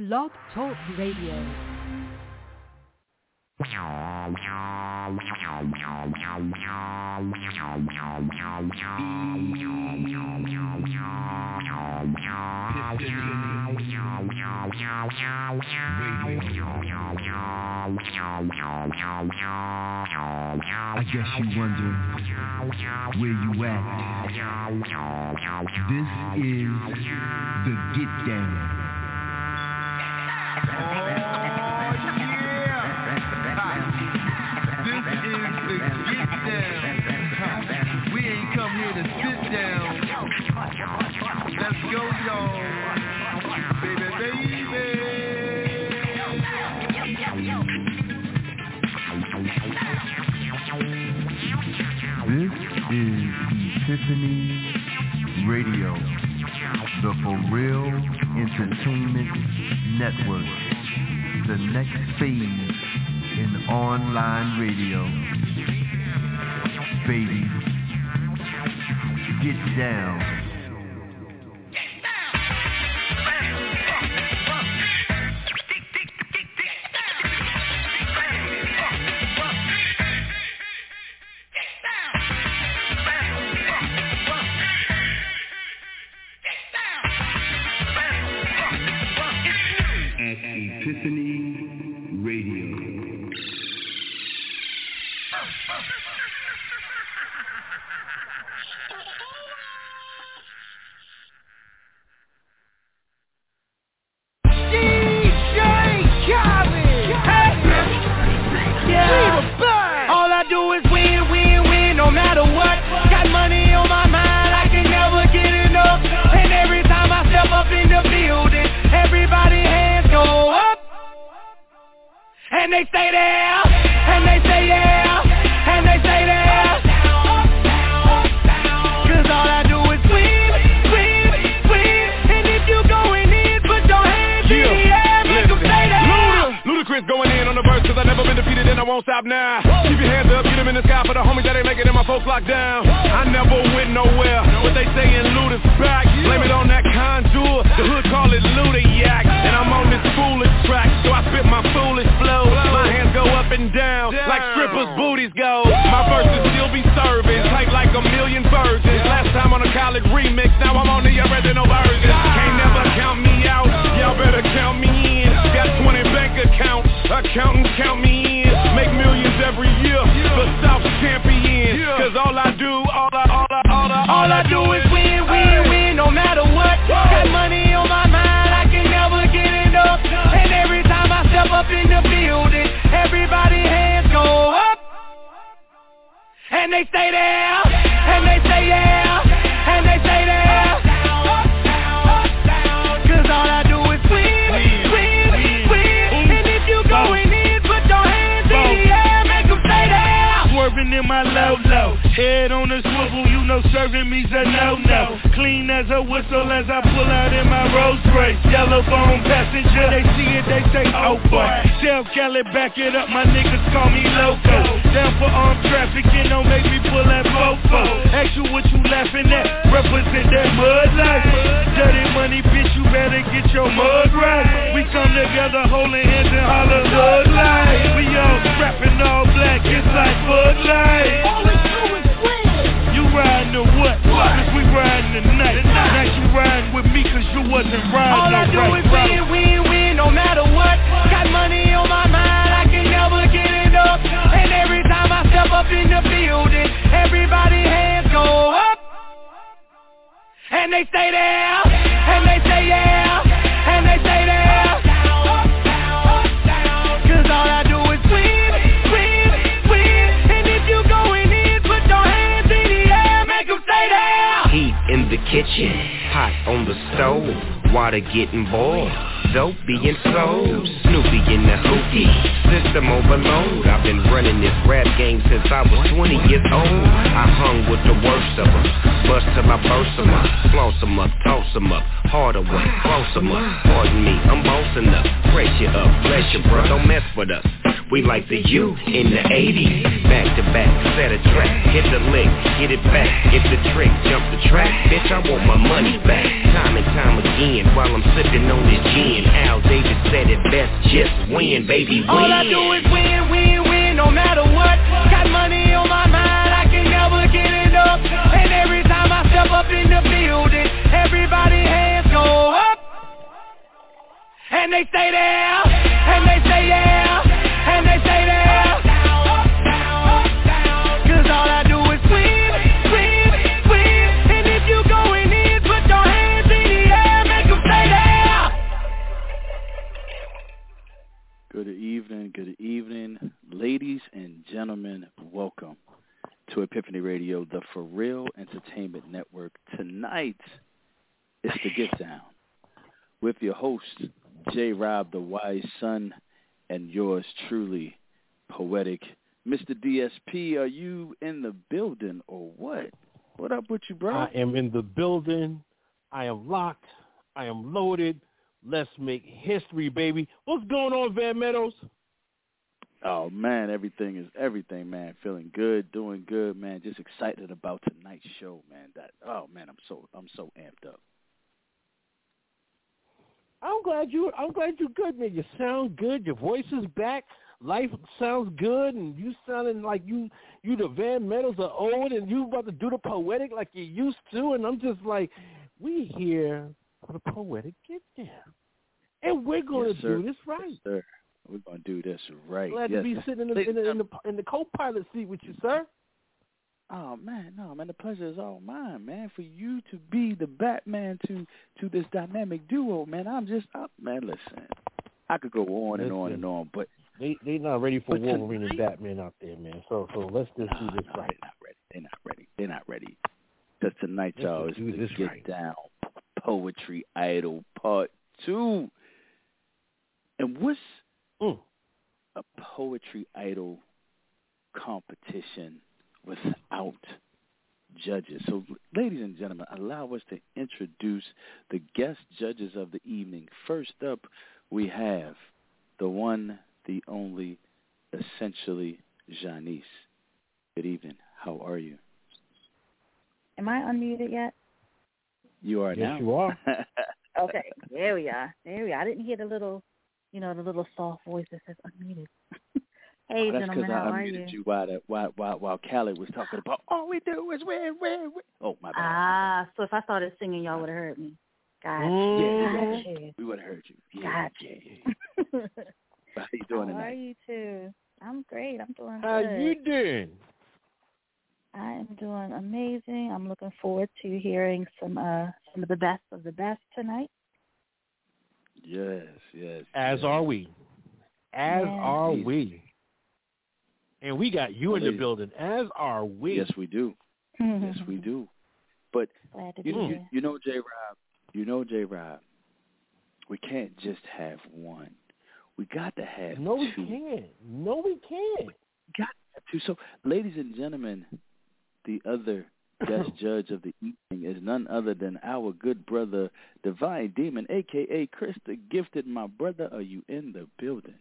Blog Talk Radio. I guess you wonder where you at. This is the Get Down. Oh yeah! This is the Get Down. We ain't come here to sit down. Let's go, y'all. Baby, baby. This is Epiphany Radio, the For Real Entertainment Network, the next phase in online radio. Baby, get down. Epiphany Radio. All I do is win, win, win, no matter what. Got money on my mind, I can never get enough. And every time I step up in the building, everybody hands go up. And they stay there, and they say yeah, and they say there. Cause all I do is win, win, win. And if you going in, put your hands in the air, make them say that. Ludacris going in on the verse, cause I never been defeated and I won't stop now. Keep your hands up, get them in the sky for the homies that ain't making it and my folks locked down. I never went nowhere, but they saying Luda's back. Blame it on that contour, the hood call it Ludayak. And I'm on this foolish track, so I spit my foolish flow. My hands go up and down, like strippers' booties go. My verses still be serving, tight like a million virgins. Last time on a college remix, now I'm on the original version. Can't never count me out, y'all better count me in. Got 20 bank accounts, accountants count me in. Make millions every year, the South champion. Cause all I do is win, win, win, no matter what. Got money on my mind, I can never get enough. And every time I step up in the building, everybody hands go up. And they stay there, and they say yeah, and they say there. Cause all I do is win, win, win. And if you going in, put your hands in the air, make them stay there. Swerving in my low, head on a swivel, you know serving me's a no-no. Clean as a whistle as I pull out in my Rolls Royce. Yellow bone passenger, they see it, they say, oh boy. Shell Cali, back it up, my niggas call me loco. Down for armed trafficking, don't make me pull that fofo. Ask you what you laughing at, represent that mud life. Dirty money, bitch, you better get your mud right. We come together holding hands and holler hood life. We all strapping all black, it's like Bud Light. All we do is win. You riding or what? Cause we riding tonight. Now you riding with me cause you wasn't riding. All I do is win, win, win, no matter what. Got money on my mind, I can never get enough. And every time I step up in the building, everybody hands go up. And they stay there, and they say yeah, and they say there. Cause all I do is win, win, win. And if you going in, put your hands in the air, make them stay there. Heat in the kitchen, hot on the stove, water getting boiled, dope being sold, Snoopy in the hookie, system overload. I've been running this rap game since I was 20 years old. I hung with the worst of them, bust till I burst them up, floss them up, toss them up, harder way, close them up. Pardon me, I'm bossing up, pressure up, bless you bro, don't mess with us. We like the U in the 80s, back to back, set a track, hit the lick, get it back, get the trick, jump the track, bitch I want my money back. Time and time again, while I'm sipping on this gin, Al Davis Just win, baby, win. All I do is win, win, win, no matter what. Got money on my mind, I can never get enough. And every time I step up in the building, everybody hands go up. And they stay there, and they say yeah, and they say there. Cause all I do is win, win, win. And if you going in, put your hands in the air, make them stay there. Good evening, ladies and gentlemen. Welcome to Epiphany Radio, the For Real Entertainment Network. Tonight, it's the Get Down with your host, J. Rob, the wise son, and yours truly, Poetic. Mr. DSP, are you in the building or what? What up with you, bro? I am in the building. I am locked. I am loaded. Let's make history, baby. What's going on, Van Meadows? Oh, man, everything is everything, man. Feeling good, doing good, man. Just excited about tonight's show, man. I'm so amped up. I'm glad you're good, man. You sound good. Your voice is back. Life sounds good, and you sounding like you the Van Meadows are old, and you about to do the poetic like you used to. And I'm just like, we here for the poetic Get Down, and we're going to do this right. Yes, sir. We're going to do this right. Glad to be sitting in the co-pilot seat with you, sir. Oh, man, the pleasure is all mine, man, for you to be the Batman to this dynamic duo, man. Man, listen, I could go on and on and on, but they not ready for Wolverine and Batman out there, man. So let's just do this right. They're not ready. Because tonight, y'all, is the Get Down Poetry Idol Part 2. And what's a Poetry Idol competition without judges? So, ladies and gentlemen, allow us to introduce the guest judges of the evening. First up, we have the one, the only, essentially, Janice. Good evening. How are you? Am I unmuted yet? You are now. Yes, you are. Okay, there we are. I didn't hear the little soft voice that says unmuted. Hey, gentlemen, how are you? That's because I unmuted you while Callie was talking about all we do is win. Oh, my bad. Ah, so if I started singing, y'all would have heard me. Gotcha. Yeah, we would have heard you. Yeah, gotcha. How you doing tonight? How are you too? I'm great. I'm doing good. How you doing? I am doing amazing. I'm looking forward to hearing some of the best tonight. Yes. As are we. Are we. And we got you in the building, as are we. Yes, we do. Yes, we do. But you know, J-Rob, we can't just have one. We got to have two. No, we can't. Got to have two. So, ladies and gentlemen, the other guest judge of the evening is none other than our good brother, Divine Demon, a.k.a. Chris the Gifted. My brother, are you in the building?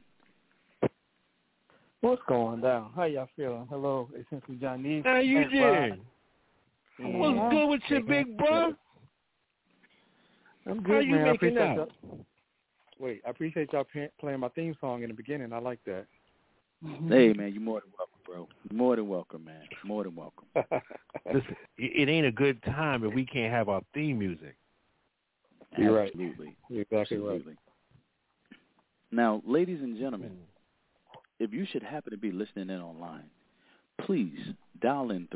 What's going down? How y'all feeling? Hello, essentially Janice. How you doing? What's good with you, big bro? I'm good, How you man. making out? I appreciate y'all playing my theme song in the beginning. I like that. Hey, man, you're more than welcome, bro. You're more than welcome, man. More than welcome. Listen, it ain't a good time if we can't have our theme music. You're Absolutely. Right. You're exactly right. Now, ladies and gentlemen, if you should happen to be listening in online, please dial in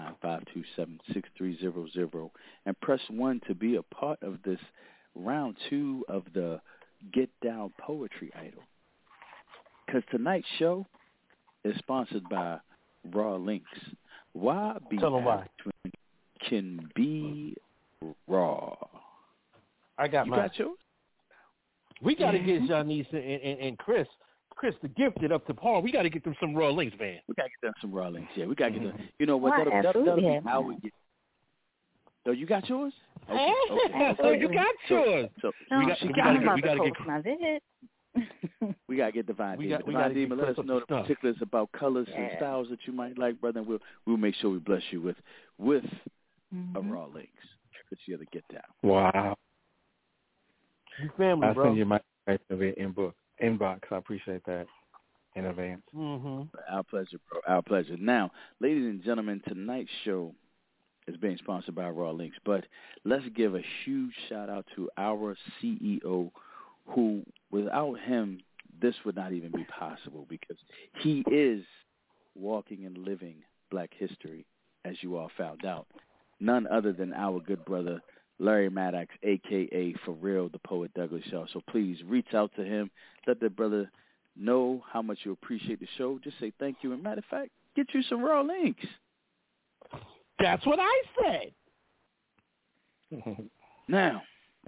319-527-6300 and press 1 to be a part of this round 2 of the Get Down Poetry Idol. Because tonight's show is sponsored by Raw Links. Why be can be raw? I got you mine. Got yours? We got to get Janice and Chris the Gifted up to par. We got to get them some Raw Links, man. We got to get them some Raw Links. Yeah, we got to get them. You know what? That'll be how we get. So you got yours? Okay. So you got yours. So we got to get my visit. We got to get Divine Demon. Divine Demon, let us know the particulars about colors and styles that you might like, brother, and we'll make sure we bless you with a Raw Links. Put together, Get Down. Wow. You family, I'll bro. send you my in book. inbox. I appreciate that in advance. Mm-hmm. Our pleasure, bro. Our pleasure. Now, ladies and gentlemen, tonight's show is being sponsored by Raw Links, but let's give a huge shout-out to our CEO, who, without him, this would not even be possible, because he is walking and living Black history, as you all found out. None other than our good brother, Larry Maddox, a.k.a. For Real, the Poet Douglas Shaw. So please reach out to him. Let the brother know how much you appreciate the show. Just say thank you. And matter of fact, get you some Raw Links. That's what I said. Now,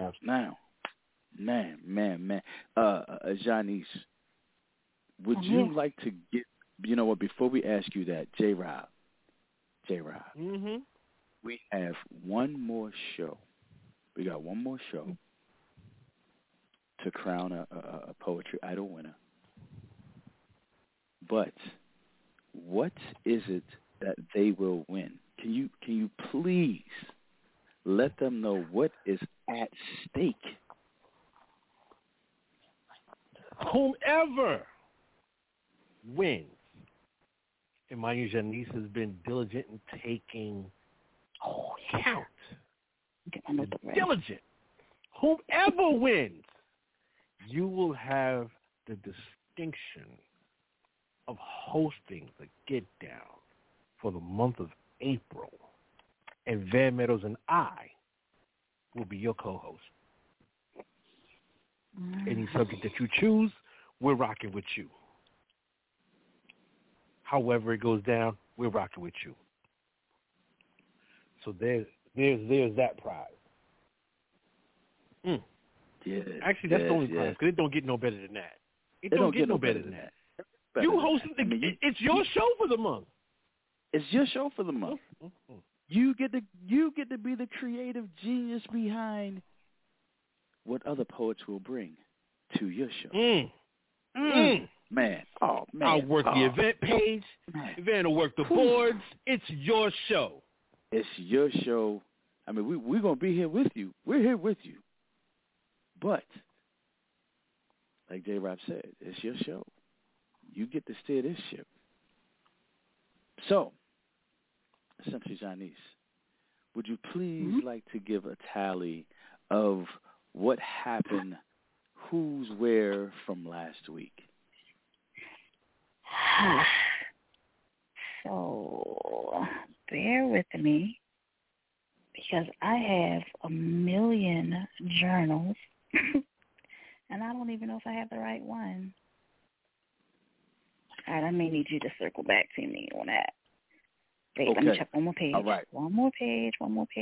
Janice, would you like to get, you know what, before we ask you that, J-Rob, Mm-hmm. we have one more show. We got one more show to crown a Poetry Idol winner. But what is it that they will win? Can you please let them know what is at stake? Whomever wins, and mind you, Janice has been diligent in taking count. Diligent. Whomever wins, you will have the distinction of hosting the Get Down for the month of April. And Van Meadows and I will be your co-host. Any subject that you choose, we're rocking with you. However it goes down, we're rocking with you. So there's that prize. Yeah, actually, that's the only prize, because it don't get no better than that. It don't get no better than that. You hosted it's your show for the month. It's your show for the month. Mm-hmm. You get to be the creative genius behind what other poets will bring to your show. Man, I'll work the event page. Van will work the boards. It's your show. It's your show. I mean, we're going to be here with you. We're here with you. But, like J-Rob said, it's your show. You get to steer this ship. So, essentially, Janice, would you please like to give a tally of what happened, who's where from last week? So, bear with me, because I have 1 million journals, and I don't even know if I have the right one. All right, I may need you to circle back to me on that. Wait, Let me check one more page. All right. One more page.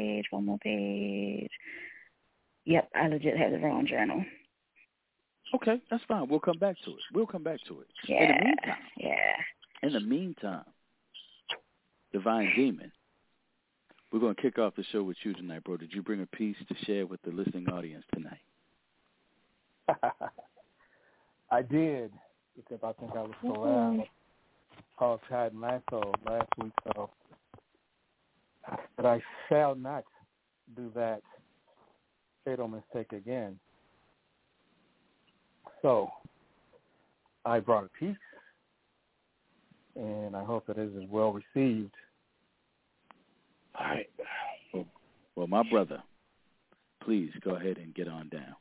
Yep, I legit have the wrong journal. Okay, that's fine. We'll come back to it. Yeah. In the meantime, Divine Demon, we're going to kick off the show with you tonight, bro. Did you bring a piece to share with the listening audience tonight? I did, because I think I was so loud. Called Chad Lasso last week, so but I shall not do that fatal mistake again. So I brought a piece, and I hope it is as well received. All right. Well, my brother, please go ahead and get on down.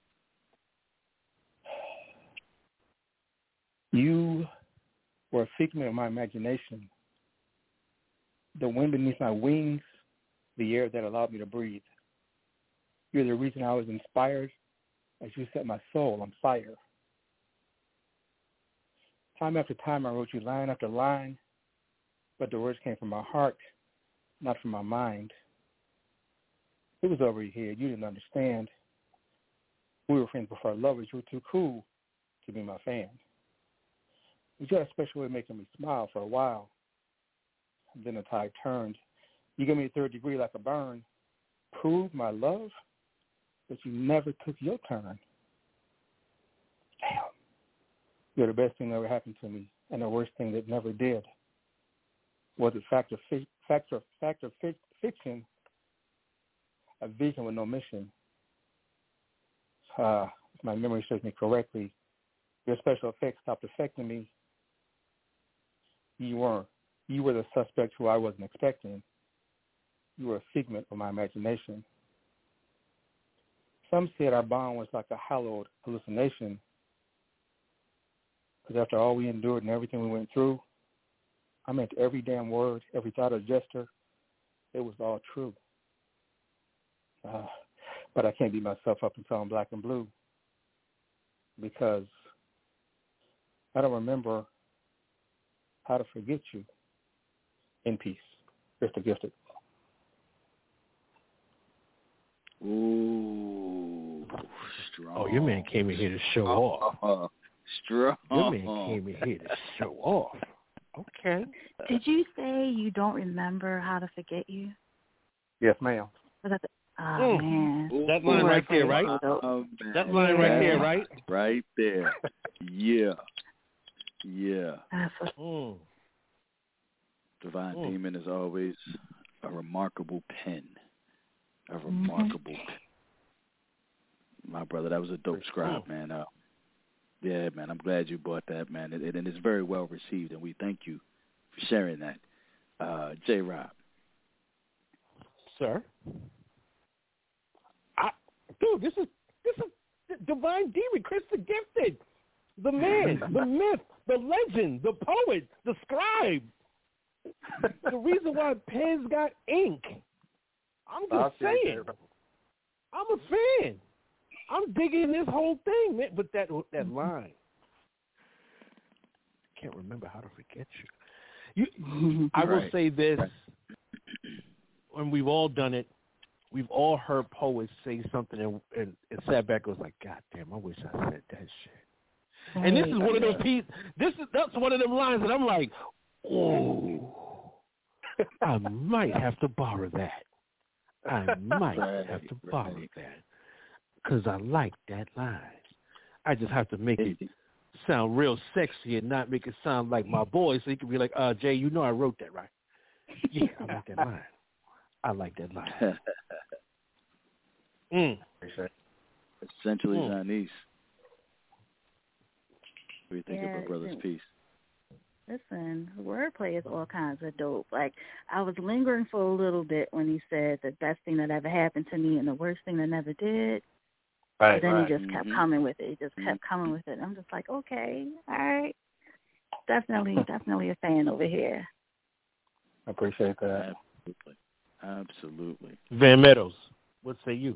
You were a figment of my imagination, the wind beneath my wings, the air that allowed me to breathe. You're the reason I was inspired as you set my soul on fire. Time after time I wrote you line after line, but the words came from my heart, not from my mind. It was over your head. You didn't understand. We were friends before lovers. You were too cool to be my fan. You had a special way of making me smile for a while. Then the tide turned. You gave me a third degree like a burn. Proved my love, but you never took your turn. Damn. You're the best thing that ever happened to me, and the worst thing that never did. Was it fact or fiction? A vision with no mission. If my memory serves me correctly, your special effects stopped affecting me, you were the suspect who I wasn't expecting. You were a figment of my imagination. Some said our bond was like a hallowed hallucination, because after all we endured and everything we went through, I meant every damn word, every thought or gesture, it was all true. But I can't beat myself up until I'm black and blue, because I don't remember how to forget you in peace. It's the gifted. Ooh, strong. Oh, your man came in here to show off. Strong. Your man came in here to show off. Okay. Did you say you don't remember how to forget you? Yes, ma'am. Man. That line right there, right? That line right there, right? Right there. Yeah. Yeah. Divine Demon is always a remarkable pen. A remarkable pen. My brother, that was a dope scribe, man. Yeah, man, I'm glad you bought that, man. And it's very well received, and we thank you for sharing that. J. Rob. Sir? Dude, this is Divine Demon, Chris the Gifted. The man, the myth, the legend, the poet, the scribe. The reason why pens got ink. I'm just saying. I'm a fan. I'm digging this whole thing, man. But that line. I can't remember how to forget you. I will say this, and we've all done it. We've all heard poets say something and sat back and was like, God damn, I wish I said that shit. And this is one of those pieces. That's one of them lines that I'm like, oh, I might have to borrow that. I might have to borrow that because I like that line. I just have to make it sound real sexy and not make it sound like my boy, so you can be like, Jay, you know I wrote that, right? Yeah, I like that line. I like that line. Essentially, Janice. What do you think of our brother's piece? Listen, wordplay is all kinds of dope. Like, I was lingering for a little bit when he said the best thing that ever happened to me and the worst thing that never did. But then he just kept coming with it. He just kept coming with it. I'm just like, okay, all right. Definitely a fan over here. I appreciate that. Absolutely. Van Meadows, what say you?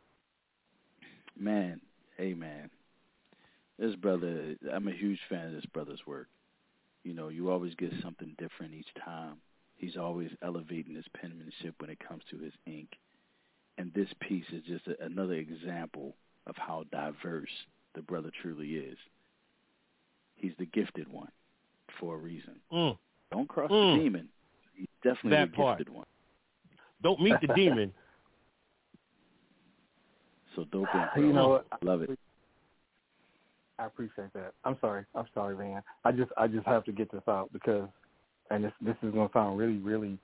Man, hey, man. This brother, I'm a huge fan of this brother's work. You know, you always get something different each time. He's always elevating his penmanship when it comes to his ink. And this piece is just another example of how diverse the brother truly is. He's the gifted one for a reason. Don't cross the demon. He's definitely the gifted one. Don't meet the demon. So dope. You know what? Love it. I appreciate that. I'm sorry, man. I just have to get this out because, and this is going to sound really, really,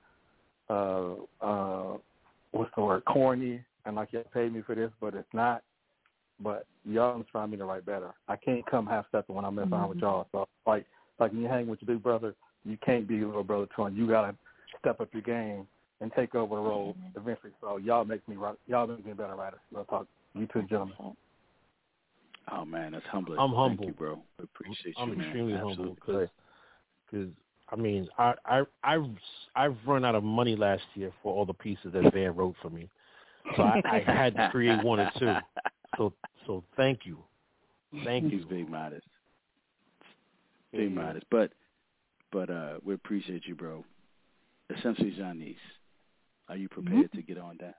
what's the word, corny, and like you paid me for this, but it's not. But y'all inspire me to write better. I can't come half-stepping when I'm messing around with y'all. So like when you hang with your big brother, you can't be your little brother to him. You got to step up your game and take over the role eventually. So y'all make me a better writer. I'll talk you two gentlemen. Oh man, that's humbling. I'm humble. Thank you, bro. I appreciate you, I'm man. extremely humble because I mean I've run out of money last year for all the pieces that Van wrote for me, so I had to create one or two. So thank you. He's being modest. Being modest, but we appreciate you, bro. Essentially, Janice, are you prepared to get on that?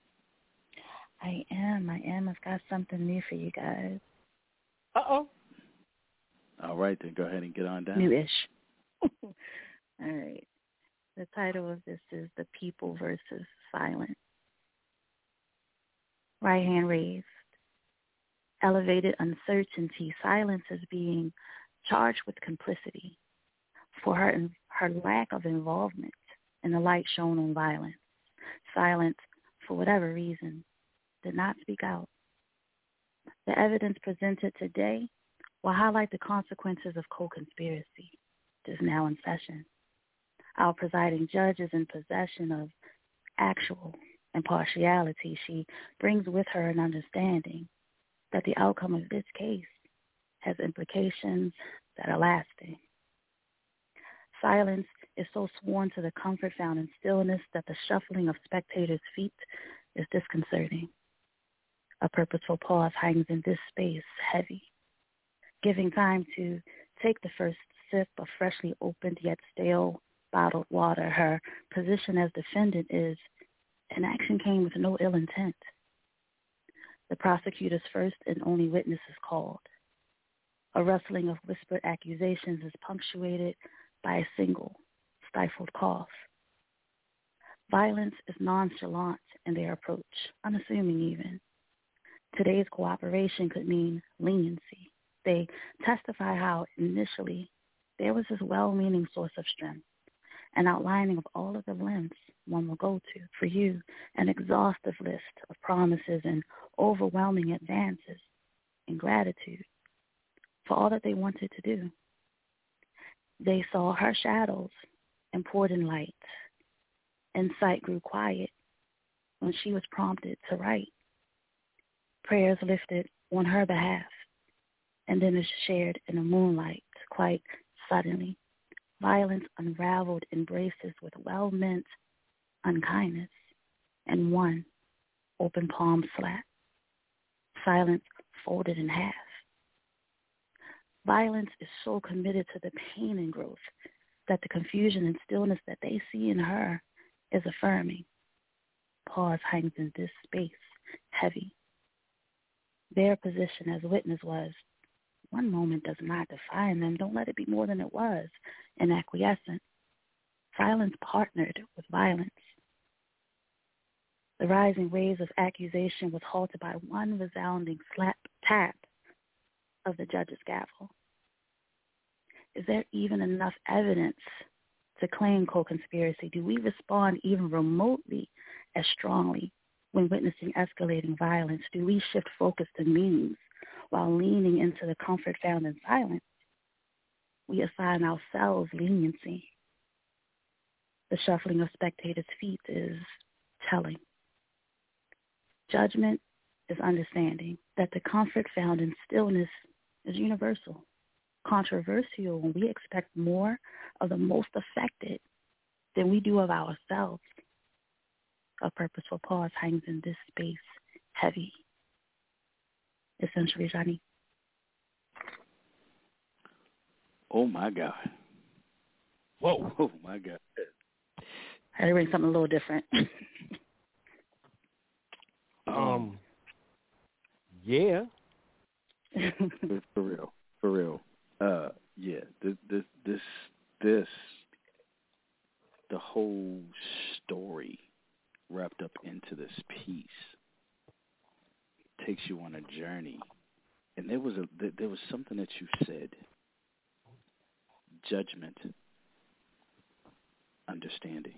I am. I've got something new for you guys. Uh-oh. All right, then go ahead and get on down. Newish. All right. The title of this is The People versus Silence. Right hand raised. Elevated uncertainty. Silence is being charged with complicity for her lack of involvement in the light shown on violence. Silence, for whatever reason, did not speak out. The evidence presented today, will highlight the consequences of co-conspiracy. It is now in session. Our presiding judge is in possession of actual impartiality. She brings with her an understanding that the outcome of this case has implications that are lasting. Silence is so sworn to the comfort found in stillness that the shuffling of spectators' feet is disconcerting. A purposeful pause hangs in this space, heavy, giving time to take the first sip of freshly opened yet stale bottled water. Her position as defendant is an action came with no ill intent. The prosecutor's first and only witness is called. A rustling of whispered accusations is punctuated by a single stifled cough. Violence is nonchalant in their approach, unassuming even. Today's cooperation could mean leniency. They testify how initially there was this well-meaning source of strength, an outlining of all of the lengths one will go to. For you, an exhaustive list of promises and overwhelming advances in gratitude for all that they wanted to do. They saw her shadows and poured in light. Insight grew quiet when she was prompted to write. Prayers lifted on her behalf, and then is shared in the moonlight quite suddenly. Violence unraveled embraces with well-meant unkindness, and one open palm slap. Silence folded in half. Violence is so committed to the pain and growth that the confusion and stillness that they see in her is affirming. Pause hangs in this space, heavy. Their position as witness was, one moment does not define them. Don't let it be more than it was, and acquiescent. Silence partnered with violence. The rising waves of accusation was halted by one resounding tap of the judge's gavel. Is there even enough evidence to claim co-conspiracy? Do we respond even remotely as strongly when witnessing escalating violence? Do we shift focus to meanings while leaning into the comfort found in silence? We assign ourselves leniency. The shuffling of spectators' feet is telling. Judgment is understanding that the comfort found in stillness is universal. Controversial when we expect more of the most affected than we do of ourselves. A purposeful pause hangs in this space, heavy. Essentially, Johnny. Oh, my God. Whoa. Oh, my God. I had to bring something a little different. Yeah. For real. Yeah. This, the whole story wrapped up into this piece takes you on a journey. And there was something that you said. Judgment, understanding.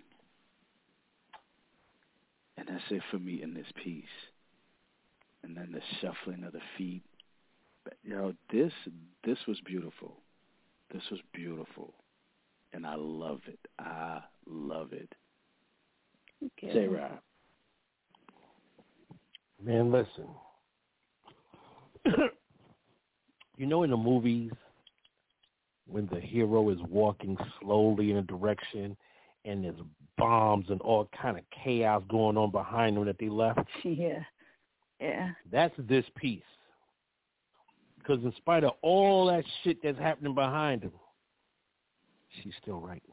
And that's it for me in this piece. And then the shuffling of the feet. This was beautiful. This was beautiful. And I love it. I love it. Okay. J-Rob. Man, listen. You know in the movies when the hero is walking slowly in a direction and there's bombs and all kind of chaos going on behind them that they left? Yeah. That's this piece. Because in spite of all that shit that's happening behind him, she's still writing.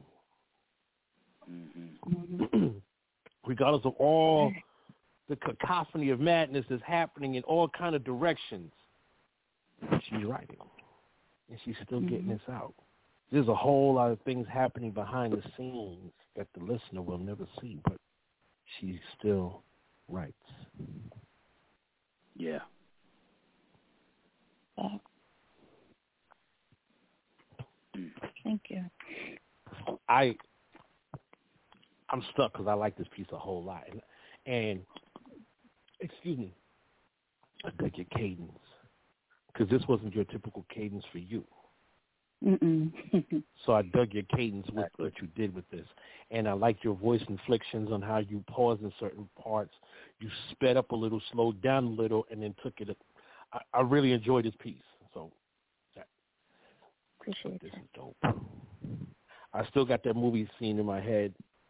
Mm-hmm. Regardless of all the cacophony of madness that's happening in all kind of directions, she's writing. And she's still getting this out. There's a whole lot of things happening behind the scenes that the listener will never see, but she still writes. Yeah. Thank you. I'm stuck because I like this piece a whole lot. And excuse me, I dig your cadence. because this wasn't your typical cadence for you. Mm-mm. So I dug your cadence with what you did with this. And I liked your voice inflections on how you paused in certain parts. You sped up a little, slowed down a little, and then took it. I really enjoyed this piece. So appreciate this it. is dope. I still got that movie scene in my head.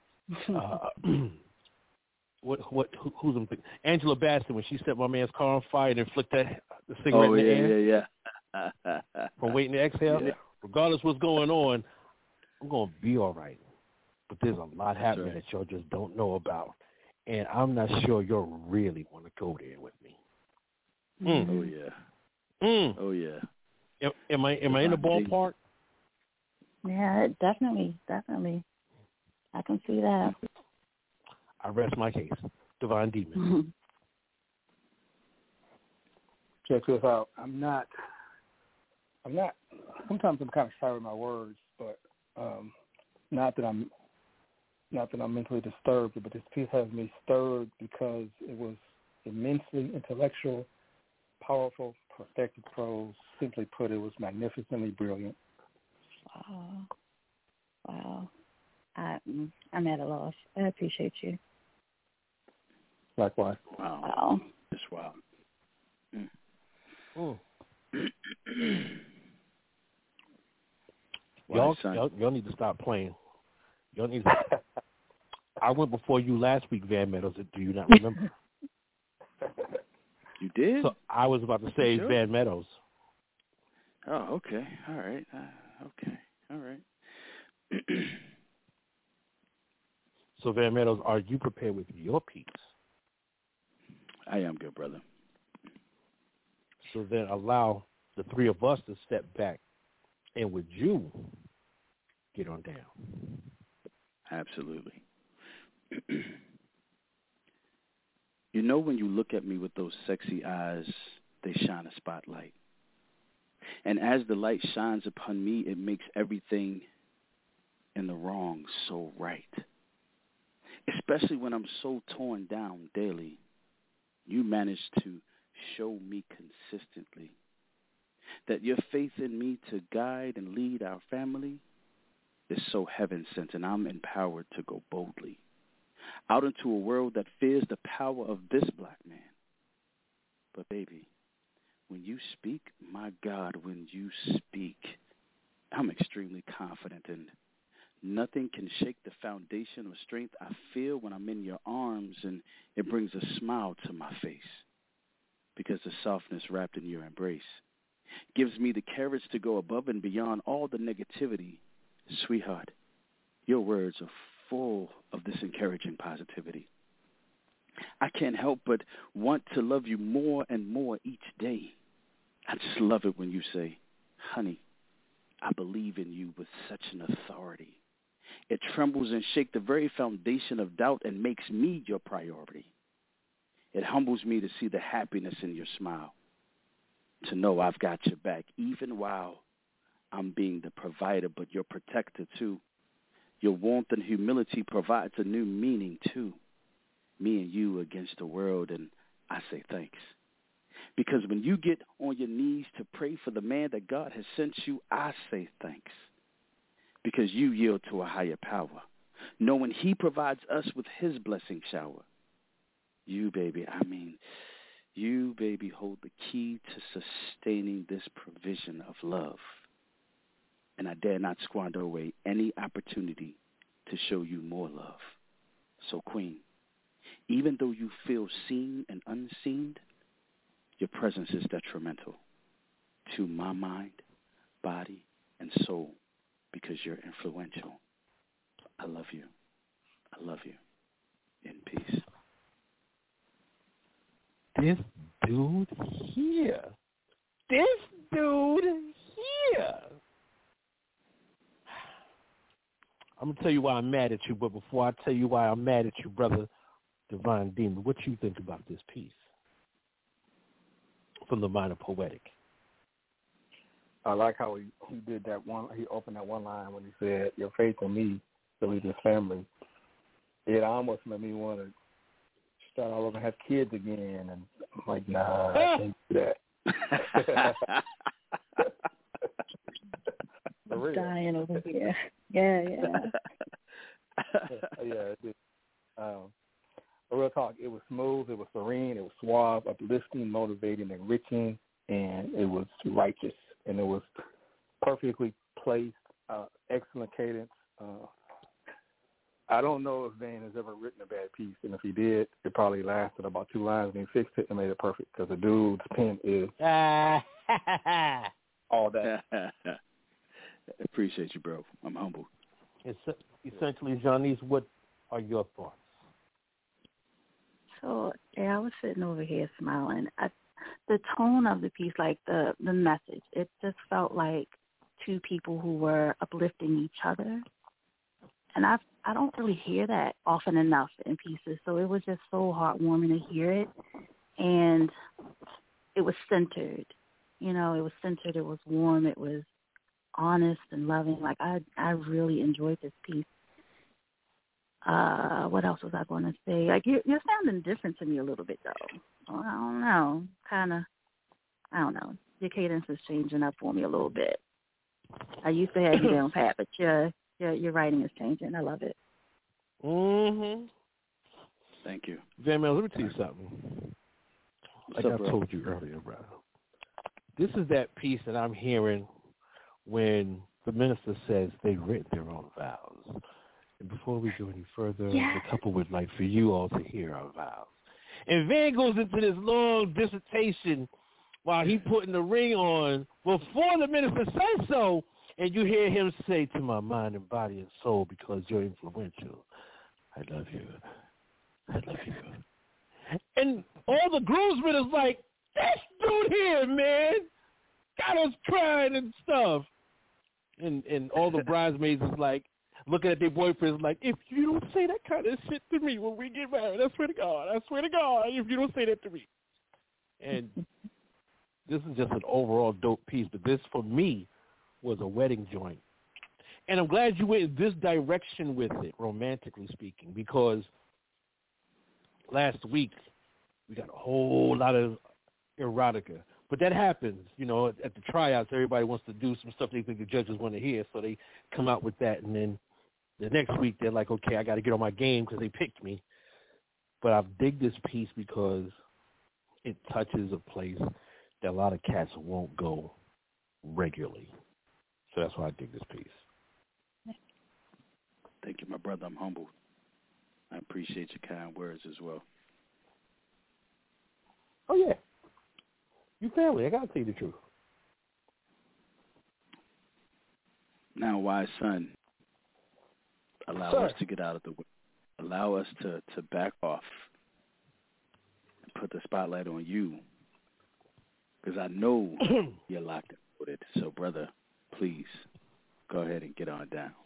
Who's Angela Bassett when she set my man's car on fire and then flicked the cigarette in the air? Yeah. From Waiting to Exhale. Yeah. Regardless what's going on, I'm going to be all right. But there's a lot happening right. that y'all just don't know about. And I'm not sure you'll really want to go there with me. Oh, yeah. Oh, yeah. Am I in the ballpark? Yeah, definitely. I can see that. I rest my case. Divine Demon. Check this out. I'm not. Sometimes I'm kind of shy with my words, but not that I'm mentally disturbed. But this piece has me stirred because it was immensely intellectual, powerful, perfected prose. Simply put, it was magnificently brilliant. Wow. I'm at a loss. I appreciate you. Likewise. Wow. That's wow. Y'all need to stop playing. Y'all need to. I went before you last week, Van Meadows. Do you not remember? You did? So I was about to say Van Meadows. Oh, okay. All right. Okay. All right. So, Van Meadows, are you prepared with your piece? I am good, brother. So then allow the three of us to step back and with you get on down. Absolutely. You know, when you look at me with those sexy eyes, they shine a spotlight. And as the light shines upon me, it makes everything in the wrong so right. Especially when I'm so torn down daily, you manage to show me consistently that your faith in me to guide and lead our family is so heaven-sent, and I'm empowered to go boldly out into a world that fears the power of this black man. But, baby, when you speak, my God, when you speak, I'm extremely confident, and nothing can shake the foundation of strength I feel when I'm in your arms, and it brings a smile to my face because the softness wrapped in your embrace gives me the courage to go above and beyond all the negativity. Sweetheart, your words are full of this encouraging positivity. I can't help but want to love you more and more each day. I just love it when you say, honey, I believe in you with such an authority. It trembles and shakes the very foundation of doubt and makes me your priority. It humbles me to see the happiness in your smile, to know I've got your back, even while I'm being the provider, but your protector too. Your warmth and humility provides a new meaning too. Me and you against the world, and I say thanks. Because when you get on your knees to pray for the man that God has sent you, I say thanks. Because you yield to a higher power, knowing he provides us with his blessing shower. You, baby, hold the key to sustaining this provision of love. And I dare not squander away any opportunity to show you more love. So, Queen, even though you feel seen and unseen, your presence is detrimental to my mind, body, and soul because you're influential. I love you. I love you. In peace. This dude here. I'm going to tell you why I'm mad at you, but before I tell you why I'm mad at you, brother Divine Demon, what you think about this piece from the Minor Poetic? I like how he did that one. He opened that one line when he said, your faith in me to lead this family. It almost made me want to start all over and have kids again. And I'm like, nah, I can't do that. I'm dying over here. Yeah. It did. Real talk, it was smooth, it was serene, it was suave, uplifting, motivating, enriching, and it was righteous, and it was perfectly placed, excellent cadence. I don't know if Van has ever written a bad piece, and if he did, it probably lasted about 2 lines, and he fixed it and made it perfect, because the dude's pen is all that. Appreciate you, bro. I'm humbled. Essentially, Johnny's, what are your thoughts? So, I was sitting over here smiling. The tone of the piece, like the message, it just felt like two people who were uplifting each other. And I don't really hear that often enough in pieces, so it was just so heartwarming to hear it. And it was centered. It was centered, it was warm, it was honest and loving. Like, I really enjoyed this piece. What else was I going to say? Like, you're sounding different to me a little bit, though. Well, I don't know. I don't know. Your cadence is changing up for me a little bit. I used to have you down pat, but your writing is changing. I love it. Mm-hmm. Thank you. Van Mel, let me tell you something. Like I told you earlier, brother. This is that piece that I'm hearing when the minister says they've written their own vows. And before we go any further, the couple would like for you all to hear our vows. And Van goes into this long dissertation while he putting the ring on before the minister says so, and you hear him say, to my mind and body and soul, because you're influential, I love you. I love you. And all the groomsmen is like, this dude here, man, got us crying and stuff. And all the bridesmaids is like, looking at their boyfriends like, if you don't say that kind of shit to me when we get married, I swear to God, if you don't say that to me. And this is just an overall dope piece, but this, for me, was a wedding joint. And I'm glad you went in this direction with it, romantically speaking, because last week we got a whole lot of erotica. But that happens, at the tryouts, everybody wants to do some stuff they think the judges want to hear, so they come out with that, and then the next week they're like, okay, I got to get on my game because they picked me. But I dig this piece because it touches a place that a lot of cats won't go regularly. So that's why I dig this piece. Thank you, my brother. I'm humbled. I appreciate your kind words as well. Oh, yeah. You family. I got to tell you the truth. Now, wise son, allow us to get out of the way. Allow us to back off and put the spotlight on you, because I know you're locked in with it. So, brother, please go ahead and get on down.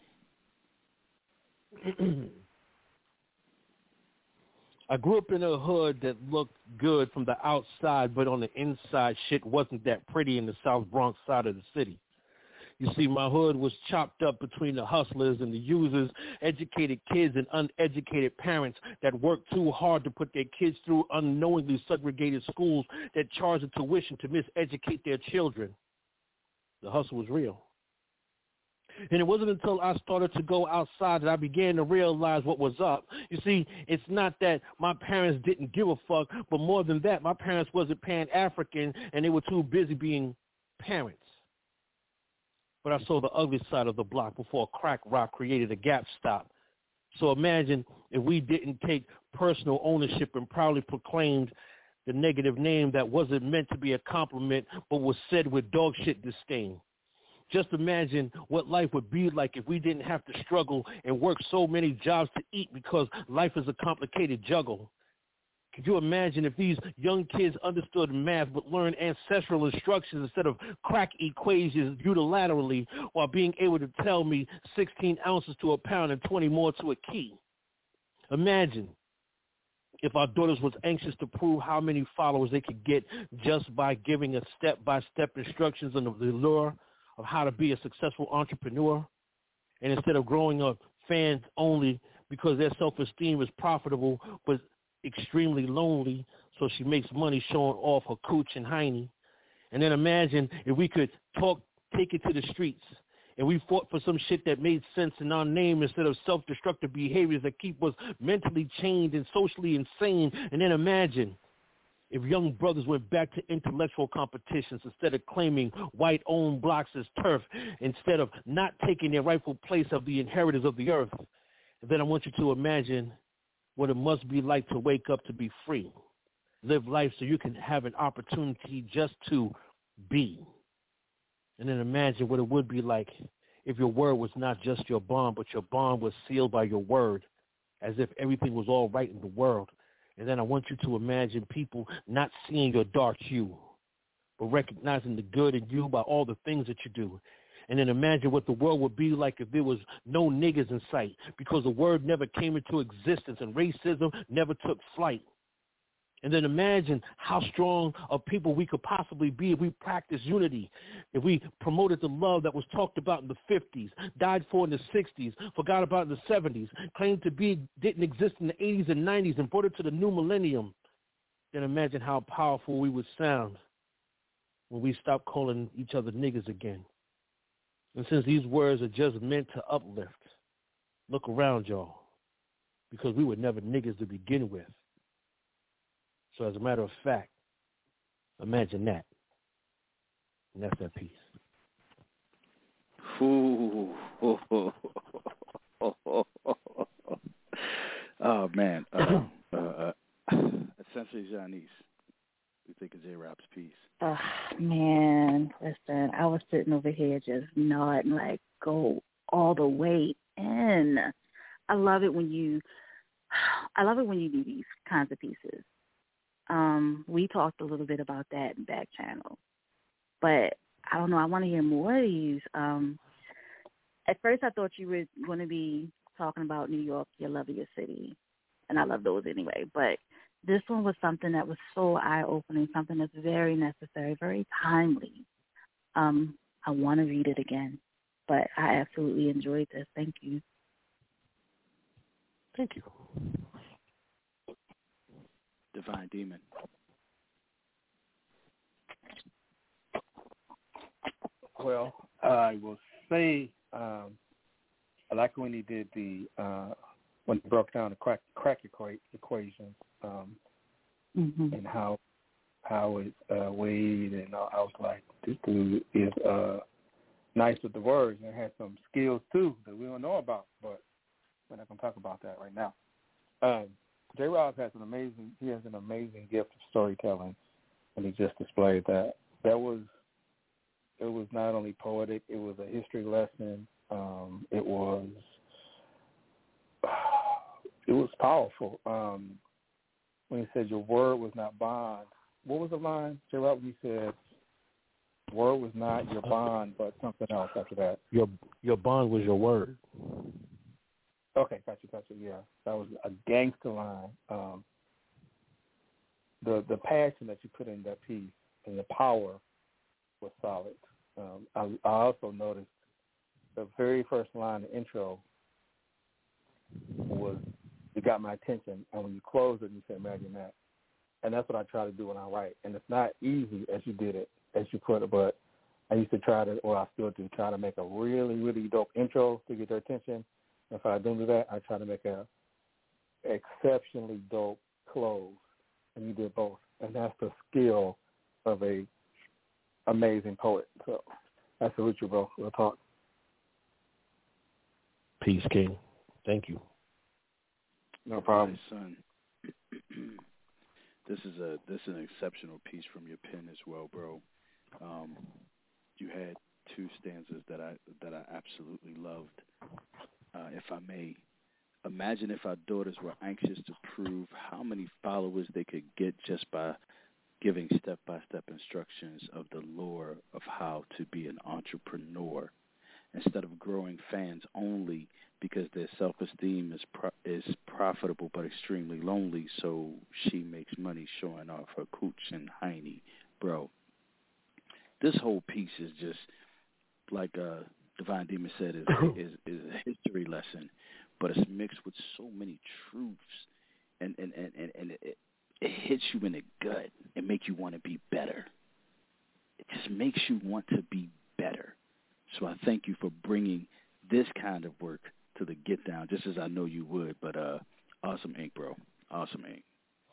I grew up in a hood that looked good from the outside, but on the inside, shit wasn't that pretty in the South Bronx side of the city. You see, my hood was chopped up between the hustlers and the users, educated kids and uneducated parents that worked too hard to put their kids through unknowingly segregated schools that charged the tuition to miseducate their children. The hustle was real. And it wasn't until I started to go outside that I began to realize what was up. You see, it's not that my parents didn't give a fuck, but more than that, my parents wasn't Pan-African and they were too busy being parents. But I saw the ugly side of the block before crack rock created a gap stop. So imagine if we didn't take personal ownership and proudly proclaimed the negative name that wasn't meant to be a compliment but was said with dog shit disdain. Just imagine what life would be like if we didn't have to struggle and work so many jobs to eat, because life is a complicated juggle. Could you imagine if these young kids understood math but learned ancestral instructions instead of crack equations unilaterally, while being able to tell me 16 ounces to a pound and 20 more to a key? Imagine if our daughters was anxious to prove how many followers they could get just by giving a step-by-step instructions on the lure of how to be a successful entrepreneur, and instead of growing up fans only because their self-esteem is profitable but extremely lonely, so she makes money showing off her cooch and hiney. And then imagine if we could take it to the streets, and we fought for some shit that made sense in our name instead of self-destructive behaviors that keep us mentally chained and socially insane. And then imagine if young brothers went back to intellectual competitions instead of claiming white-owned blocks as turf, instead of not taking their rightful place of the inheritors of the earth. And then I want you to imagine what it must be like to wake up to be free. Live life so you can have an opportunity just to be. And then imagine what it would be like if your word was not just your bond, but your bond was sealed by your word, as if everything was all right in the world. And then I want you to imagine people not seeing your dark hue, but recognizing the good in you by all the things that you do. And then imagine what the world would be like if there was no niggas in sight, because the word never came into existence and racism never took flight. And then imagine how strong of people we could possibly be if we practiced unity, if we promoted the love that was talked about in the 50s, died for in the 60s, forgot about in the 70s, claimed to be didn't exist in the 80s and 90s, and brought it to the new millennium. Then imagine how powerful we would sound when we stop calling each other niggas again. And since these words are just meant to uplift, look around, y'all, because we were never niggas to begin with. So as a matter of fact, imagine that. And that's that piece. Ooh. Oh, man. Essentially, Janice, we think of J-Rap's piece. Man, listen, I was sitting over here just nodding, like, go all the way in. I love it when you do these kinds of pieces. We talked a little bit about that in Back Channel, but I don't know. I want to hear more of these. At first, I thought you were going to be talking about New York, your love of your city, and I love those anyway. But this one was something that was so eye-opening, something that's very necessary, very timely. I want to read it again, but I absolutely enjoyed this. Thank you. Thank you. Divine Demon. Well, I will say I like when he did when he broke down the crack equation and how it weighed, and I was like, this dude is nice with the words and had some skills too that we don't know about, but we're not going to talk about that right now. J-Rob has an amazing gift of storytelling, and he just displayed that. It was not only poetic, it was a history lesson. It was powerful. When he said your word was not bond, what was the line, J-Rob, when he said word was not your bond, but something else after that? Your bond was your word. Okay, gotcha, yeah. That was a gangster line. The passion that you put in that piece and the power was solid. I also noticed the very first line, the intro, it got my attention. And when you close it, you say, imagine that. And that's what I try to do when I write. And it's not easy as you did it, as you put it, but I used to try to make a really, really dope intro to get their attention. If I don't do that, I try to make a exceptionally dope close, and you did both. And that's the skill of a amazing poet. So that's the you, bro. We'll talk. Peace, King. Thank you. No problem, son. This is an exceptional piece from your pen as well, bro. You had two stanzas that I absolutely loved. If I may, imagine if our daughters were anxious to prove how many followers they could get just by giving step-by-step instructions of the lore of how to be an entrepreneur, instead of growing fans only because their self-esteem is profitable but extremely lonely, so she makes money showing off her cooch and hiney. Bro, this whole piece is just like Divine Demon said, is a history lesson, but it's mixed with so many truths, and it hits you in the gut and make you want to be better. it just makes you want to be better. So I thank you for bringing this kind of work to the Get Down, just as I know you would. But awesome ink, bro. Awesome ink.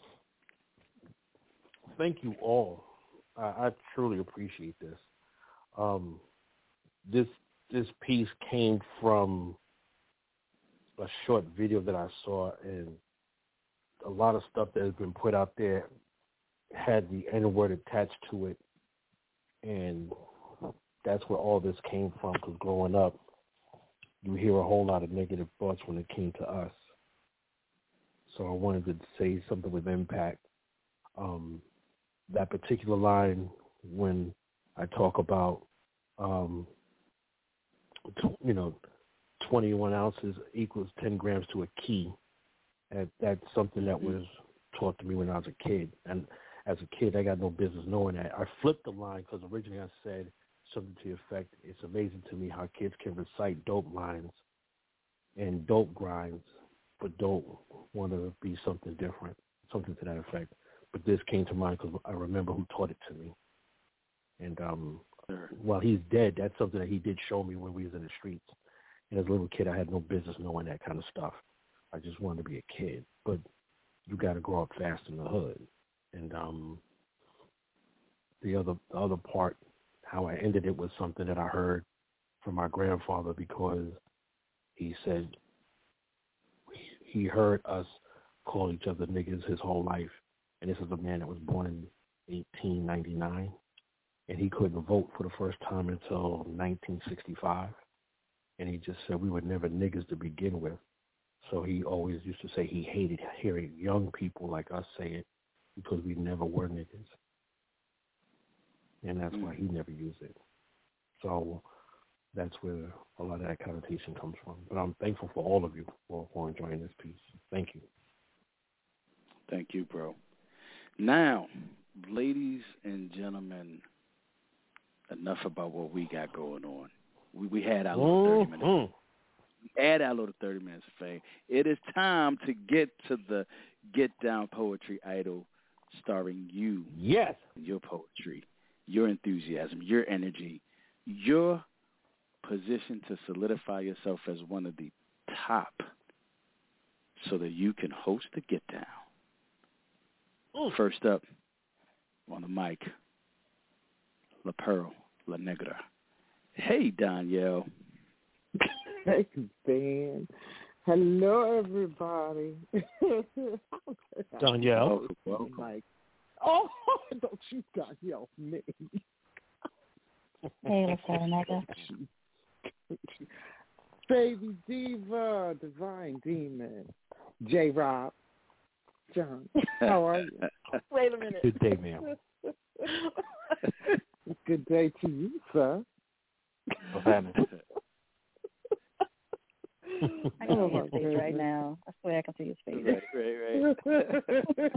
Thank you all. I truly appreciate this. This piece came from a short video that I saw, and a lot of stuff that has been put out there had the N-word attached to it, and that's where all this came from, because growing up, you hear a whole lot of negative thoughts when it came to us. So I wanted to say something with impact. That particular line, when I talk about, 21 ounces equals 10 grams to a key, that's something that was taught to me when I was a kid. And as a kid, I got no business knowing that. I flipped the line because originally I said something to the effect, it's amazing to me how kids can recite dope lines and dope grinds, but don't want to be something different, something to that effect. But this came to mind because I remember who taught it to me. And while he's dead, that's something that he did show me when we was in the streets. And as a little kid, I had no business knowing that kind of stuff. I just wanted to be a kid. But you got to grow up fast in the hood. And the other part, how I ended it, was something that I heard from my grandfather, because he said he heard us call each other niggas his whole life. And this is a man that was born in 1899, and he couldn't vote for the first time until 1965. And he just said we were never niggas to begin with. So he always used to say he hated hearing young people like us say it, because we never were niggas. And that's why he never used it. So that's where a lot of that connotation comes from. But I'm thankful for all of you for enjoying this piece. Thank you. Thank you, bro. Now, ladies and gentlemen, enough about what we got going on. We had our little 30 minutes. We had our little 30 minutes of fame. It is time to get to the Get Down Poetry Idol, starring you. Yes. Your poetry, your enthusiasm, your energy, your position to solidify yourself as one of the top so that you can host the Get Down. First up on the mic, La Pearl, La Negra. Hey, Danielle. Hey, Ben. Hello, everybody. Danielle. Welcome. Oh, don't you Danielle me. Hey, La Negra. Baby Diva, Divine Demon, J-Rob, John, how are you? Wait a minute. Good day, ma'am. Good day to you, sir. What's happening? I can see his face right now. I swear I can see his face. Right.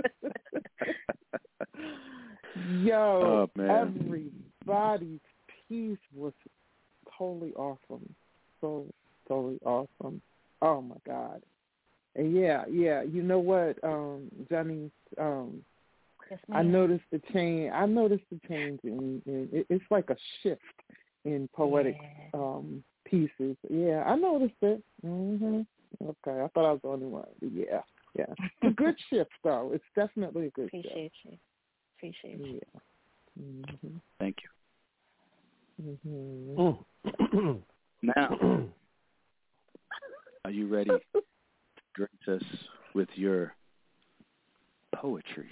Yo, everybody's piece was totally awesome. So totally awesome. Oh my God. And yeah. You know what, Johnny? Yes, I noticed the change. In it's like a shift in poetic pieces. Yeah, I noticed it. Okay, I thought I was the only one. Yeah. It's a good shift, though. It's definitely a good shift. Appreciate you. Yeah. Mm-hmm. Thank you. Mm-hmm. Now, are you ready to grace us with your poetry?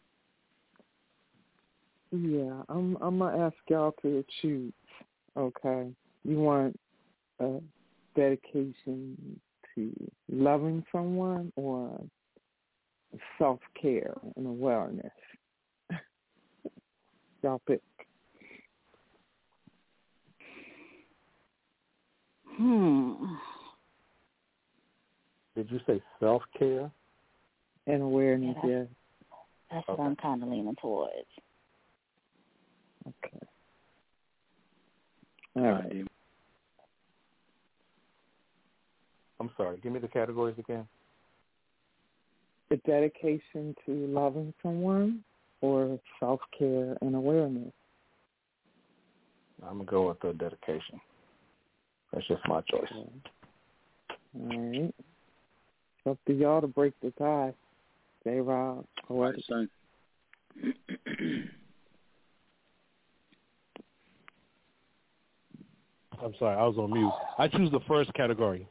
Yeah, I'm gonna ask y'all to choose. Okay, you want a dedication to loving someone or self-care and awareness? Y'all pick. Did you say self-care? And awareness, yeah. That's what I'm kind of leaning towards. Okay. All right. I'm sorry. Give me the categories again. The dedication to loving someone or self-care and awareness? I'm going to go with the dedication. That's just my choice. All right. It's up to y'all to break the tie. J-Rob. All right, son. I'm sorry, I was on mute. I choose the first category.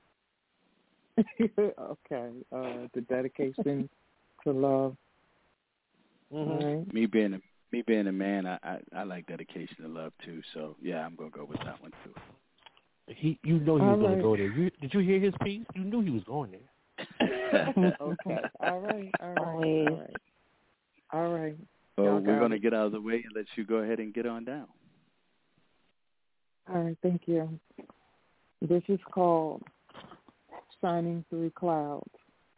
Okay. The dedication to love. Mm-hmm. Right. Me being a man, I like dedication to love too. So yeah, I'm gonna go with that one too. You know he was going to go there. Did you hear his piece? You knew he was going there. Okay. All right. So we're going to get out of the way and let you go ahead and get on down. All right. Thank you. This is called Shining Through Clouds.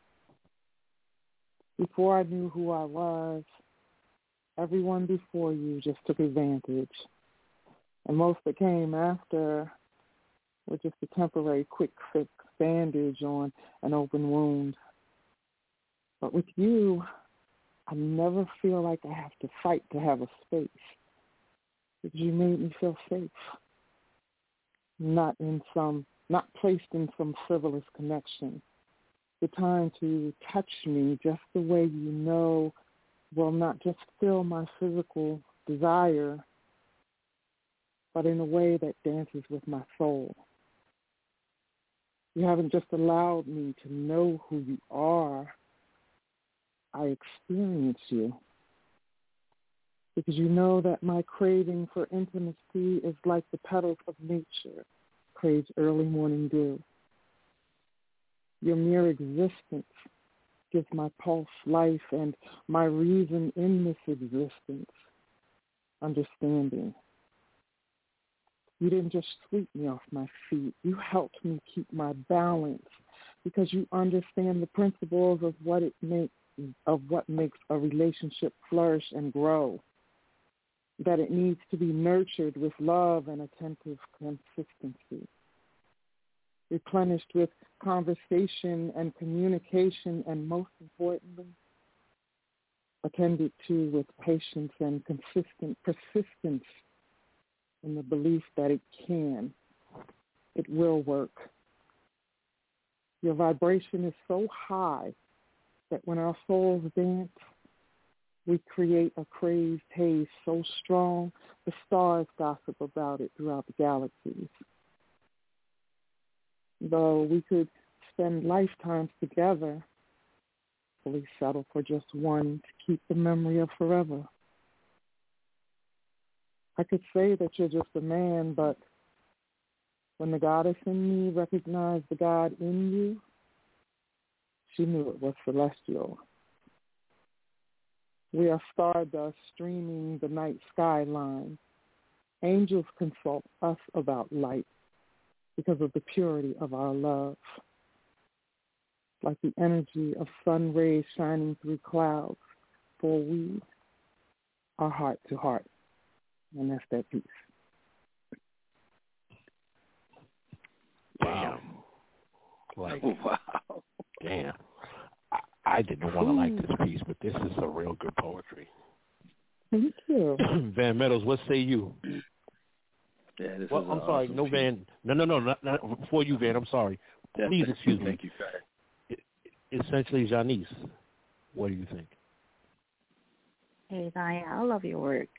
Before I knew who I was, everyone before you just took advantage. And most that came after were just a temporary quick fix bandage on an open wound. But with you, I never feel like I have to fight to have a space. Because you made me feel safe. Not placed in some frivolous connection. The time to touch me just the way you know will not just fill my physical desire, but in a way that dances with my soul. You haven't just allowed me to know who you are. I experience you. Because you know that my craving for intimacy is like the petals of nature craves early morning dew. Your mere existence gives my pulse life and my reason in this existence understanding. You didn't just sweep me off my feet. You helped me keep my balance because you understand the principles of what makes a relationship flourish and grow. That it needs to be nurtured with love and attentive consistency. Replenished with conversation and communication, and most importantly, attended to with patience and consistent persistence in the belief that it will work. Your vibration is so high that when our souls dance, we create a crazed haze so strong the stars gossip about it throughout the galaxies. Though we could spend lifetimes together, fully settle for just one to keep the memory of forever. I could say that you're just a man, but when the goddess in me recognized the God in you, she knew it was celestial. We are stardust streaming the night skyline. Angels consult us about light because of the purity of our love. Like the energy of sun rays shining through clouds, for we are heart to heart. And that's that piece. Damn. Damn. I didn't want to like this piece, but this is a real good poetry. Thank you. Van Meadows, what say you? Yeah, this well, is I'm sorry, no piece. Van. No, not before you, Van. I'm sorry. Please excuse me. Thank you, sir. Essentially, Janice, what do you think? Hey, Diane, I love your work.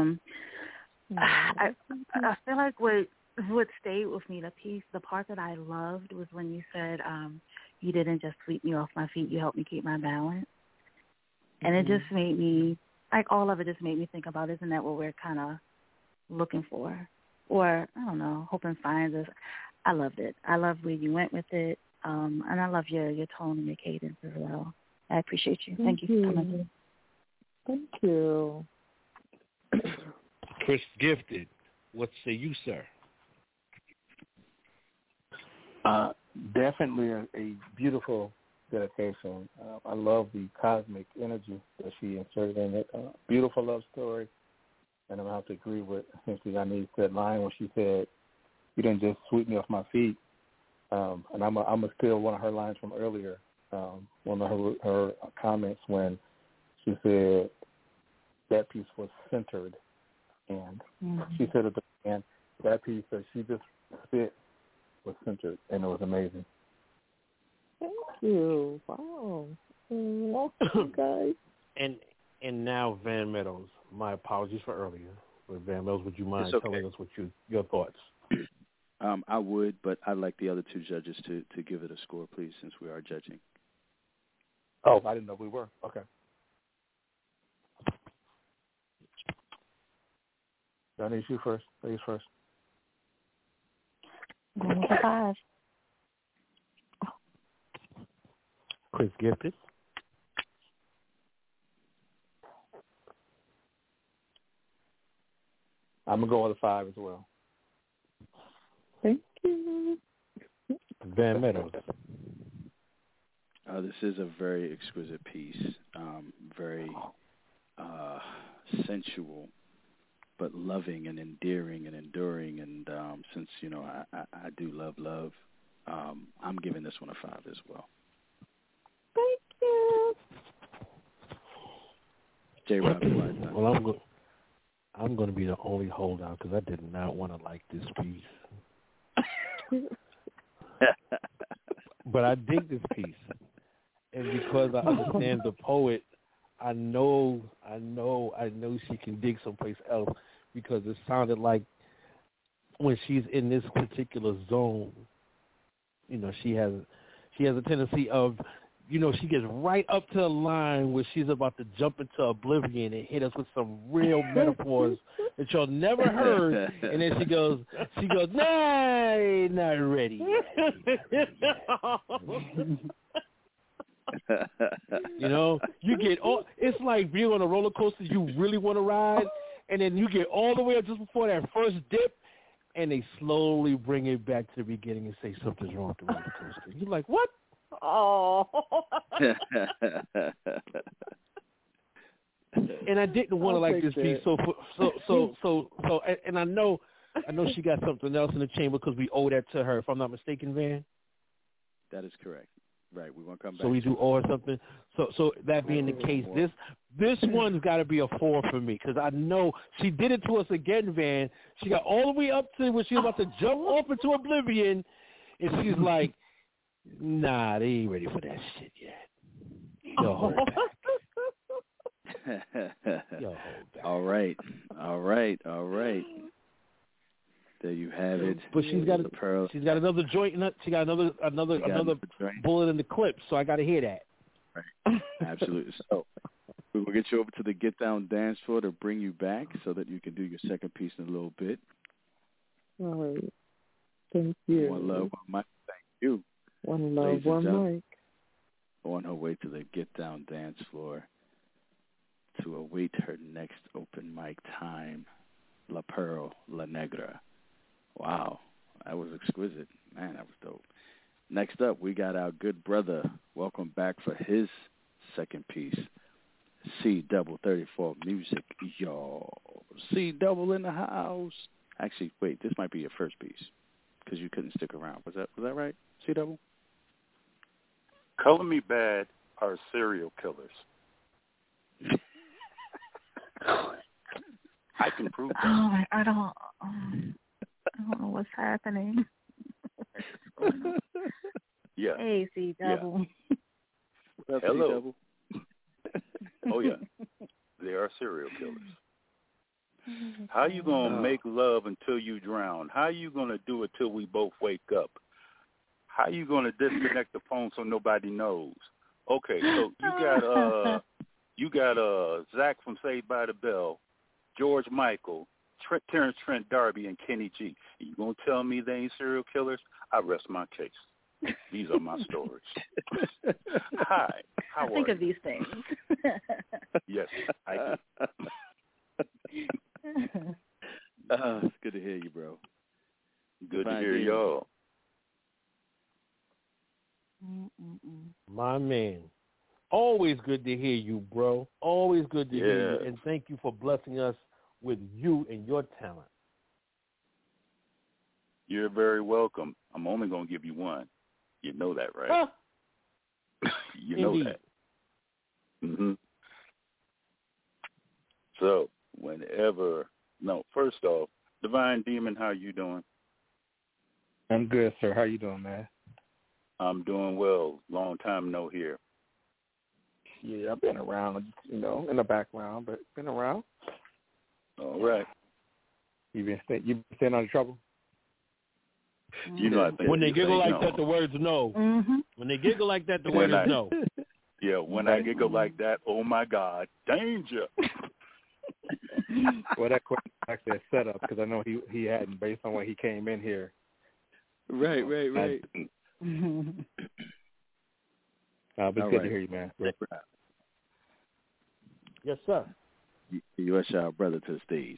I feel like what stayed with me, the part that I loved was when you said, you didn't just sweep me off my feet, you helped me keep my balance. And it just made me, like all of it just made me think about, isn't that what we're kind of looking for? Or, I don't know, hoping finds us. I loved it. I love where you went with it. And I love your tone and your cadence as well. I appreciate you. Thank you for coming through. Thank you. Chris Gifted, what say you, sir? Definitely a beautiful dedication. I love the cosmic energy that she inserted in it. Beautiful love story. And I'm going to have to agree with essentially Janice that line when she said, you didn't just sweep me off my feet. And I'm going to steal one of her lines from earlier, one of her comments when she said that piece was centered. And she said that And that piece that she just spit was centered, and it was amazing. Thank you. Wow. Awesome, guys. And now, Van Meadows, my apologies for earlier. But Van Meadows, would you mind telling us what your thoughts? I would, but I'd like the other two judges to give it a score, please, since we are judging. Oh, I didn't know we were. Okay. Johnny, you first. Ladies first. Going with a 5. Chris Gifted. I'm going to go with a 5 as well. Thank you. Van Meadows. This is a very exquisite piece, very sensual, but loving and endearing and enduring. And since, I do love, I'm giving this one a 5 as well. Thank you. J-Rob, well, I'm going to be the only holdout because I did not want to like this piece. But I dig this piece. And because I understand the poet, I know she can dig someplace else because it sounded like when she's in this particular zone, she has a tendency of, she gets right up to the line where she's about to jump into oblivion and hit us with some real metaphors that y'all never heard. And then she goes, nah, not ready yet. You get all, it's like being on a roller coaster you really want to ride, and then you get all the way up just before that first dip, and they slowly bring it back to the beginning and say something's wrong with the roller coaster. You're like, what? Oh. And I didn't want to like this piece, and I know she got something else in the chamber because we owe that to her, if I'm not mistaken, Van. That is correct. Right, we're gonna come back. So we do owe her something. So that being the case, this one's got to be a 4 for me because I know she did it to us again, Van. She got all the way up to when she was about to jump off into oblivion, and she's like, nah, they ain't ready for that shit yet. Yo, hold back. All right. There you have it. But she's got another joint. She got another bullet in the clip. So I got to hear that. Right. Absolutely. So we will get you over to the Get Down dance floor to bring you back so that you can do your second piece in a little bit. All right. Thank you. One love, one mic. Thank you. One love, one mic. On her way to the Get Down dance floor to await her next open mic time, La Pearl, La Negra. Wow, that was exquisite. Man, that was dope. Next up, we got our good brother. Welcome back for his second piece, C-34 Music. Yo, C-Double in the house. Actually, wait, this might be your first piece because you couldn't stick around. Was that right, C-Double? Color Me Bad are serial killers. I can prove that. Oh, I don't know what's happening. Yeah. Hey, C-Double. Yeah. Hello. Oh, yeah. They are serial killers. How you going to make love until you drown? How you going to do it till we both wake up? How you going to disconnect the phone so nobody knows? Okay, so you got Zach from Saved by the Bell, George Michael, Terrence Trent D'Arby, and Kenny G. You going to tell me they ain't serial killers? I rest my case. These are my stories. Hi, how are you? Think of these things. Yes, I do. It's good to hear you, bro. Good to hear y'all. My man. Always good to hear you, bro. Always good to hear you. And thank you for blessing us with you and your talent. You're very welcome. I'm only going to give you one. You know that, right? You know Indeed. that. Mm-hmm. So, first off, Divine Demon, how you doing? I'm good, sir. How you doing, man? I'm doing well. Long time no hear. Yeah, I've been around, in the background, but been around. All right. You been staying out of trouble? You know, when they giggle like that, the word's no. Mm-hmm. When they giggle like that, the word is no. Yeah, when I giggle like that, oh my God, danger. Well, that question is actually a setup because I know he hadn't based on when he came in here. Right. But it's good to hear you, man. Yes, sir. You usher our brother to the stage.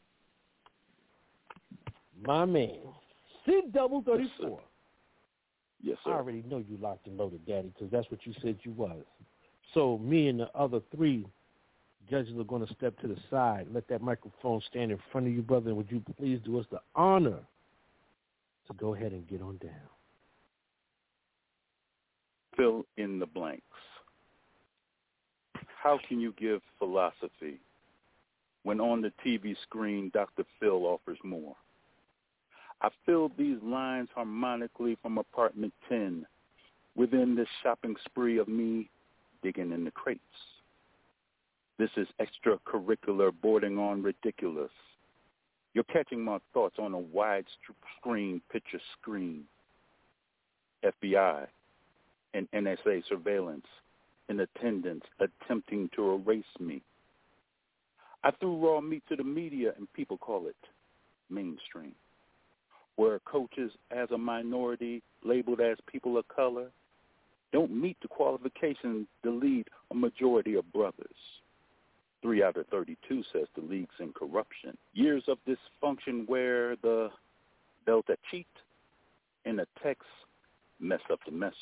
My man, C-34. Yes, sir. I already know you locked and loaded, Daddy, because that's what you said you was. So me and the other three judges are going to step to the side, let that microphone stand in front of you, brother, and would you please do us the honor to go ahead and get on down. Fill in the blanks. How can you give philosophy when on the TV screen Dr. Phil offers more? I filled these lines harmonically from apartment 10 within this shopping spree of me digging in the crates. This is extracurricular bordering on ridiculous. You're catching my thoughts on a wide screen picture screen. FBI and NSA surveillance in attendance attempting to erase me. I threw raw meat to the media and people call it mainstream, where coaches as a minority labeled as people of color don't meet the qualifications to lead a majority of brothers. 3 out of 32 says the league's in corruption. Years of dysfunction where the Delta cheat and the text mess up the message.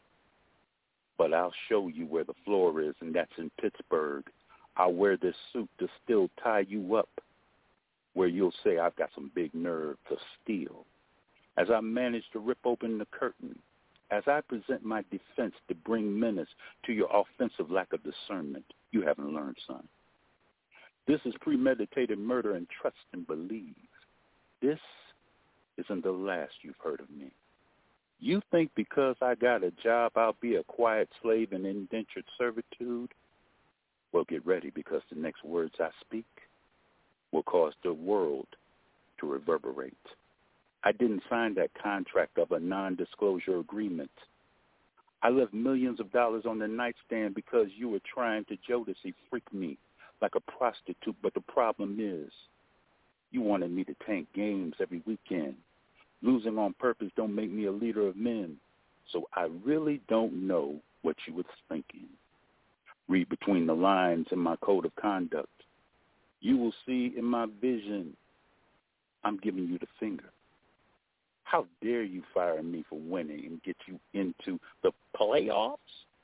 But I'll show you where the floor is, and that's in Pittsburgh. I'll wear this suit to still tie you up, where you'll say I've got some big nerve to steal. As I manage to rip open the curtain, as I present my defense to bring menace to your offensive lack of discernment, you haven't learned, son. This is premeditated murder and trust and believe. This isn't the last you've heard of me. You think because I got a job I'll be a quiet slave in indentured servitude? Well, get ready, because the next words I speak will cause the world to reverberate. I didn't sign that contract of a non-disclosure agreement. I left millions of dollars on the nightstand because you were trying to Jodeci freak me like a prostitute, but the problem is you wanted me to tank games every weekend. Losing on purpose don't make me a leader of men, so I really don't know what you was thinking. Read between the lines in my code of conduct. You will see in my vision I'm giving you the finger. How dare you fire me for winning and get you into the playoffs?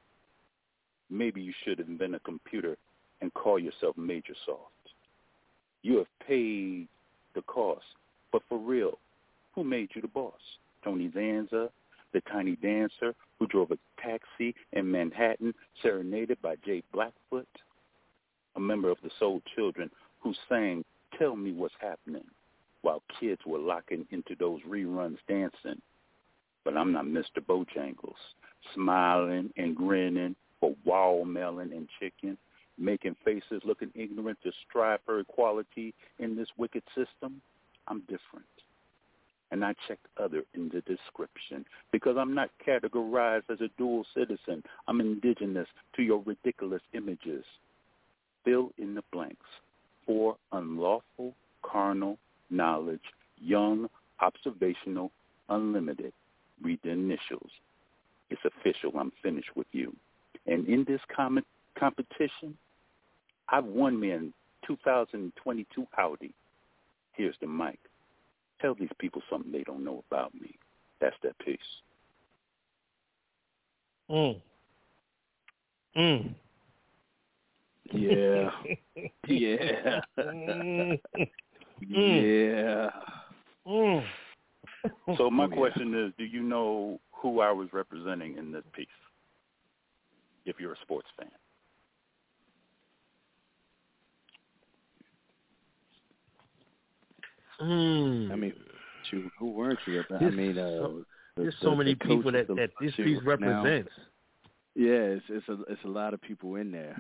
Maybe you should invent a computer and call yourself Major Soft. You have paid the cost, but for real, who made you the boss? Tony Danza, the tiny dancer who drove a taxi in Manhattan, serenaded by Jay Blackfoot? A member of the Soul Children who sang, "Tell Me What's Happening," while kids were locking into those reruns dancing. But I'm not Mr. Bojangles, smiling and grinning for wild melon and chicken, making faces looking ignorant to strive for equality in this wicked system. I'm different. And I checked other in the description because I'm not categorized as a dual citizen. I'm indigenous to your ridiculous images. Fill in the blanks. For unlawful, carnal, knowledge, young, observational, unlimited. Read the initials. It's official. I'm finished with you. And in this competition, I've won me in 2022 Audi. Here's the mic. Tell these people something they don't know about me. That's that piece. Yeah. Yeah. Yeah. So my question is, do you know who I was representing in this piece, if you're a sports fan? I mean, who weren't you? There's so many people that this piece represents. Yeah, it's a lot of people in there.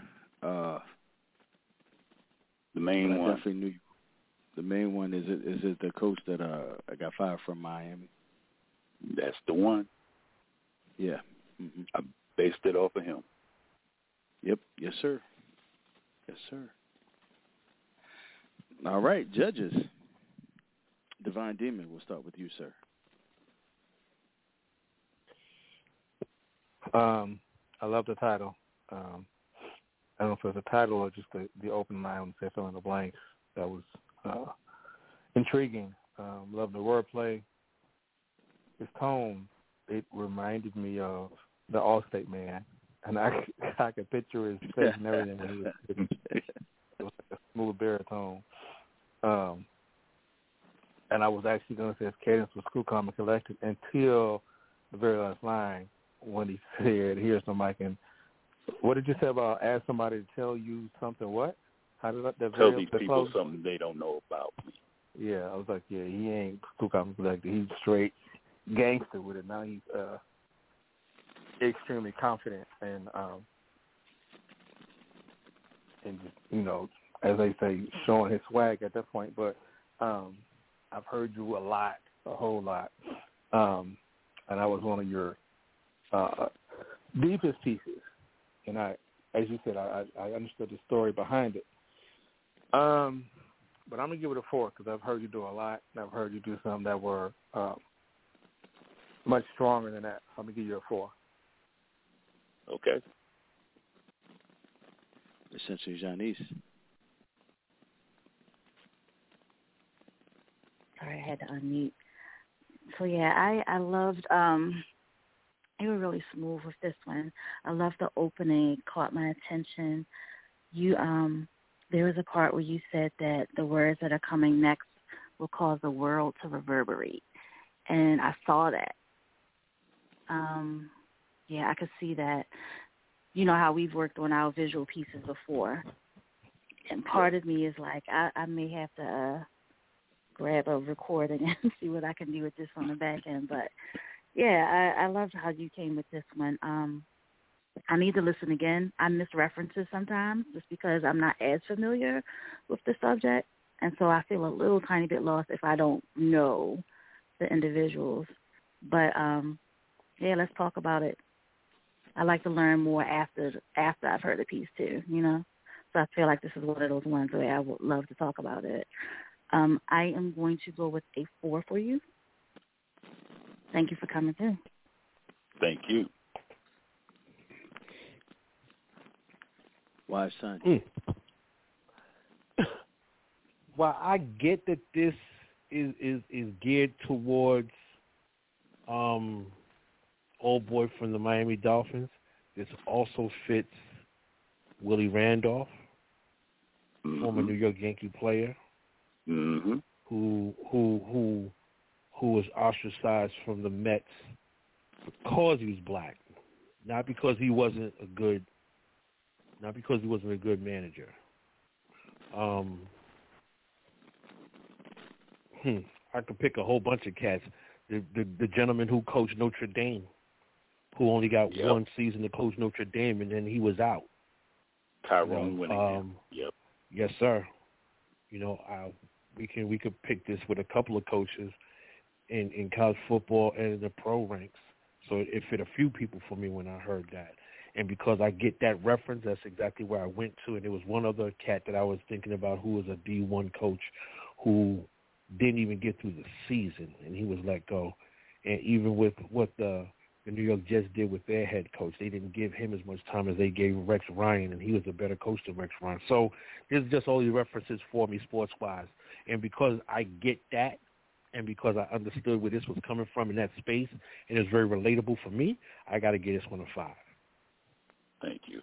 The main one. I definitely knew. The main one is it the coach that I got fired from Miami? That's the one. Yeah. Mm-hmm. I based it off of him. Yep. Yes, sir. Yes, sir. All right, judges. Divine Demon, we'll start with you, sir. I love the title. I don't know if it was a title or just the open line when they fill in the blanks. That was intriguing. Love the wordplay. His tone, it reminded me of the Allstate Man, and I could picture his face and everything. It was like a smooth baritone. And I was actually going to say his cadence was cool, calm, and collected until the very last line when he said, "Here's the mic." And what did you say about ask somebody to tell you something? What? How did that? Tell these people something they don't know about me. Yeah, I was like, yeah, he ain't cool, calm, and collected. He's straight gangster with it. Now he's extremely confident and just, as they say, showing his swag at that point. But I've heard you a whole lot, and I was one of your deepest pieces. And I, as you said, I understood the story behind it. But I'm gonna give it a 4 because I've heard you do a lot, and I've heard you do some that were much stronger than that. So I'm gonna give you a 4. Okay. Essentially, Janice. Sorry, I had to unmute. So yeah, I loved. You were really smooth with this one. I loved the opening; it caught my attention. You there was a part where you said that the words that are coming next will cause the world to reverberate, and I saw that. Yeah, I could see that. You know how we've worked on our visual pieces before, and part of me is like, I may have to grab a recording and see what I can do with this on the back end. But yeah, I loved how you came with this one. I need to listen again. I miss references sometimes just because I'm not as familiar with the subject, and so I feel a little tiny bit lost if I don't know the individuals. But yeah, let's talk about it. I like to learn more after I've heard the piece too, So I feel like this is one of those ones where I would love to talk about it. I am going to go with a 4 for you. Thank you for coming through. Thank you. Why, son? Well, I get that this is geared towards old boy from the Miami Dolphins. This also fits Willie Randolph, former New York Yankee player, who was ostracized from the Mets because he was black, not because he wasn't a good manager. I could pick a whole bunch of cats. The gentleman who coached Notre Dame, who only got one season to coach Notre Dame, and then he was out. Tyrone Winningham. Yep. Yes, sir. We could pick this with a couple of coaches in college football and in the pro ranks. So it fit a few people for me when I heard that. And because I get that reference, that's exactly where I went to. And there was one other cat that I was thinking about who was a D1 coach who didn't even get through the season, and he was let go. And even with what the New York Jets did with their head coach, they didn't give him as much time as they gave Rex Ryan, and he was a better coach than Rex Ryan. So there's just all these references for me sports-wise. And because I get that, and because I understood where this was coming from in that space, and it's very relatable for me, I got to give this one a 5. Thank you.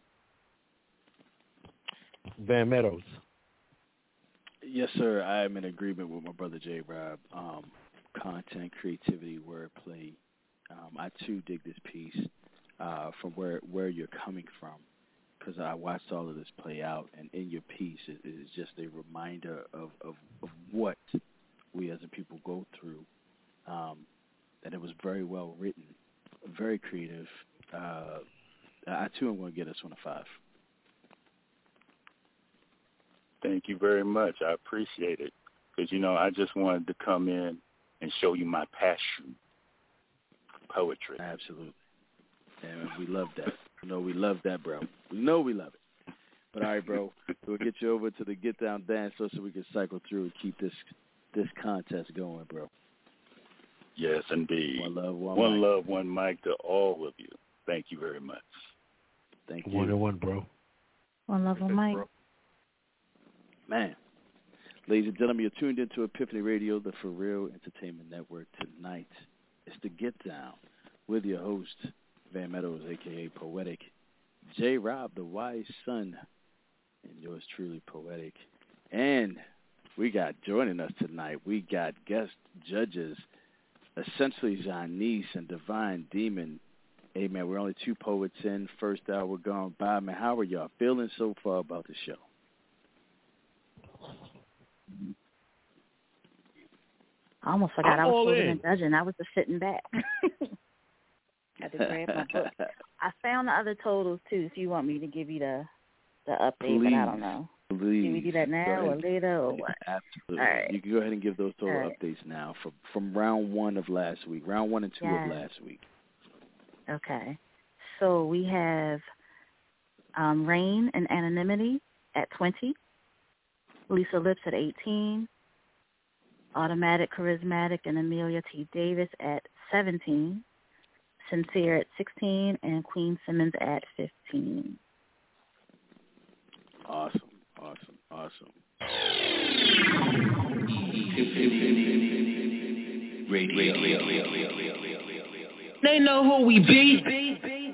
Van Meadows. Yes, sir. I am in agreement with my brother J. Rob. Content, creativity, wordplay. I too dig this piece from where you're coming from, because I watched all of this play out, and in your piece it is just a reminder of what we as a people go through. And it was very well written, very creative. I too am going to get this one a 5. Thank you very much. I appreciate it. Because, I just wanted to come in and show you my passion for poetry. Absolutely. And we love that. We love that, bro. We know we love it. But, all right, bro, we'll get you over to the Get Down Dance so we can cycle through and keep this contest going, bro. Yes, indeed. One love, one mic to all of you. Thank you very much. Thank you. 1-on-1, bro. One love, one mic. Man. Ladies and gentlemen, you're tuned into Epiphany Radio, the For Real Entertainment Network. Tonight, it's the Get Down with your host, Van Meadows, a.k.a. Poetic, J. Rob, the wise son, and yours truly, Poetic. And we got joining us tonight, we got guest judges, essentially Janice and Divine Demon. Hey, man, we're only 2 poets in. First hour gone by. Man, how are y'all feeling so far about the show? I almost forgot I was supposed to be judging. I was just sitting back. Had to grab my book. I found the other totals, too, if you want me to give you the update, please, but I don't know. Please. Can we do that now or later or what? Absolutely. All right. You can go ahead and give those total updates now from round 1 of last week, round 1 and 2 of last week. Okay. So we have Rain and Anonymity at 20, Lisa Lips at 18, Automatic, Charismatic, and Amelia T. Davis at 17, Sincere at 16, and Queen Simmons at 15. Awesome. They know who we be.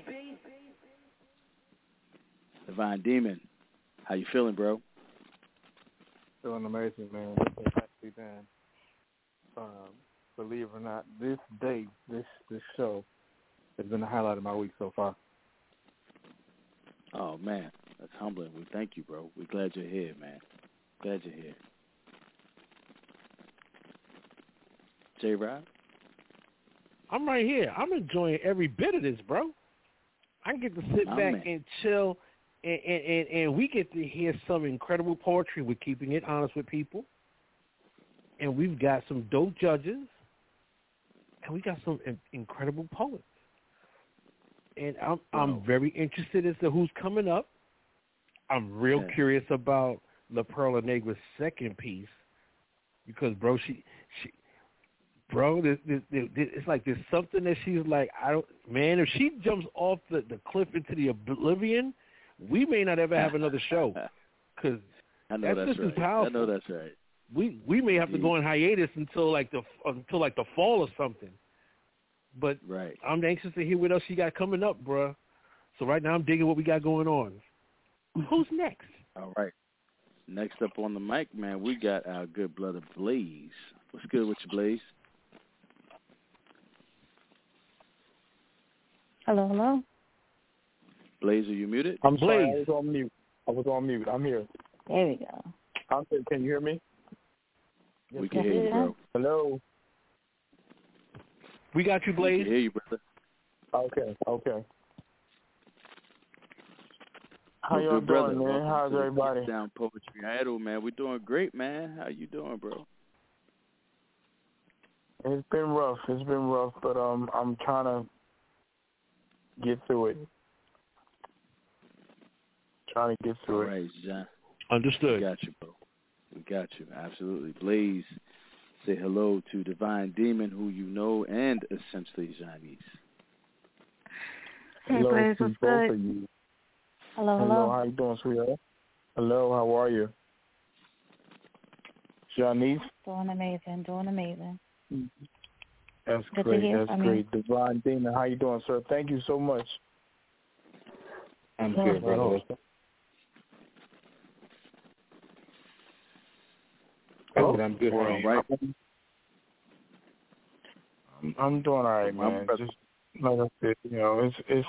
Divine Demon, how you feeling, bro? Feeling amazing, man. It's actually been, believe it or not, this day, this show has been the highlight of my week so far. Oh, man, that's humbling. We thank you, bro. We're glad you're here, man. Glad you're here. J-Rob? I'm right here. I'm enjoying every bit of this, bro. I get to sit back and chill, and we get to hear some incredible poetry. We're keeping it honest with people. And we've got some dope judges, and we got some incredible poets. And I'm very interested as to who's coming up. I'm real curious about La Perla Negra's second piece because, bro, it's like there's something that she's like, if she jumps off the cliff into the oblivion, we may not ever have another show because that's just as powerful. I know that's right. We may have to go on hiatus until like the fall or something. But I'm anxious to hear what else she got coming up, bruh. So right now I'm digging what we got going on. Who's next? All right. Next up on the mic, man, we got our good brother Blaze. What's good with you, Blaze? Hello. Blaze, are you muted? I'm Blaze. Sorry, I was on mute. I'm here. There we go. Can you hear me? We can hear you, bro. Hello. We got you, Blaze. We can hear you, brother. Okay. How y'all doing, man? How's everybody? Down Poetry Idol, man. We're doing great, man. How you doing, bro? It's been rough, but I'm trying to get through it. All right, John. Understood. We got you, bro. We got you. Absolutely. Blaze, say hello to Divine Demon, who you know, and essentially Janice. Hey, hello, Blaze, what's good? Of you. Hello. How you doing, sweetheart? Hello, how are you? Janice? Doing amazing. That's good great. To hear That's from great. You. Divine Demon, how you doing, sir? Thank you so much. I'm good, brother. I'm good. All right. I'm doing all right, man. Just like I said, it's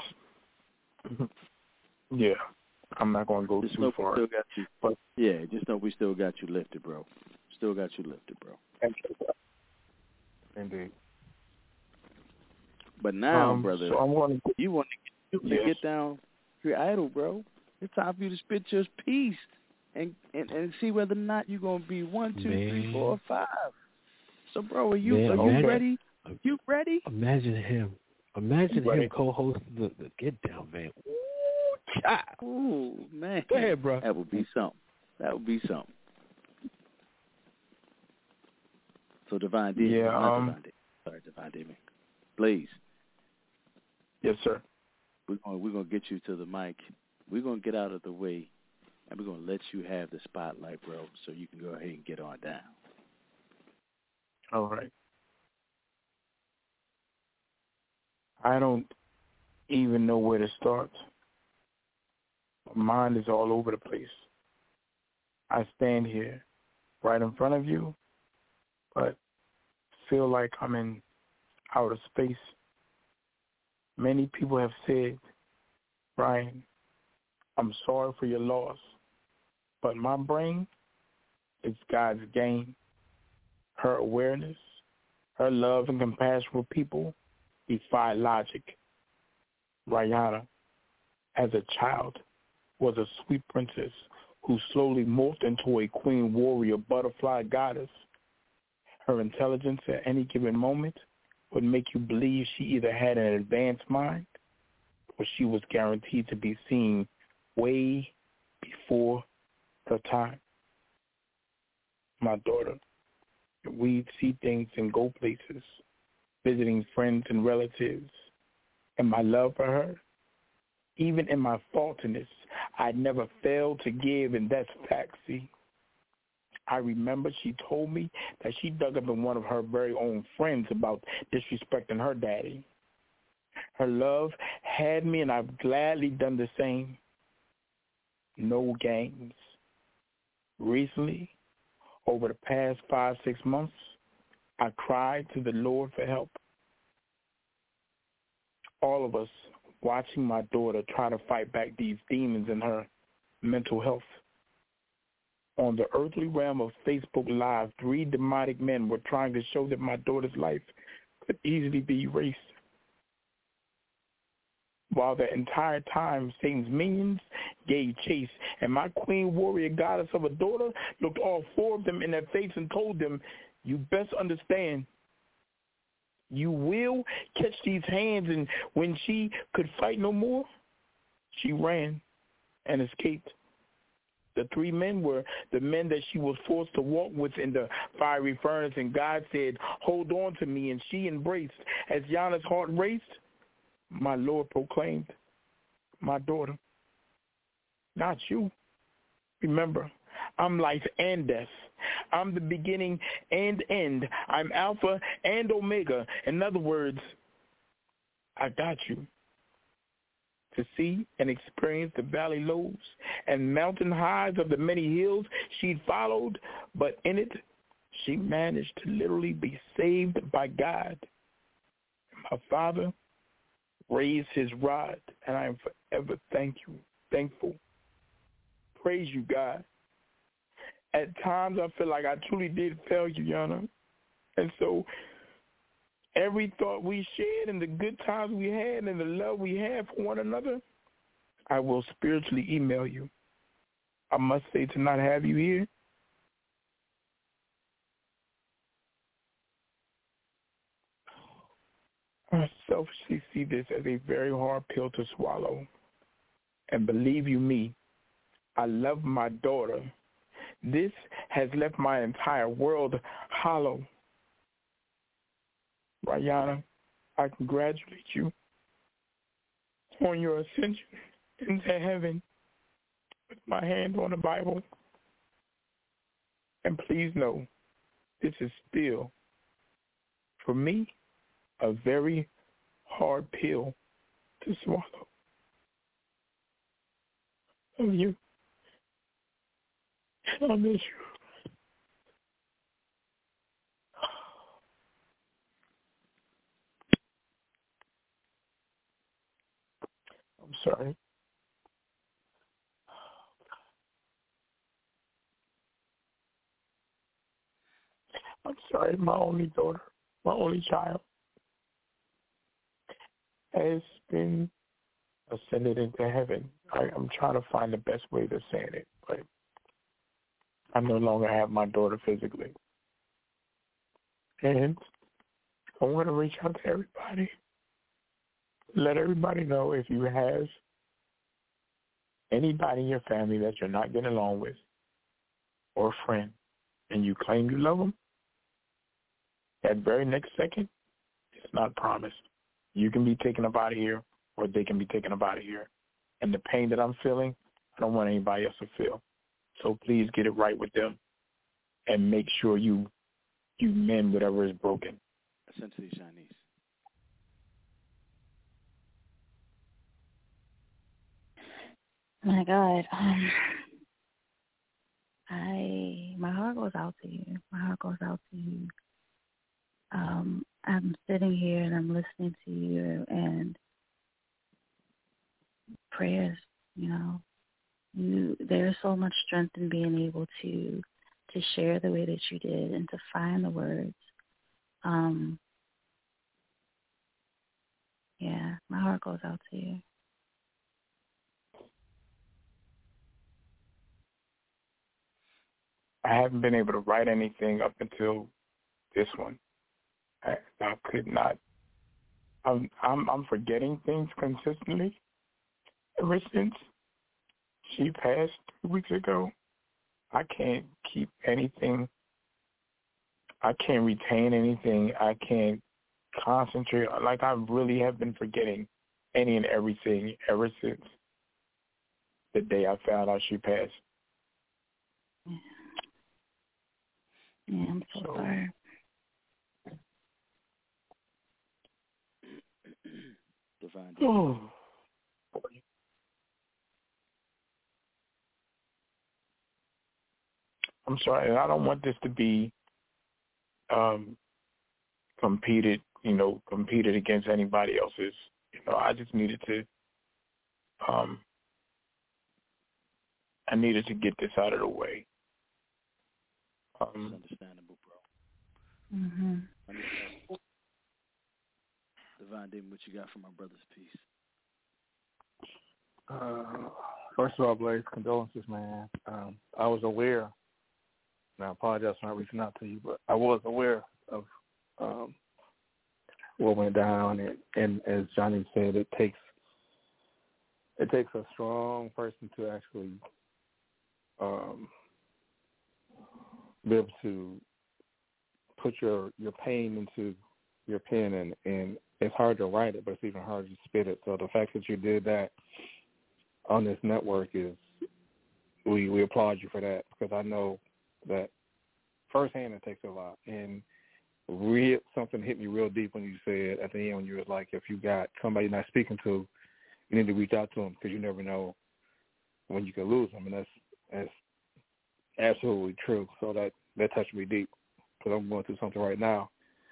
yeah. I'm not going to go too far. Still got you. But just know we still got you lifted, bro. Indeed. But now, brother, so you want to get down to your idol, bro. It's time for you to spit your piece and see whether or not you're gonna be 1, 2, 3, 4, 5. So, bro, are you ready? You ready? Imagine him co-hosting the Get Down, man. Ooh, child. Ooh, man. Go ahead, bro. That would be something. So, Divine D. Yeah. Divine D. Please. Yes, sir. We're gonna get you to the mic. We're gonna get out of the way, and we're gonna let you have the spotlight, bro, so you can go ahead and get on down. All right. I don't even know where to start. My mind is all over the place. I stand here right in front of you, but feel like I'm in outer space. Many people have said, Brian, I'm sorry for your loss, but my brain is God's game. Her awareness, her love and compassion for people defy logic. Rihanna, as a child, was a sweet princess who slowly morphed into a queen warrior butterfly goddess. Her intelligence at any given moment would make you believe she either had an advanced mind or she was guaranteed to be seen way before her time. My daughter, we'd see things and go places, visiting friends and relatives, and my love for her, even in my faultiness, I never failed to give, and that's fact, see. I remember she told me that she dug up in one of her very own friends about disrespecting her daddy. Her love had me, and I've gladly done the same. No games. Recently, over the past 5-6 months, I cried to the Lord for help. All of us watching my daughter try to fight back these demons in her mental health. On the earthly realm of Facebook Live, 3 demonic men were trying to show that my daughter's life could easily be erased. While the entire time, Satan's minions gave chase, and my queen warrior goddess of a daughter looked all 4 of them in their face and told them, you best understand, you will catch these hands. And when she could fight no more, she ran and escaped. The 3 men were the men that she was forced to walk with in the fiery furnace, and God said, hold on to me, and she embraced. As Yana's heart raced, my Lord proclaimed, my daughter, not you. Remember, I'm life and death. I'm the beginning and end. I'm Alpha and Omega. In other words, I got you. To see and experience the valley lows and mountain highs of the many hills she'd followed, but in it, she managed to literally be saved by God. My Father raised his rod, and I am forever thankful. Praise you, God. At times, I feel like I truly did fail you, Yana. And so every thought we shared and the good times we had and the love we had for one another, I will spiritually email you. I must say, to not have you here, I selfishly see this as a very hard pill to swallow. And believe you me, I love my daughter. This has left my entire world hollow. Rihanna, I congratulate you on your ascension into heaven with my hand on the Bible. And please know, this is still, for me, a very hard pill to swallow. Love you. I miss you. I'm sorry. right? My only daughter, my only child, has been ascended into heaven. I'm trying to find the best way to say it, but I no longer have my daughter physically. And I want to reach out to everybody. Let everybody know if you have anybody in your family that you're not getting along with or a friend and you claim you love them, that very next second, it's not promised. You can be taken up out of here or they can be taken up out of here. And the pain that I'm feeling, I don't want anybody else to feel. So please get it right with them and make sure you mend whatever is broken. Essentially Chinese. My God, my heart goes out to you. My heart goes out to you. I'm sitting here and I'm listening to you and prayers. There's so much strength in being able to share the way that you did and to find the words. Yeah, my heart goes out to you. I haven't been able to write anything up until this one. I could not. I'm forgetting things consistently. Ever since she passed 2 weeks ago, I can't keep anything. I can't retain anything. I can't concentrate. Like I really have been forgetting any and everything ever since the day I found out she passed. Yeah, I'm so sorry. Oh. I'm sorry, and I don't want this to be competed against anybody else's. I just needed to I needed to get this out of the way. It's understandable, bro. Mhm. Divine Demon, what you got for my brother's piece? First of all, Blaze, condolences, man. I was aware, and I apologize for not reaching out to you, but I was aware of what went down, and as Johnny said, it takes a strong person to actually be able to put your pain into your pen, and it's hard to write it, but it's even harder to spit it. So the fact that you did that on this network we applaud you for that, because I know that firsthand it takes a lot. And something hit me real deep when you said at the end, when you was like, if you got somebody not speaking to, you need to reach out to them, because you never know when you can lose them, and that's absolutely true. So that touched me deep, because I'm going through something right now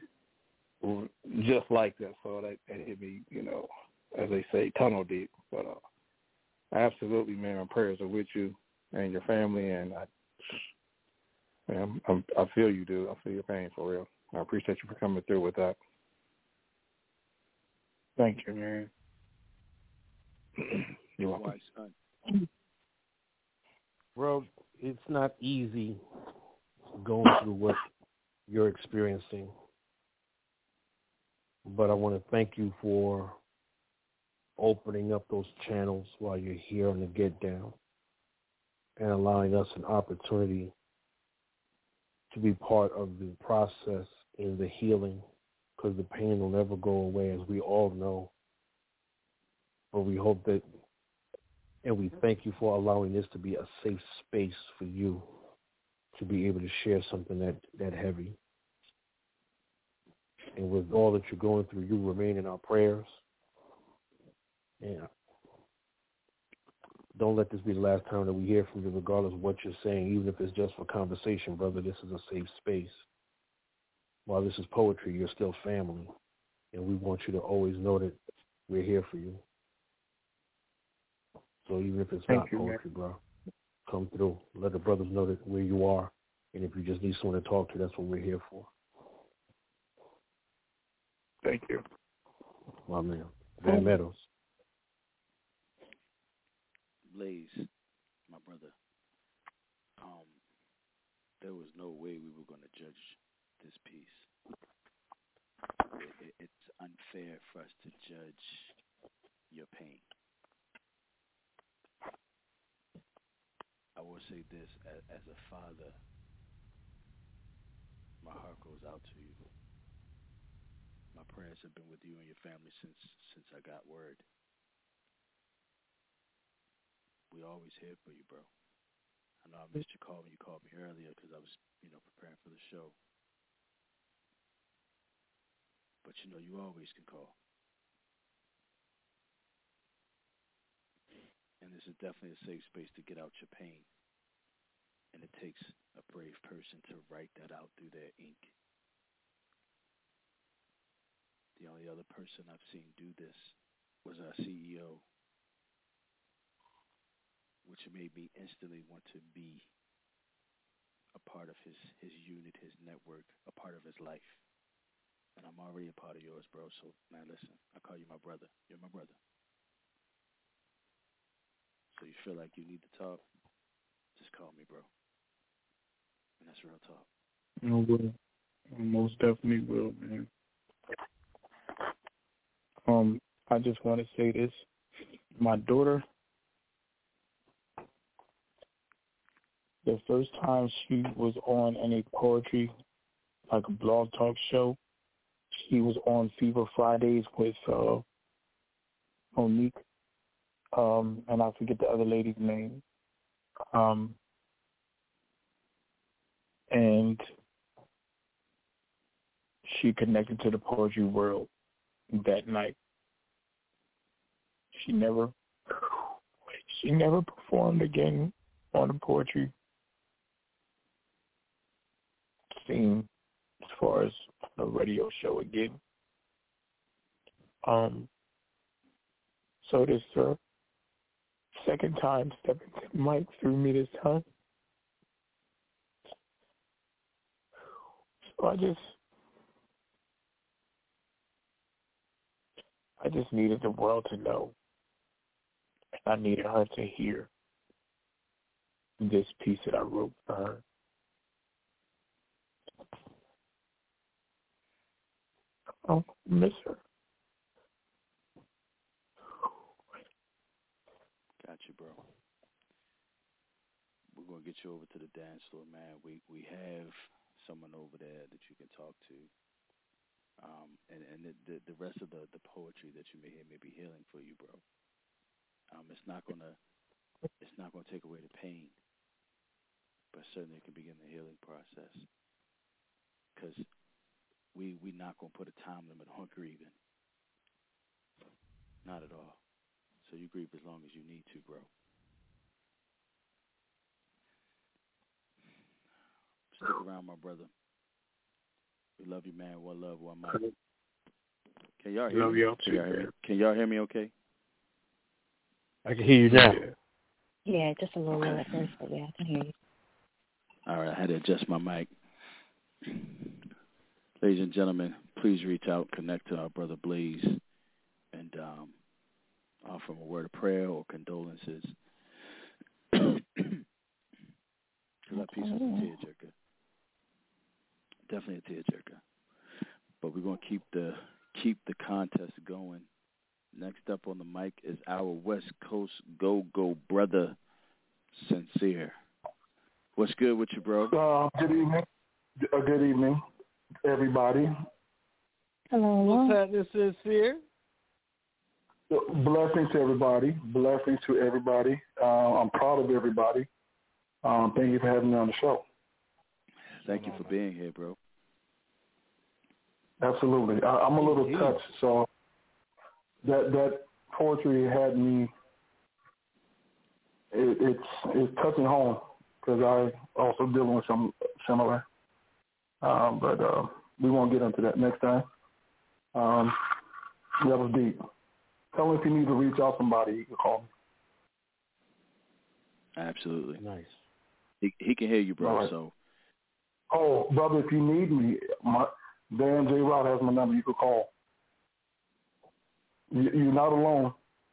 just like that. So that hit me, as they say, tunnel deep. But absolutely, man, my prayers are with you and your family, and I feel you, dude. I feel your pain for real. I appreciate you for coming through with that. Thank you, man. You're welcome. Bro, it's not easy going through what you're experiencing, but I want to thank you for opening up those channels while you're here on the Get Down and allowing us an opportunity to be part of the process in the healing, because the pain will never go away, as we all know. But we hope that, and we thank you for allowing this to be a safe space for you to be able to share something that heavy. And with all that you're going through, you remain in our prayers. And don't let this be the last time that we hear from you, regardless of what you're saying, even if it's just for conversation, brother. This is a safe space. While this is poetry, you're still family. And we want you to always know that we're here for you. So even if it's not poetry, bro, come through. Let the brothers know that where you are. And if you just need someone to talk to, that's what we're here for. Thank you. My man, Van Meadows. Blaze, my brother. There was no way we were going to judge this piece. It's unfair for us to judge your pain. I will say this, as a father, my heart goes out to you. My prayers have been with you and your family since I got word. We always here for you, bro. I know I missed your call when you called me earlier because I was, preparing for the show. But, you always can call. And this is definitely a safe space to get out your pain. And it takes a brave person to write that out through their ink. The only other person I've seen do this was our CEO, which made me instantly want to be a part of his unit, his network, a part of his life. And I'm already a part of yours, bro. So, man, listen, I call you my brother. You're my brother. So you feel like you need to talk, just call me, bro. And that's real talk. I will. I most definitely will, man. I just want to say this. My daughter, the first time she was on any poetry, like a blog talk show, she was on Fever Fridays with Monique, and I forget the other lady's name. And she connected to the poetry world that night. She never performed again on the poetry scene as far as a radio show again. So this second time stepping to the mic through me this time. So I just needed the world to know. I needed her to hear this piece that I wrote for her. I miss her. Got you, bro. We're going to get you over to the dance floor, man. We have someone over there that you can talk to. And the rest of the poetry that you may hear may be healing for you, bro. It's not gonna take away the pain, but certainly it can begin the healing process. Because we not gonna put a time limit on grieving, not at all. So you grieve as long as you need to, bro. Stick around, my brother. We love you, man. One love, one mic. Can y'all hear me? Can y'all hear me okay? I can hear you now. Yeah, just a little low at first, but yeah, I can hear you. All right, I had to adjust my mic. Ladies and gentlemen, please reach out, connect to our brother Blaze, and offer him a word of prayer or condolences. Because that piece was a tearjerker. Definitely a tearjerker. But we're going to keep the contest going. Next up on the mic is our West Coast go brother, Sincere. What's good with you, bro? Good evening. Good evening, everybody. Hello. What's happening, Sincere? Blessings to everybody. Blessings to everybody. I'm proud of everybody. Thank you for having me on the show. Thank you for being here, bro. Absolutely. I'm a little touched, so that poetry had me. It's touching home because I also dealing with some similar. But we won't get into that next time. That was deep. Tell me if you need to reach out to somebody, you can call me. Absolutely. Nice. He can hear you, bro. Right. So. Oh, brother, if you need me, Dan J. Rod has my number. You can call. You're not alone.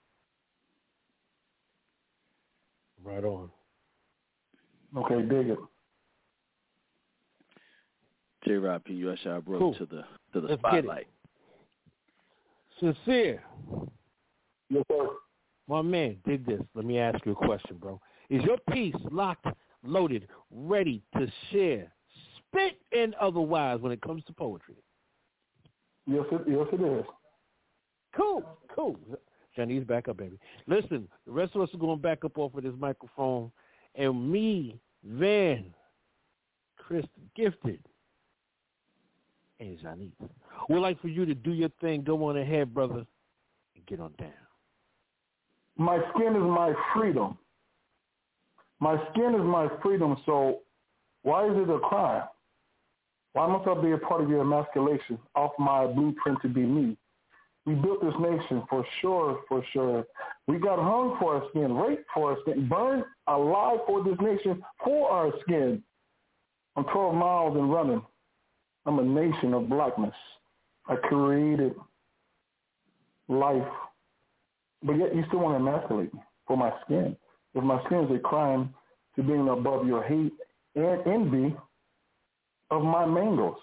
Right on. Okay, dig it. J-Rob, can you usher our bro Cool. to the Let's spotlight? Sincere. Yes, sir. My man, dig this. Let me ask you a question, bro. Is your piece locked, loaded, ready to share, spit, and otherwise when it comes to poetry? Yes, it is. Cool. Johnny's back up, baby. Listen, the rest of us are going back up off of this microphone, and me, Van, Chris, Gifted, and Johnny, we'd like for you to do your thing. Go on ahead, brother, and get on down. My skin is my freedom. My skin is my freedom, so why is it a crime? Why must I be a part of your emasculation off my blueprint to be me? We built this nation for sure. We got hung for our skin, raped for our skin, burned alive for this nation for our skin. I'm 12 miles and running. I'm a nation of blackness. I created life, but yet you still want to emasculate me for my skin. If my skin is a crime to being above your hate and envy of my mangoes.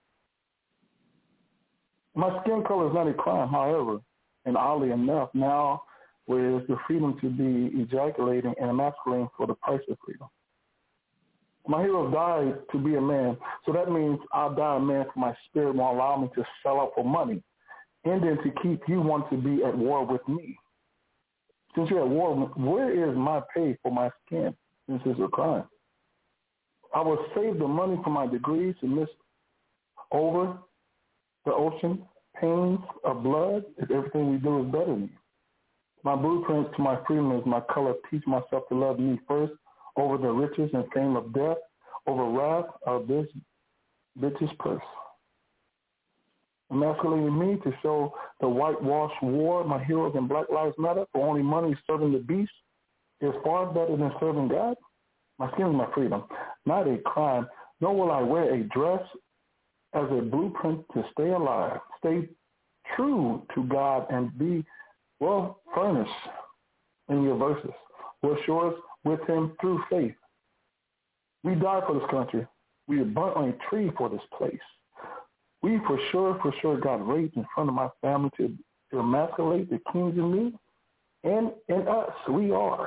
My skin color is not a crime, however, and oddly enough, now where is the freedom to be ejaculating and emasculating for the price of freedom. My hero died to be a man, so that means I'll die a man for my spirit won't allow me to sell out for money, and then to keep you want to be at war with me. Since you're at war, where is my pay for my skin? This is a crime. I will save the money for my degrees and miss over the ocean pains of blood if everything we do is better than you. My blueprint to my freedom is my color. Teach myself to love me first over the riches and fame of death, over wrath of this bitch's purse. Emasculating me to show the whitewash war, my heroes in Black Lives Matter, for only money serving the beast is far better than serving God. My skin is my freedom, not a crime. Nor will I wear a dress as a blueprint to stay alive, stay true to God, and be, well, furnished in your verses. We're shores with him through faith. We died for this country. We were burnt on a tree for this place. We for sure got raped in front of my family to emasculate the kings in me. And in us, we are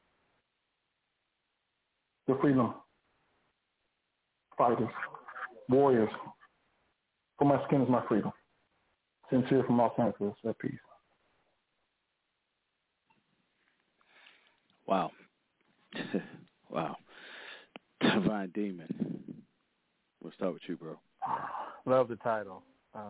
the freedom fighters, warriors. For my skin is my freedom. Sincere from Los Angeles. At peace. Wow. Wow. Divine Demon. We'll start with you, bro. Love the title.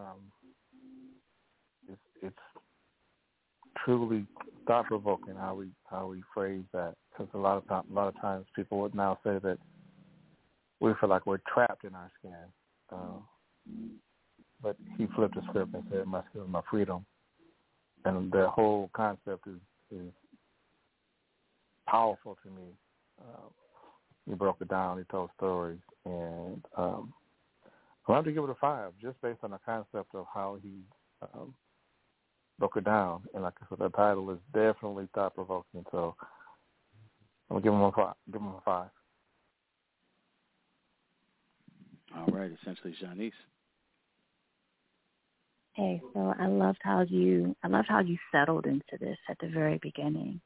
It's truly thought-provoking how we phrase that, because a lot of times people would now say that we feel like we're trapped in our skin. But he flipped the script and said, "My skin is my freedom," and the whole concept is powerful to me. He broke it down. He told stories, and I wanted to give it a 5, just based on the concept of how he broke it down. And like I said, the title is definitely thought-provoking. So I'm gonna give him a 5. Give him a 5. All right, essentially, Janice. Okay, so I loved how you settled into this at the very beginning.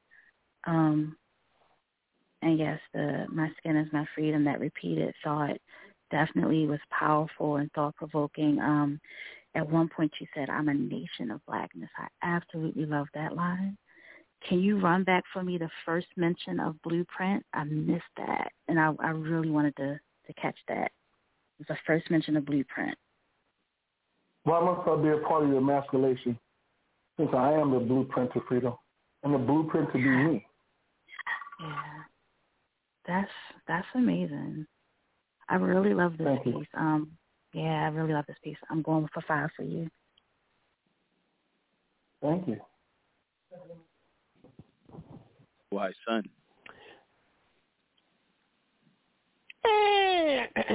And yes, my skin is my freedom, that repeated thought definitely was powerful and thought-provoking. At one point you said, "I'm a nation of blackness." I absolutely love that line. Can you run back for me the first mention of blueprint? I missed that, and I really wanted to catch that. It was the first mention of blueprint. Why must I be a part of your emasculation, since I am the blueprint to freedom and the blueprint to be me? Yeah, that's amazing. I really love this piece. I really love this piece. I'm going for 5 for you. Thank you. Why, son?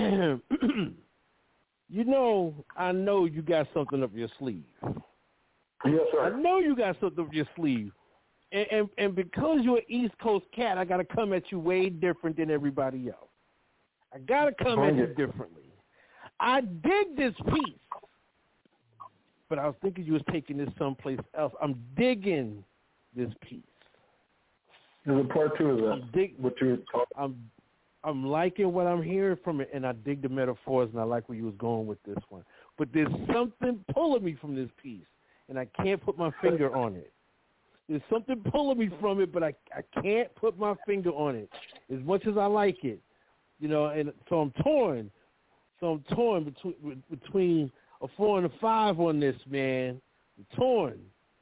I know you got something up your sleeve. Yes, sir. I know you got something up your sleeve. And because you're an East Coast cat, I got to come at you way different than everybody else. I got to come at you differently. I dig this piece, but I was thinking you was taking this someplace else. I'm digging this piece. There's a part two of that. I'm liking what I'm hearing from it, and I dig the metaphors, and I like where you was going with this one. But there's something pulling me from this piece, and I can't put my finger on it. There's something pulling me from it, but I can't put my finger on it. As much as I like it, and so I'm torn. So I'm torn between a 4 and a 5 on this, man. I'm torn.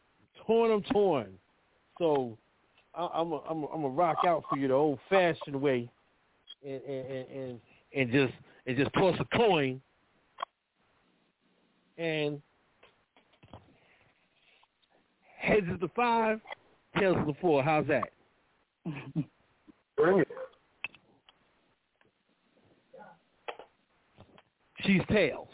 So I'm a rock out for you the old-fashioned way, and just toss a coin, and heads is the 5, tails is the 4. How's that? Bring it. She's tails.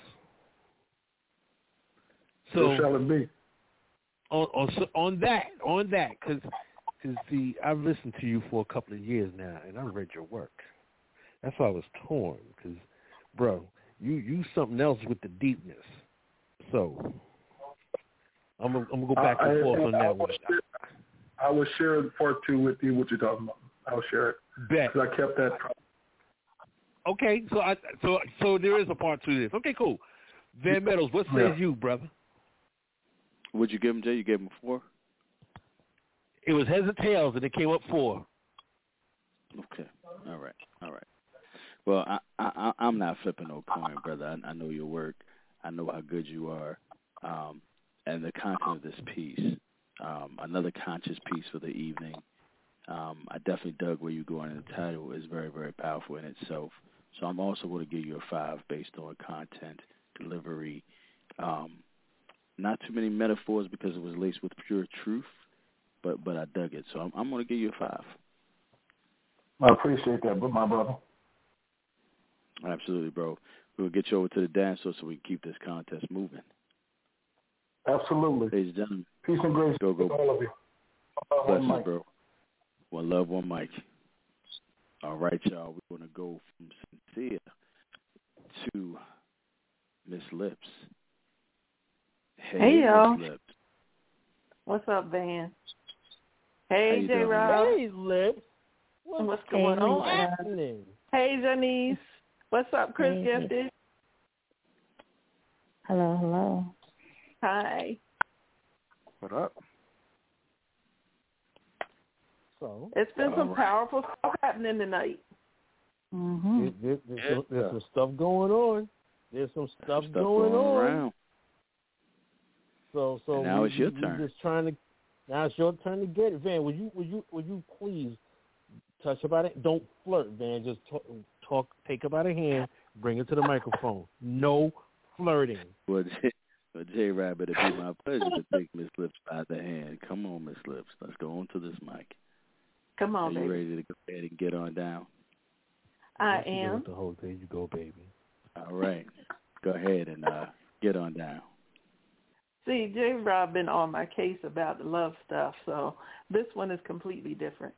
So shall it be? On that, because see, I've listened to you for a couple of years now, and I've read your work. That's why I was torn, because, bro, you something else with the deepness. So I'm gonna go back and forth on that one. I will share part 2 with you. What you're talking about? I'll share it. Bet. Because I kept that. Okay, so there is a part 2 to this. Okay, cool. Van Meadows, what says you, brother? What'd you give him, Jay? You gave him 4? It was heads or tails, and it came up 4. Okay. All right. Well, I'm not flipping no coin, brother. I know your work. I know how good you are. And the content of this piece, another conscious piece for the evening. I definitely dug where you're going, and the title is very, very powerful in itself. So I'm also going to give you a 5 based on content, delivery, not too many metaphors because it was laced with pure truth, but I dug it. So I'm going to give you a 5. I appreciate that, my brother. Absolutely, bro. We'll get you over to the dance floor so we can keep this contest moving. Absolutely. Ladies and gentlemen. Peace and grace to all of you. Blessings, bro. One love, one mic. All right, y'all. We're going to go from Sincere to Miss Lips. Hey, y'all. Miss Lips. What's up, Van? Hey, J-Rob. Hey, Lips. What's going on? Hey, Janice. What's up, Chris Gifted? Hello. Hi. What up? So it's been some powerful stuff happening tonight. Mm-hmm. There's some stuff going on. There's some stuff going on. Around. So now it's your turn. Now it's your turn to get it, Van. Would you please touch about it? Don't flirt, Van. Just talk. Take her by the hand. Bring her to the microphone. No flirting. Well, J. Rabbit, it'd be my pleasure to take Miss Lips by the hand. Come on, Miss Lips. Let's go on to this mic. Come on, baby. Are you baby. ready to go ahead and get on down? I am. The whole thing, you go, baby. All right. Go ahead and get on down. See, J-Rob been on my case about the love stuff, so this one is completely different.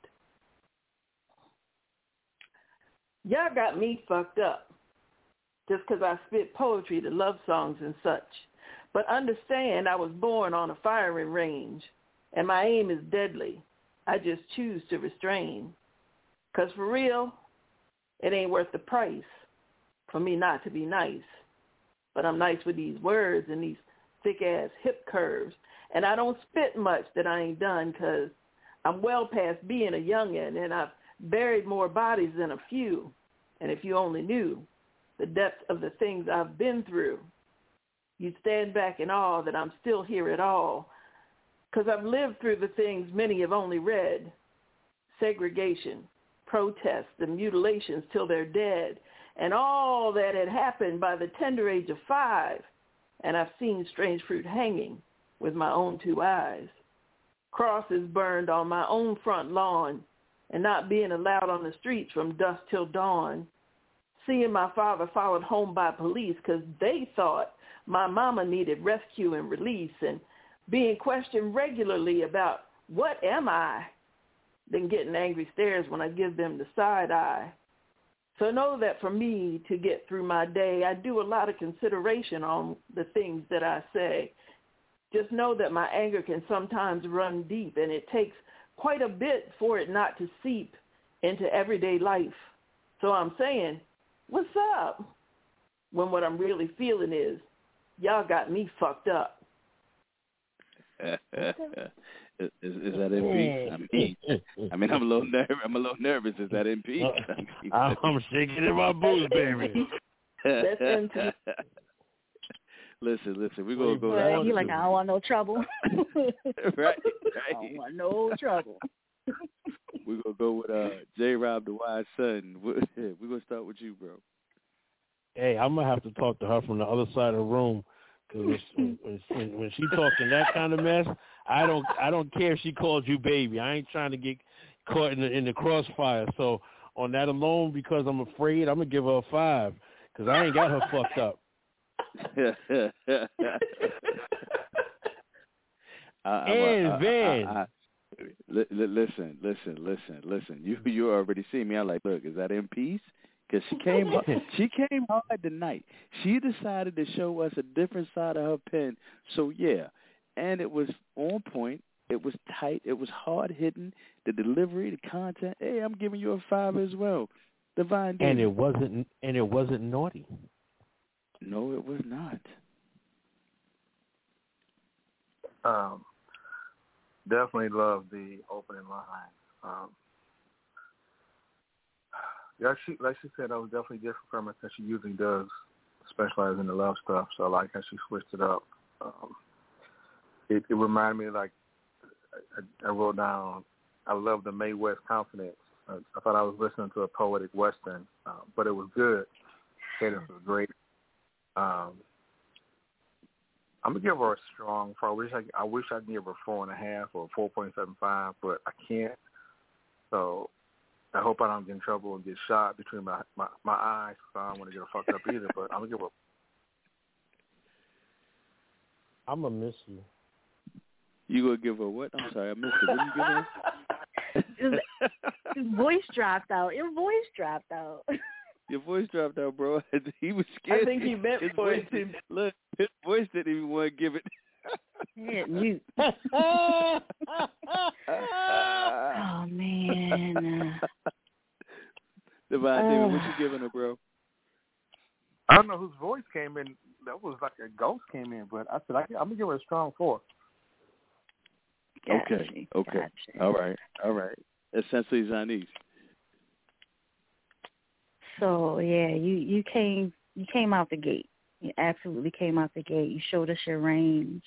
Y'all got me fucked up just because I spit poetry to love songs and such. But understand I was born on a firing range, and my aim is deadly. I just choose to restrain. 'Cause for real, it ain't worth the price for me not to be nice. But I'm nice with these words and these thick-ass hip curves. And I don't spit much that I ain't done 'cause I'm well past being a youngin', and I've buried more bodies than a few. And if you only knew the depth of the things I've been through, you'd stand back in awe that I'm still here at all. 'Cause I've lived through the things many have only read. Segregation, protests, and mutilations till they're dead. And all that had happened by the tender age of 5. And I've seen strange fruit hanging with my own 2 eyes. Crosses burned on my own front lawn, and not being allowed on the streets from dusk till dawn. Seeing my father followed home by police 'cause they thought my mama needed rescue and release, and being questioned regularly about what am I, than getting angry stares when I give them the side eye. So know that for me to get through my day, I do a lot of consideration on the things that I say. Just know that my anger can sometimes run deep, and it takes quite a bit for it not to seep into everyday life. So I'm saying, what's up? When what I'm really feeling is, y'all got me fucked up. Is that in peace? I mean, I'm a little nervous. Is that in peace? I'm shaking in my boots, baby. That's in peace. Listen. We're gonna go. You're like, I don't want no trouble. right. I don't want no trouble. We're gonna go with J-Rob, the wise son. We're gonna start with you, bro. Hey, I'm gonna have to talk to her from the other side of the room, because when she talking that kind of mess, I don't care if she calls you baby. I ain't trying to get caught in the crossfire. So on that alone, because I'm afraid, I'm gonna give her a 5, because I ain't got her fucked up. Listen. You already see me. I'm like, look, is that in peace? Because she came hard tonight. She decided to show us a different side of her pen. So yeah, and it was on point. It was tight. It was hard hitting. The delivery, the content. Hey, I'm giving you a 5 as well. Divine. And it wasn't naughty. No, it was not. Definitely love the opening line. Yeah, like she said, that was definitely different from her, because she usually does specialize in the love stuff. So I like how she switched it up. It reminded me, like, I wrote down, I love the Mae West confidence. I thought I was listening to a poetic Western, but it was good. Cadence was great. I'm gonna give her a strong 4. I wish I could give her 4.5 or 4.75, but I can't. So I hope I don't get in trouble and get shot between my eyes. So I don't want to get her fucked up either. But I'm gonna give her. I'm gonna miss you. You gonna give her what? I'm sorry, I missed it. What are you giving her? His voice dropped out. Your voice dropped out. Your voice dropped out, bro. He was scared. I think he meant for it to. Look, his voice didn't even want to give it. Yeah, mute. Oh, man. Divine David, what you giving her, bro? I don't know whose voice came in. That was like a ghost came in, but I said I'm gonna give her a strong 4. Gotcha. Okay. Gotcha. All right. Essentially, Zanise. So yeah, you came out the gate. You absolutely came out the gate. You showed us your range.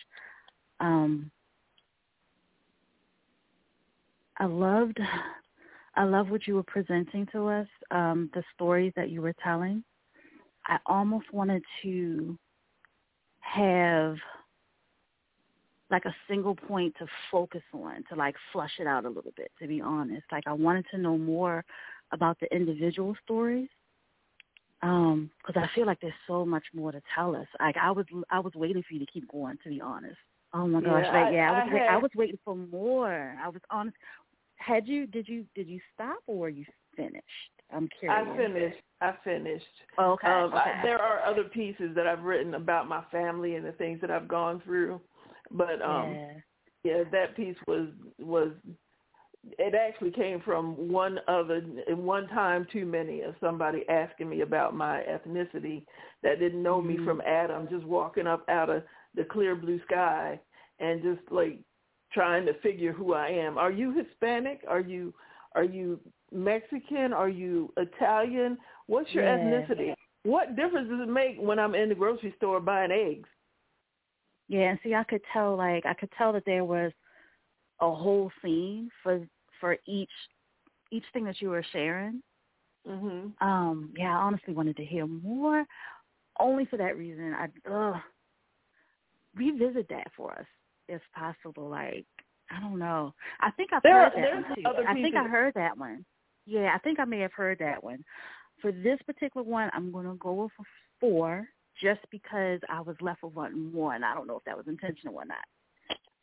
I love what you were presenting to us. The stories that you were telling. I almost wanted to have like a single point to focus on, to like flush it out a little bit, to be honest. Like I wanted to know more about the individual stories, because I feel like there's so much more to tell us. Like I was waiting for you to keep going, to be honest. Oh my gosh, I was waiting for more. I was honest. Did you stop, or were you finished? I'm curious. I finished. Oh, okay. There are other pieces that I've written about my family and the things that I've gone through, but that piece was. It actually came from one time too many of somebody asking me about my ethnicity that didn't know me from Adam, just walking up out of the clear blue sky and just like trying to figure who I am. Are you Hispanic? Are you Mexican? Are you Italian? What's your ethnicity? What difference does it make when I'm in the grocery store buying eggs? Yeah, and see, I could tell that there was a whole scene for each thing that you were sharing. Mm-hmm. I honestly wanted to hear more. Only for that reason, I'd revisit that for us if possible. Like, I don't know. I think I've heard that one too. I think I heard that one. Yeah, I think I may have heard that one. For this particular one, I'm going to go with a 4 just because I was left with wanting more, and I don't know if that was intentional or not.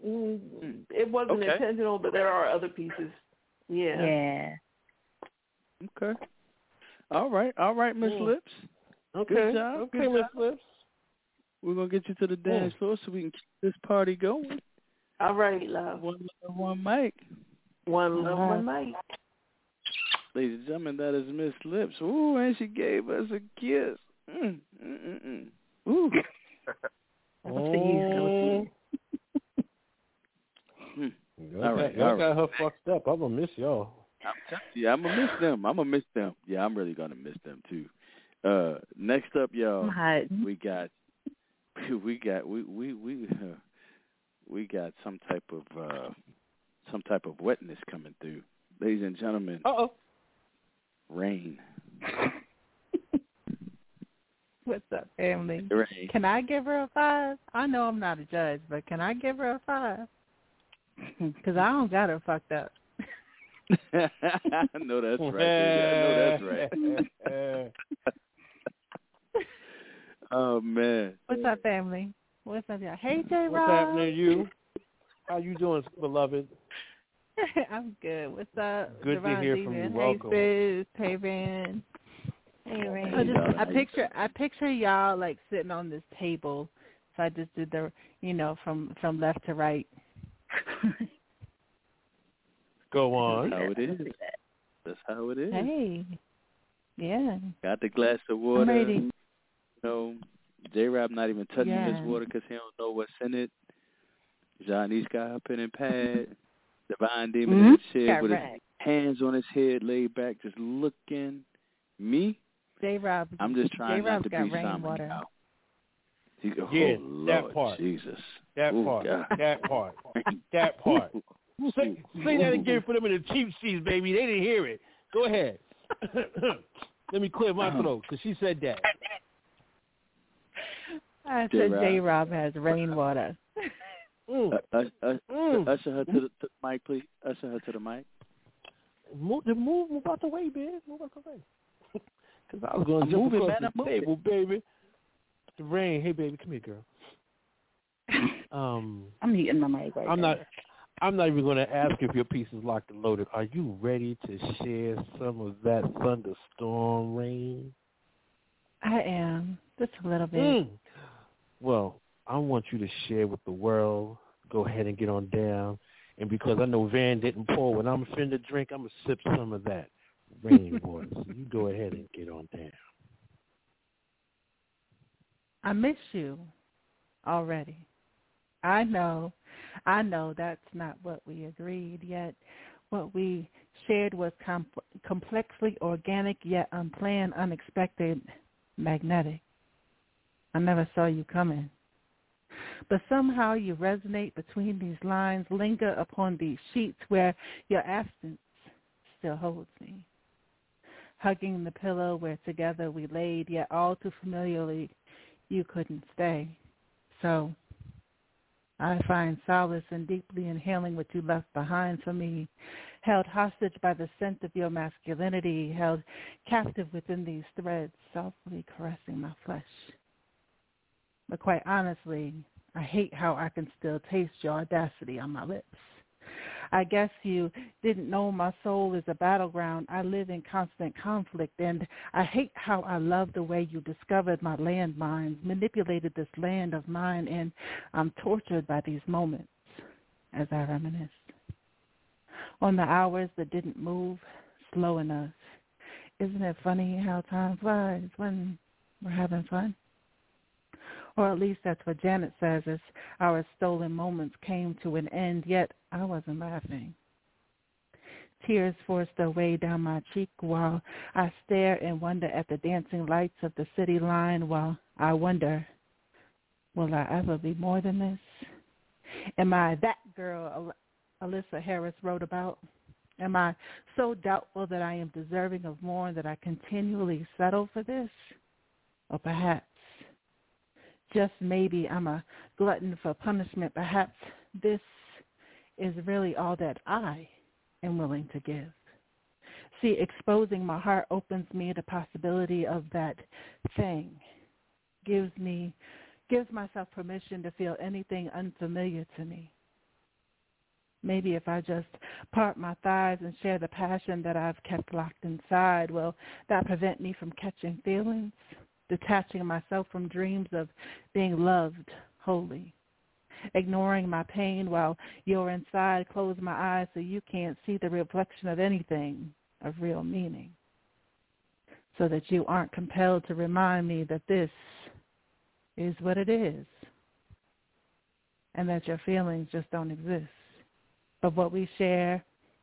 it wasn't intentional, but there are other pieces. Yeah. Yeah. Okay. All right, Miss Lips. Okay. Good job. Okay, Miss Lips. We're gonna get you to the dance floor so we can keep this party going. All right, love. One mic. One love, one mic. Ladies and gentlemen, that is Miss Lips. Ooh, and she gave us a kiss. Ooh. Y'all got her fucked up. I'm gonna miss y'all. Yeah, I'm gonna miss them. Yeah, I'm really gonna miss them too. Next up, y'all, we got some type of wetness coming through. Ladies and gentlemen. Rain. What's up, family? Rain. Can I give her a 5? I know I'm not a judge, but can I give her a 5? Because I don't got her fucked up. I know that's right. I know that's right. Oh, man. What's up, family? What's up, y'all? Hey, J-Rob. What's happening to you? How you doing, beloved? I'm good. What's up? Good Devon to hear Demon. from you. Hey, Welcome. Sis. Hey, Van. Hey, Rain. I picture y'all like sitting on this table. So I just did the, from left to right. Go on. That's how it is. That's how it is. Hey. Yeah. Got the glass of water. I'm ready. J-Rob not even touching his water because he don't know what's in it. Johnny's got her pen and pad. Divine Demon in the chair with his hands on his head, laid back, just looking. Me? J-Rob. I'm just trying not to be rainwater. Lord, that part. Jesus. That part. God. That part. That part. Say that again for them in the cheap seats, baby. They didn't hear it. Go ahead. Let me clear my throat because she said that. I said J-Rob has rainwater. Usher her to the mic, please. Usher her to the mic. Move out the way, man. Move out the way. Because I was going to jump across the table, baby. The rain. Hey, baby, come here, girl. I'm eating my mic right now. I'm not even going to ask if your piece is locked and loaded. Are you ready to share some of that thunderstorm rain? I am. Just a little bit. Well, I want you to share with the world. Go ahead and get on down. And because I know Van didn't pour when I'm finna drink, I'm going to sip some of that rainwater. So you go ahead and get on down. I miss you already. I know that's not what we agreed, yet what we shared was complexly organic, yet unplanned, unexpected, magnetic. I never saw you coming. But somehow you resonate between these lines, linger upon these sheets where your absence still holds me. Hugging the pillow where together we laid, yet all too familiarly you couldn't stay. So I find solace in deeply inhaling what you left behind for me, held hostage by the scent of your masculinity, held captive within these threads, softly caressing my flesh. But quite honestly, I hate how I can still taste your audacity on my lips. I guess you didn't know my soul is a battleground. I live in constant conflict, and I hate how I love the way you discovered my landmines, manipulated this land of mine, and I'm tortured by these moments as I reminisce on the hours that didn't move slow enough. Isn't it funny how time flies when we're having fun? Or at least that's what Janet says as our stolen moments came to an end, yet I wasn't laughing. Tears forced their way down my cheek while I stare and wonder at the dancing lights of the city line while I wonder, will I ever be more than this? Am I that girl Alyssa Harris wrote about? Am I so doubtful that I am deserving of more that I continually settle for this? Or perhaps, just maybe, I'm a glutton for punishment. Perhaps this is really all that I am willing to give. See, exposing my heart opens me the possibility of that thing, gives myself permission to feel anything unfamiliar to me. Maybe if I just part my thighs and share the passion that I've kept locked inside, will that prevent me from catching feelings, detaching myself from dreams of being loved wholly, ignoring my pain while you're inside, close my eyes so you can't see the reflection of anything of real meaning, so that you aren't compelled to remind me that this is what it is and that your feelings just don't exist. But what we share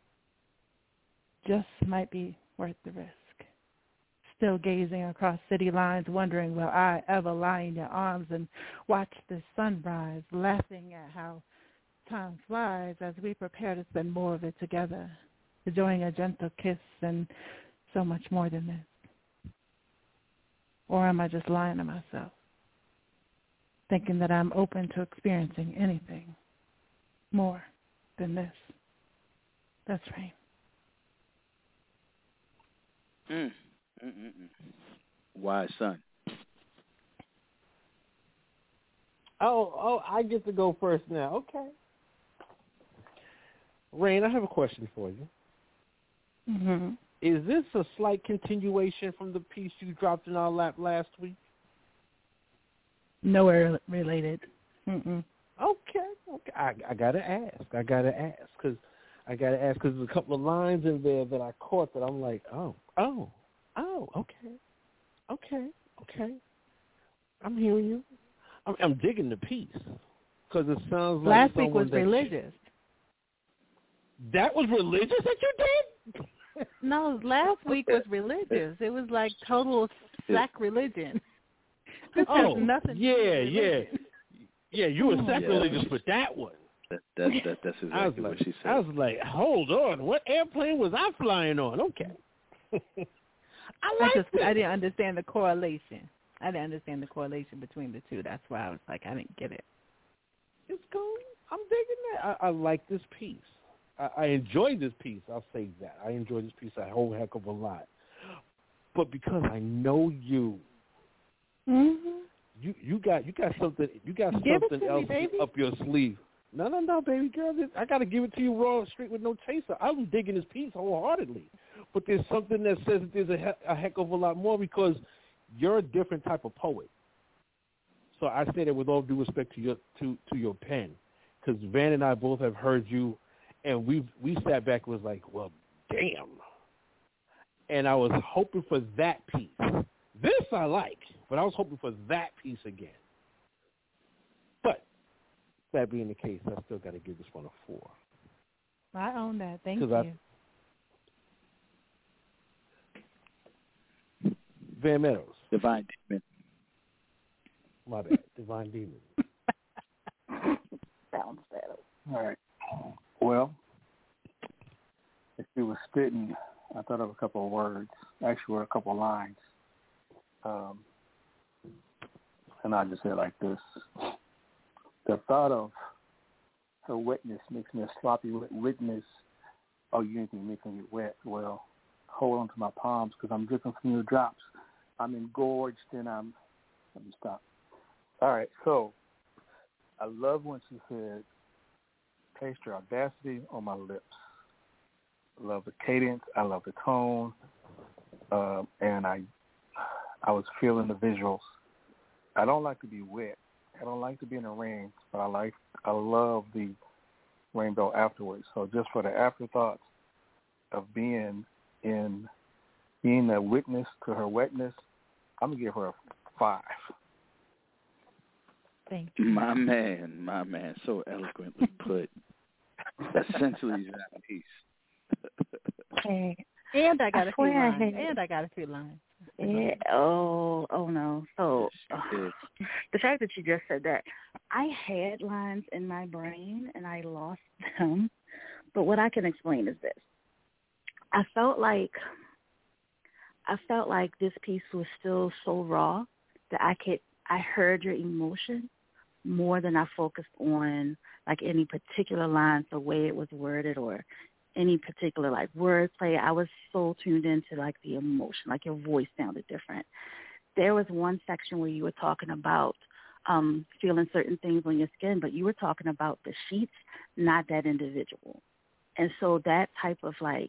just might be worth the risk. Still gazing across city lines, wondering will I ever lie in your arms and watch the sunrise, laughing at how time flies as we prepare to spend more of it together, enjoying a gentle kiss and so much more than this. Or am I just lying to myself, thinking that I'm open to experiencing anything more than this? That's right. Wise son. Oh, I get to go first now. Okay. Rain, I have a question for you. Mm-hmm. Is this a slight continuation from the piece you dropped in our lap last week? Nowhere related. Mm-mm. Okay. I gotta ask because there's a couple of lines in there that I caught that I'm like, oh, okay. I'm hearing you. I'm digging the piece because it sounds like last week was religious. That was religious that you did? No, last week was religious. It was like total sacrilegion. This has nothing to do with religion. Yeah, you were sacrilegious with that one. That's exactly what she said. I was like, hold on, what airplane was I flying on? Okay. I didn't understand the correlation. I didn't understand the correlation between the two. That's why I was like, I didn't get it. It's cool. I'm digging that. I like this piece. I enjoyed this piece. I'll say that. I enjoyed this piece a whole heck of a lot. But because I know you, you got something. You got something else up your sleeve. No, baby girl. I got to give it to you raw, straight with no chaser. I'm digging this piece wholeheartedly. But there's something that says that there's a heck of a lot more because you're a different type of poet. So I say that with all due respect to your pen, because Van and I both have heard you, and we sat back and was like, well, damn. And I was hoping for that piece. This I like, but I was hoping for that piece again. But that being the case, I still got to give this one a 4. I own that. Thank you. Van Meadows. Divine Demon. My bad. Divine Demon. Sounds better. All right. Well, if you were spitting, I thought of a couple of words. Actually, a couple of lines. And I just say it like this. The thought of her wetness makes me a sloppy witness. Oh, you ain't making it wet. Well, hold on to my palms because I'm dripping from your drops. I'm engorged and let me stop. All right, so I love when she said, taste your audacity on my lips. I love the cadence. I love the tone. And I was feeling the visuals. I don't like to be wet. I don't like to be in the rain, but I love the rainbow afterwards. So just for the afterthoughts of being a witness to her wetness, I'm going to give her a 5. Thank you. My man, so eloquently put. Essentially, that piece. Okay. And I got a few lines. Yeah. Oh no. So the fact that you just said that, I had lines in my brain and I lost them. But what I can explain is this. I felt like this piece was still so raw that I heard your emotion more than I focused on like any particular lines, the way it was worded or any particular like wordplay. I was so tuned into like the emotion, like your voice sounded different. There was one section where you were talking about feeling certain things on your skin, but you were talking about the sheets, not that individual. And so that type of like,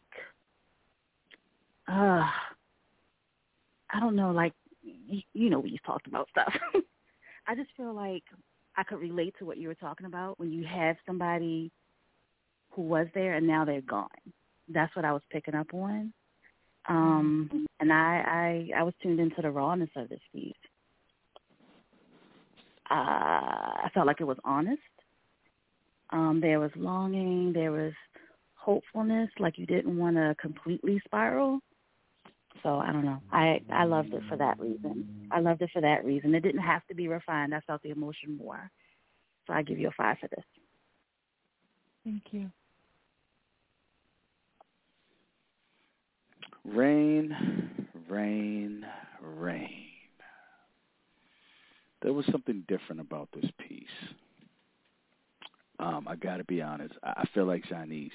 I don't know, like, you know, when you talked about stuff. I just feel like I could relate to what you were talking about when you have somebody who was there and now they're gone. That's what I was picking up on. And I was tuned into the rawness of this piece. I felt like it was honest. There was longing. There was hopefulness, like you didn't want to completely spiral. So I don't know. I loved it for that reason. It didn't have to be refined. I felt the emotion more. So I give you a 5 for this. Thank you. Rain, rain, rain. There was something different about this piece. I got to be honest. I feel like Janice.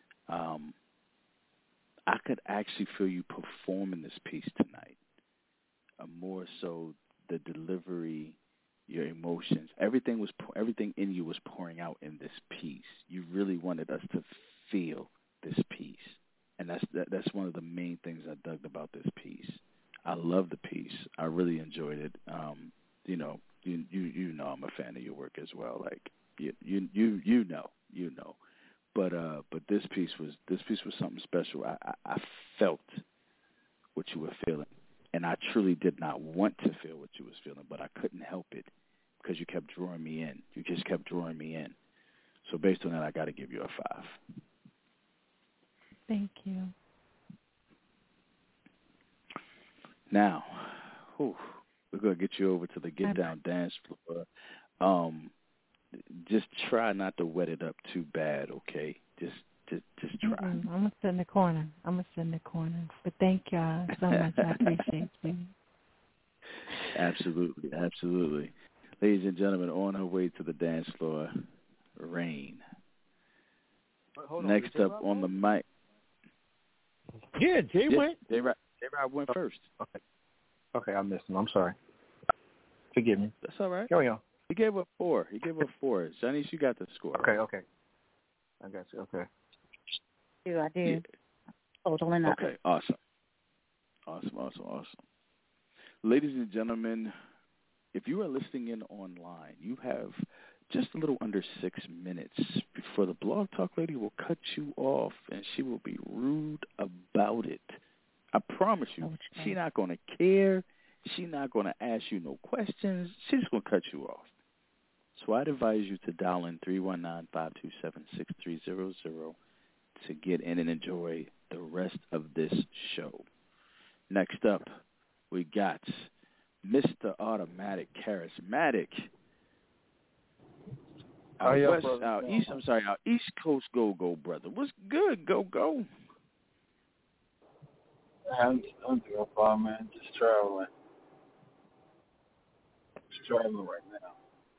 I could actually feel you performing this piece tonight. More so the delivery, your emotions, everything in you was pouring out in this piece. You really wanted us to feel this piece, and that's one of the main things I dug about this piece. I love the piece. I really enjoyed it. You know I'm a fan of your work as well. Like you know. But this piece was something special. I felt what you were feeling, and I truly did not want to feel what you was feeling, but I couldn't help it because you kept drawing me in. You just kept drawing me in. So based on that, I got to give you a 5. Thank you. Now, we're gonna get you over to the Get Down dance floor. Just try not to wet it up too bad, okay? Just try. I'm gonna sit in the corner. But thank y'all so much. I appreciate you. Absolutely. Ladies and gentlemen, on her way to the dance floor, Rain. Next up on the mic. Yeah, Jay went. J-Rob went first. Okay, I missed him. I'm sorry. Forgive me. That's all right. Carry on. He gave up 4. Janice, you got the score. Okay. I got you. Okay. I do. Yeah. Totaling up. Okay, awesome. Ladies and gentlemen, if you are listening in online, you have just a little under 6 minutes before the Blog Talk Lady will cut you off, and she will be rude about it. I promise you, she's not going to care. She's not going to ask you no questions. She's just going to cut you off. So I'd advise you to dial in 319-527-6300 to get in and enjoy the rest of this show. Next up, we got Mr. Automatic Charismatic. Our East Coast Go brother. What's good, Go? I'm doing fine, man. Just traveling. Right now.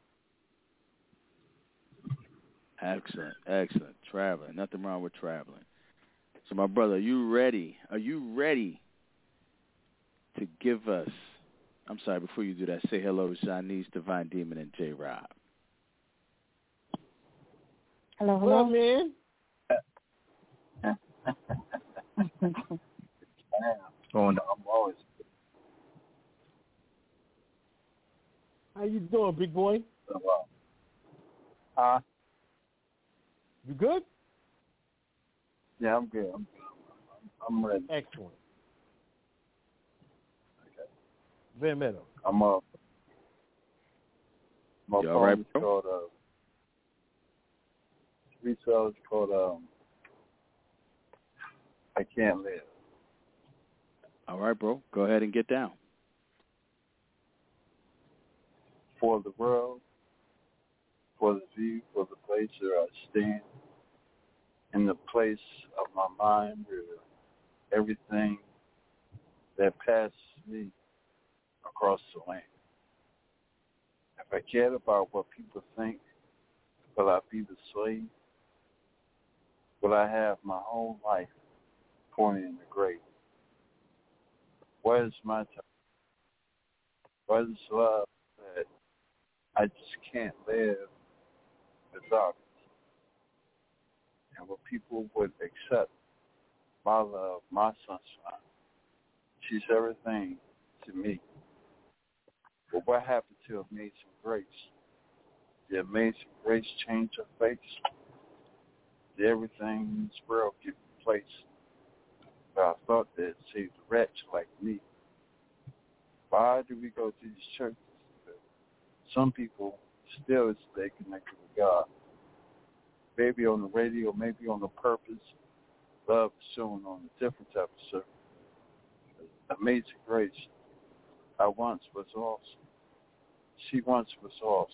Excellent. Traveling. Nothing wrong with traveling. So, my brother, are you ready? Are you ready to give us... I'm sorry, before you do that, say hello to Shanice, Divine Demon, and J-Rob. Hello, man. I'm always. How you doing, big boy? You good? Yeah, I'm good. I'm ready. Excellent. Okay. Very metal. I'm up. My you all right, bro? Called, it's called I Can't Live. All right, bro. Go ahead and get down. For the world, for the view, for the place where I stand, in the place of my mind where everything that passes me across the land. If I cared about what people think, will I be the slave? Will I have my whole life pointing in the grave? Where is my time? Where is love that I just can't live without it. And when people would accept my love, my sunshine, she's everything to me. But what happened to Amazing Grace? Did Amazing Grace change her face? Did everything in this world get replaced? But I thought that it saved a wretch like me. Why do we go to these churches? Some people still stay connected with God. Maybe on the radio, maybe on the purpose. Love is shown on a different type of service. Amazing Grace. I once was awesome. She once was awesome.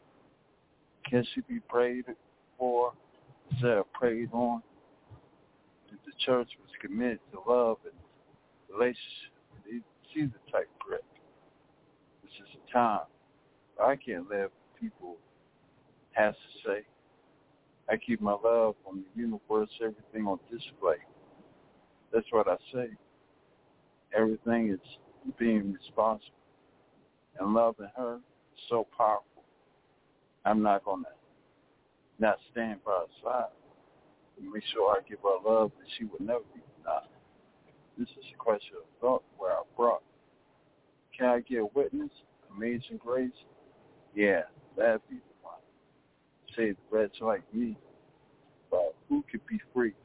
Can she be prayed for instead of prayed on? If the church was committed to love and relationship, she's the type of grip. It's just a time. I can't let people have to say. I keep my love on the universe, everything on display. That's what I say. Everything is being responsible. And loving her is so powerful. I'm not going to not stand by her side and make sure I give her love that she would never be denied. This is a question of thought where I brought. Can I get a witness? Amazing Grace? Yeah, that'd be the one. Say the wretch like me, but who could be free?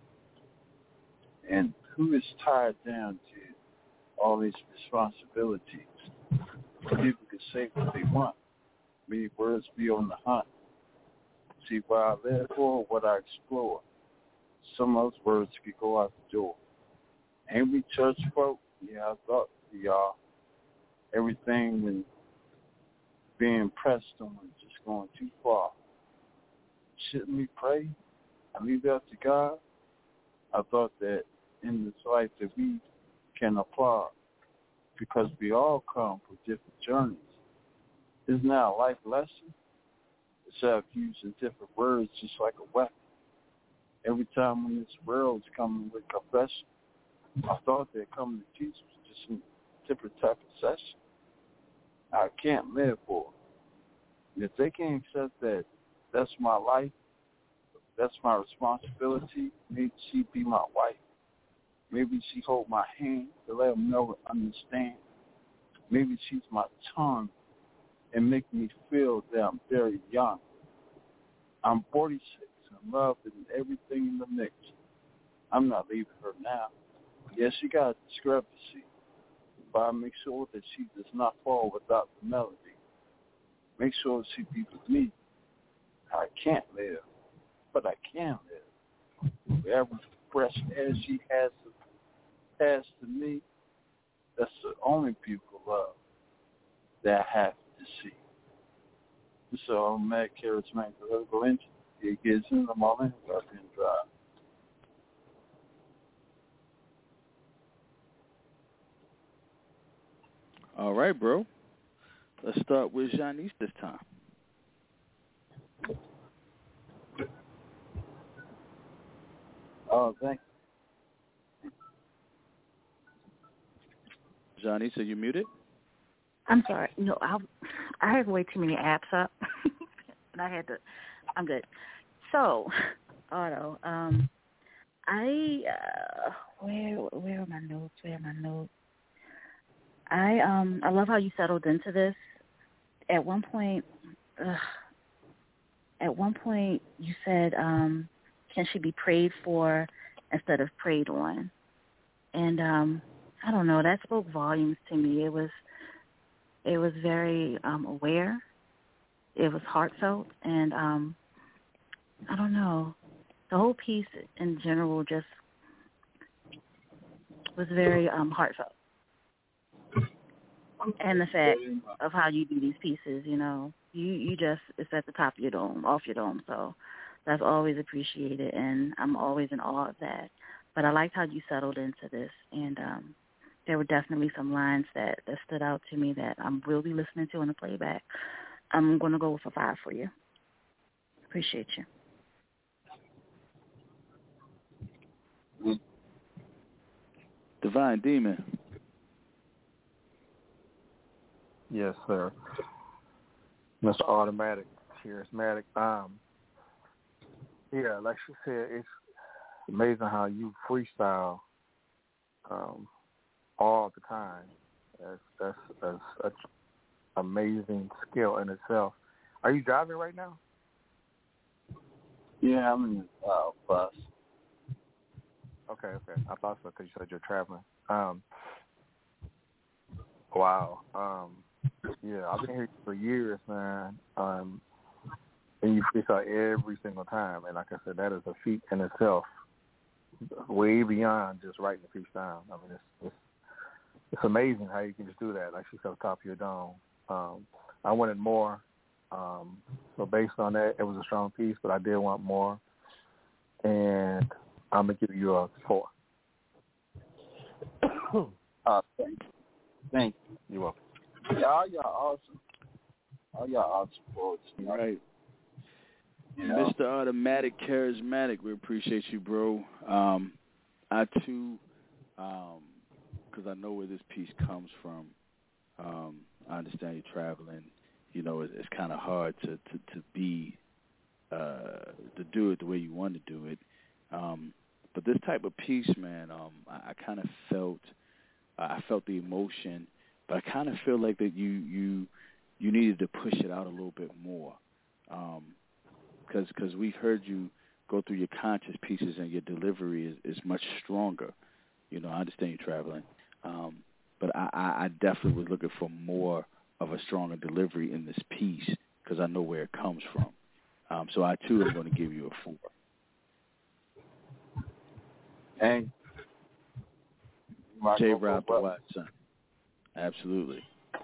And who is tied down to all these responsibilities? People can say what they want. Many words be on the hunt. See what I live for, what I explore. Some of those words could go out the door. Ain't we church folk? Yeah, I thought we are. Everything when being pressed on is just going too far. Shouldn't we pray? I leave that to God. I thought that in this life that we can apply because we all come from different journeys. Isn't that a life lesson? Instead of using different words just like a weapon. Every time when this world's coming with confession, I thought that coming to Jesus was just a different type of session. I can't live for it. And if they can't accept that that's my life, that's my responsibility, maybe she be my wife. Maybe she hold my hand to let them know and understand. Maybe she's my tongue and make me feel that I'm very young. I'm 46 and loving everything in the mix. I'm not leaving her now. Yes, she got a discrepancy, but I make sure that she does not fall without the melody. Make sure she be with me. I can't live, but I can live. Every fresh air she has to pass to me, that's the only beautiful love that I have to see. So I'm mad charismatic political engine. It gives in the moment where I can drive. All right, bro. Let's start with Janice this time. Oh, thank you. Janice, are you muted? I'm sorry. No, I have way too many apps up, and I had to. I'm good. So, Otto, where are my notes? I love how you settled into this. At one point, you said, "Can she be prayed for instead of prayed on?" And I don't know. That spoke volumes to me. It was very aware. It was heartfelt, and I don't know. The whole piece in general just was very heartfelt. And the fact of how you do these pieces, you just, it's at the top of your dome, off your dome. So that's always appreciated, and I'm always in awe of that. But I liked how you settled into this, and there were definitely some lines that stood out to me that I will be listening to in the playback. I'm going to go with a 5 for you. Appreciate you. Divine Demon. Yes, sir. Mr. Automatic, charismatic. Yeah, like she said, it's amazing how you freestyle all the time. That's such amazing skill in itself. Are you driving right now? Yeah, I'm in the bus. Okay. I thought so because you said you're traveling. Wow. Yeah, I've been here for years, man. And you freestyle every single time. And like I said, that is a feat in itself, way beyond just writing the piece down. I mean, it's amazing how you can just do that. Like she said, top of your dome. I wanted more. So based on that, it was a strong piece, but I did want more. And I'm going to give you a 4. Thank you. You're welcome. Y'all awesome. All y'all awesome poets. Right. You know? Mr. Automatic, charismatic, we appreciate you, bro. I, too, because I know where this piece comes from, I understand you're traveling. You know, it's kind of hard to do it the way you want to do it. But this type of piece, man, I kind of felt the emotion, but I kind of feel like that you needed to push it out a little bit more, because we've heard you go through your conscious pieces and your delivery is much stronger. You know, I understand you're traveling, but I definitely was looking for more of a stronger delivery in this piece because I know where it comes from. So I, too, am going to give you a 4. Hey. J-Rob the Watson. Absolutely.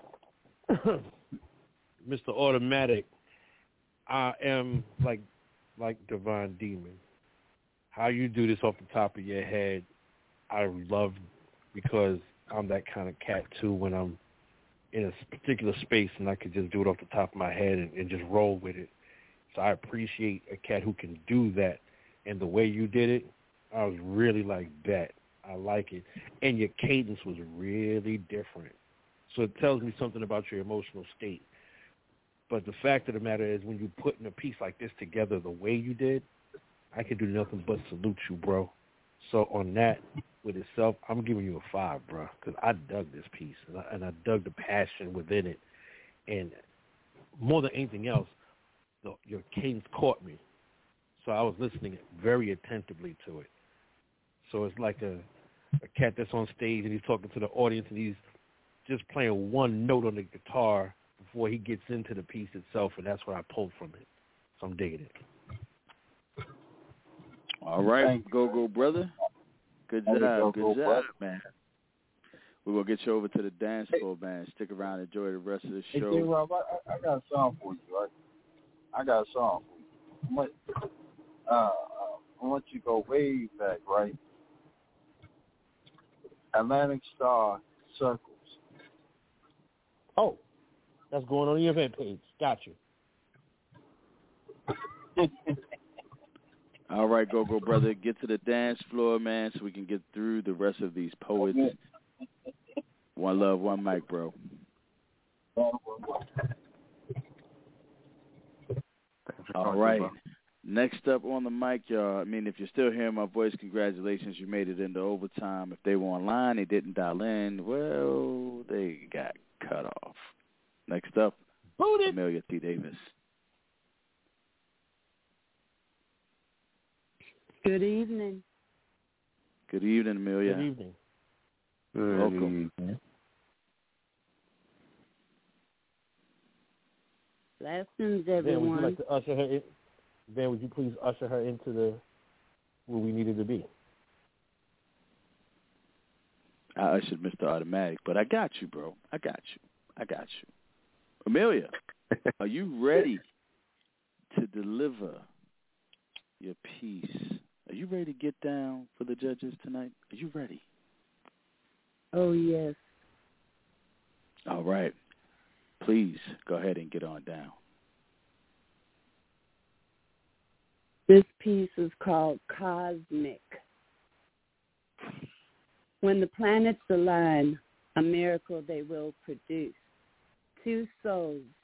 Mr. Automatic, I am like Divine Demon. How you do this off the top of your head, I love, because I'm that kind of cat, too, when I'm in a particular space and I could just do it off the top of my head and just roll with it. So I appreciate a cat who can do that. And the way you did it, I was really like, bet. I like it. And your cadence was really different. So it tells me something about your emotional state. But the fact of the matter is, when you put in a piece like this together the way you did, I can do nothing but salute you, bro. So on that, with itself, I'm giving you a 5, bro, because I dug this piece, and I dug the passion within it. And more than anything else, your cadence caught me. So I was listening very attentively to it. So it's like a cat that's on stage and he's talking to the audience and he's just playing one note on the guitar before he gets into the piece itself, and that's what I pulled from it. So I'm digging it. All right, go, brother. Good job, man. We're going to get you over to the dance floor, man. Stick around and enjoy the rest of the show. Hey, Rob, I got a song for you, right? I got a song for you. I want you to go way back, right? Atlantic Star Circles. Oh, that's going on the event page. Got you. All right, go, brother. Get to the dance floor, man, so we can get through the rest of these poets. One love, one mic, bro. All right. Next up on the mic, y'all. I mean, if you're still hearing my voice, congratulations. You made it into overtime. If they were online, they didn't dial in, well, they got cut off. Next up, Amelia T. Davis. Good evening. Good evening, Amelia. Good evening. Welcome. Blessings, everyone. Would you like to usher her in? Ben, would you please usher her into where we needed to be? I ushered Mr. Automatic, but I got you, bro. I got you. Amelia, are you ready to deliver your piece? Are you ready to get down for the judges tonight? Are you ready? Oh, yes. All right. Please go ahead and get on down. This piece is called Cosmic. When the planets align, a miracle they will produce. Two souls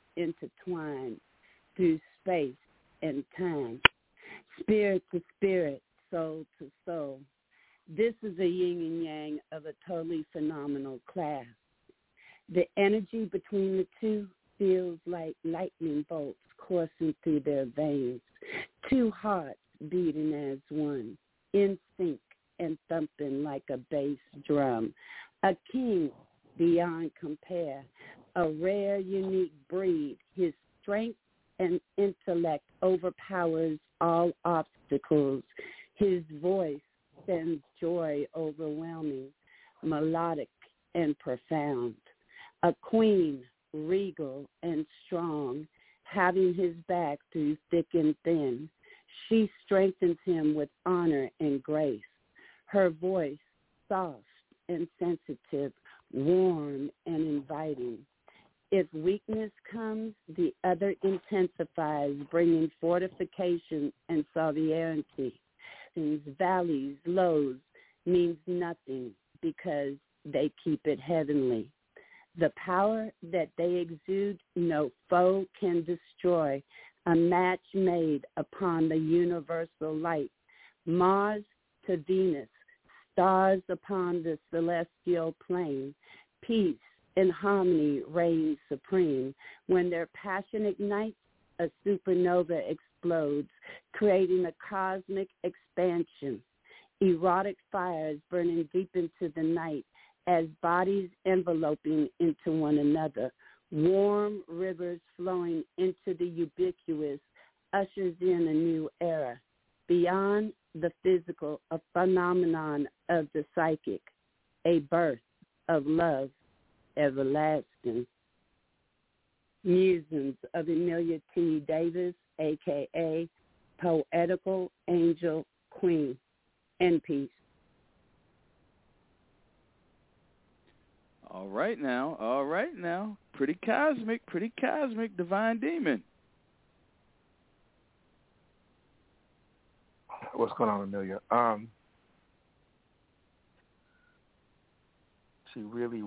intertwined through space and time, spirit to spirit, soul to soul. This is a yin and yang of a totally phenomenal class. The energy between the two feels like lightning bolts coursing through their veins, two hearts beating as one, in sync and thumping like a bass drum. A king beyond compare, a rare, unique breed. His strength and intellect overpowers all obstacles. His voice sends joy overwhelming, melodic and profound. A queen, regal and strong, having his back through thick and thin. She strengthens him with honor and grace. Her voice, soft and sensitive, warm and inviting. If weakness comes, the other intensifies, bringing fortification and sovereignty. These valleys, lows, means nothing because they keep it heavenly. The power that they exude, no foe can destroy. A match made upon the universal light. Mars to Venus, stars upon the celestial plane. Peace and harmony reign supreme. When their passion ignites, a supernova explodes, creating a cosmic expansion. Erotic fires burning deep into the night as bodies enveloping into one another. Warm rivers flowing into the ubiquitous ushers in a new era. Beyond the physical, a phenomenon of the psychic, a birth of love everlasting. Musings of Emilia T. Davis, a.k.a. Poetical Angel Queen. And peace. All right now. Pretty cosmic, Divine Demon. What's going on, Amelia? She really,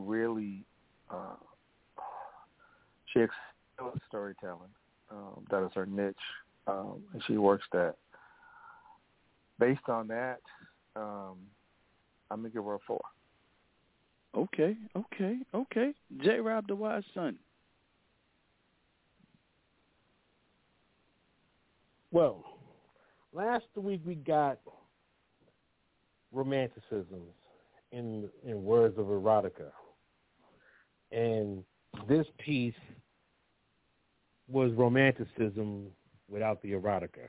she excels at storytelling. That is her niche, and she works that. Based on that, I'm going to give her a 4. Okay. J-Rob, the Wise Son. Well, last week we got romanticisms in words of erotica. And this piece was romanticism without the erotica.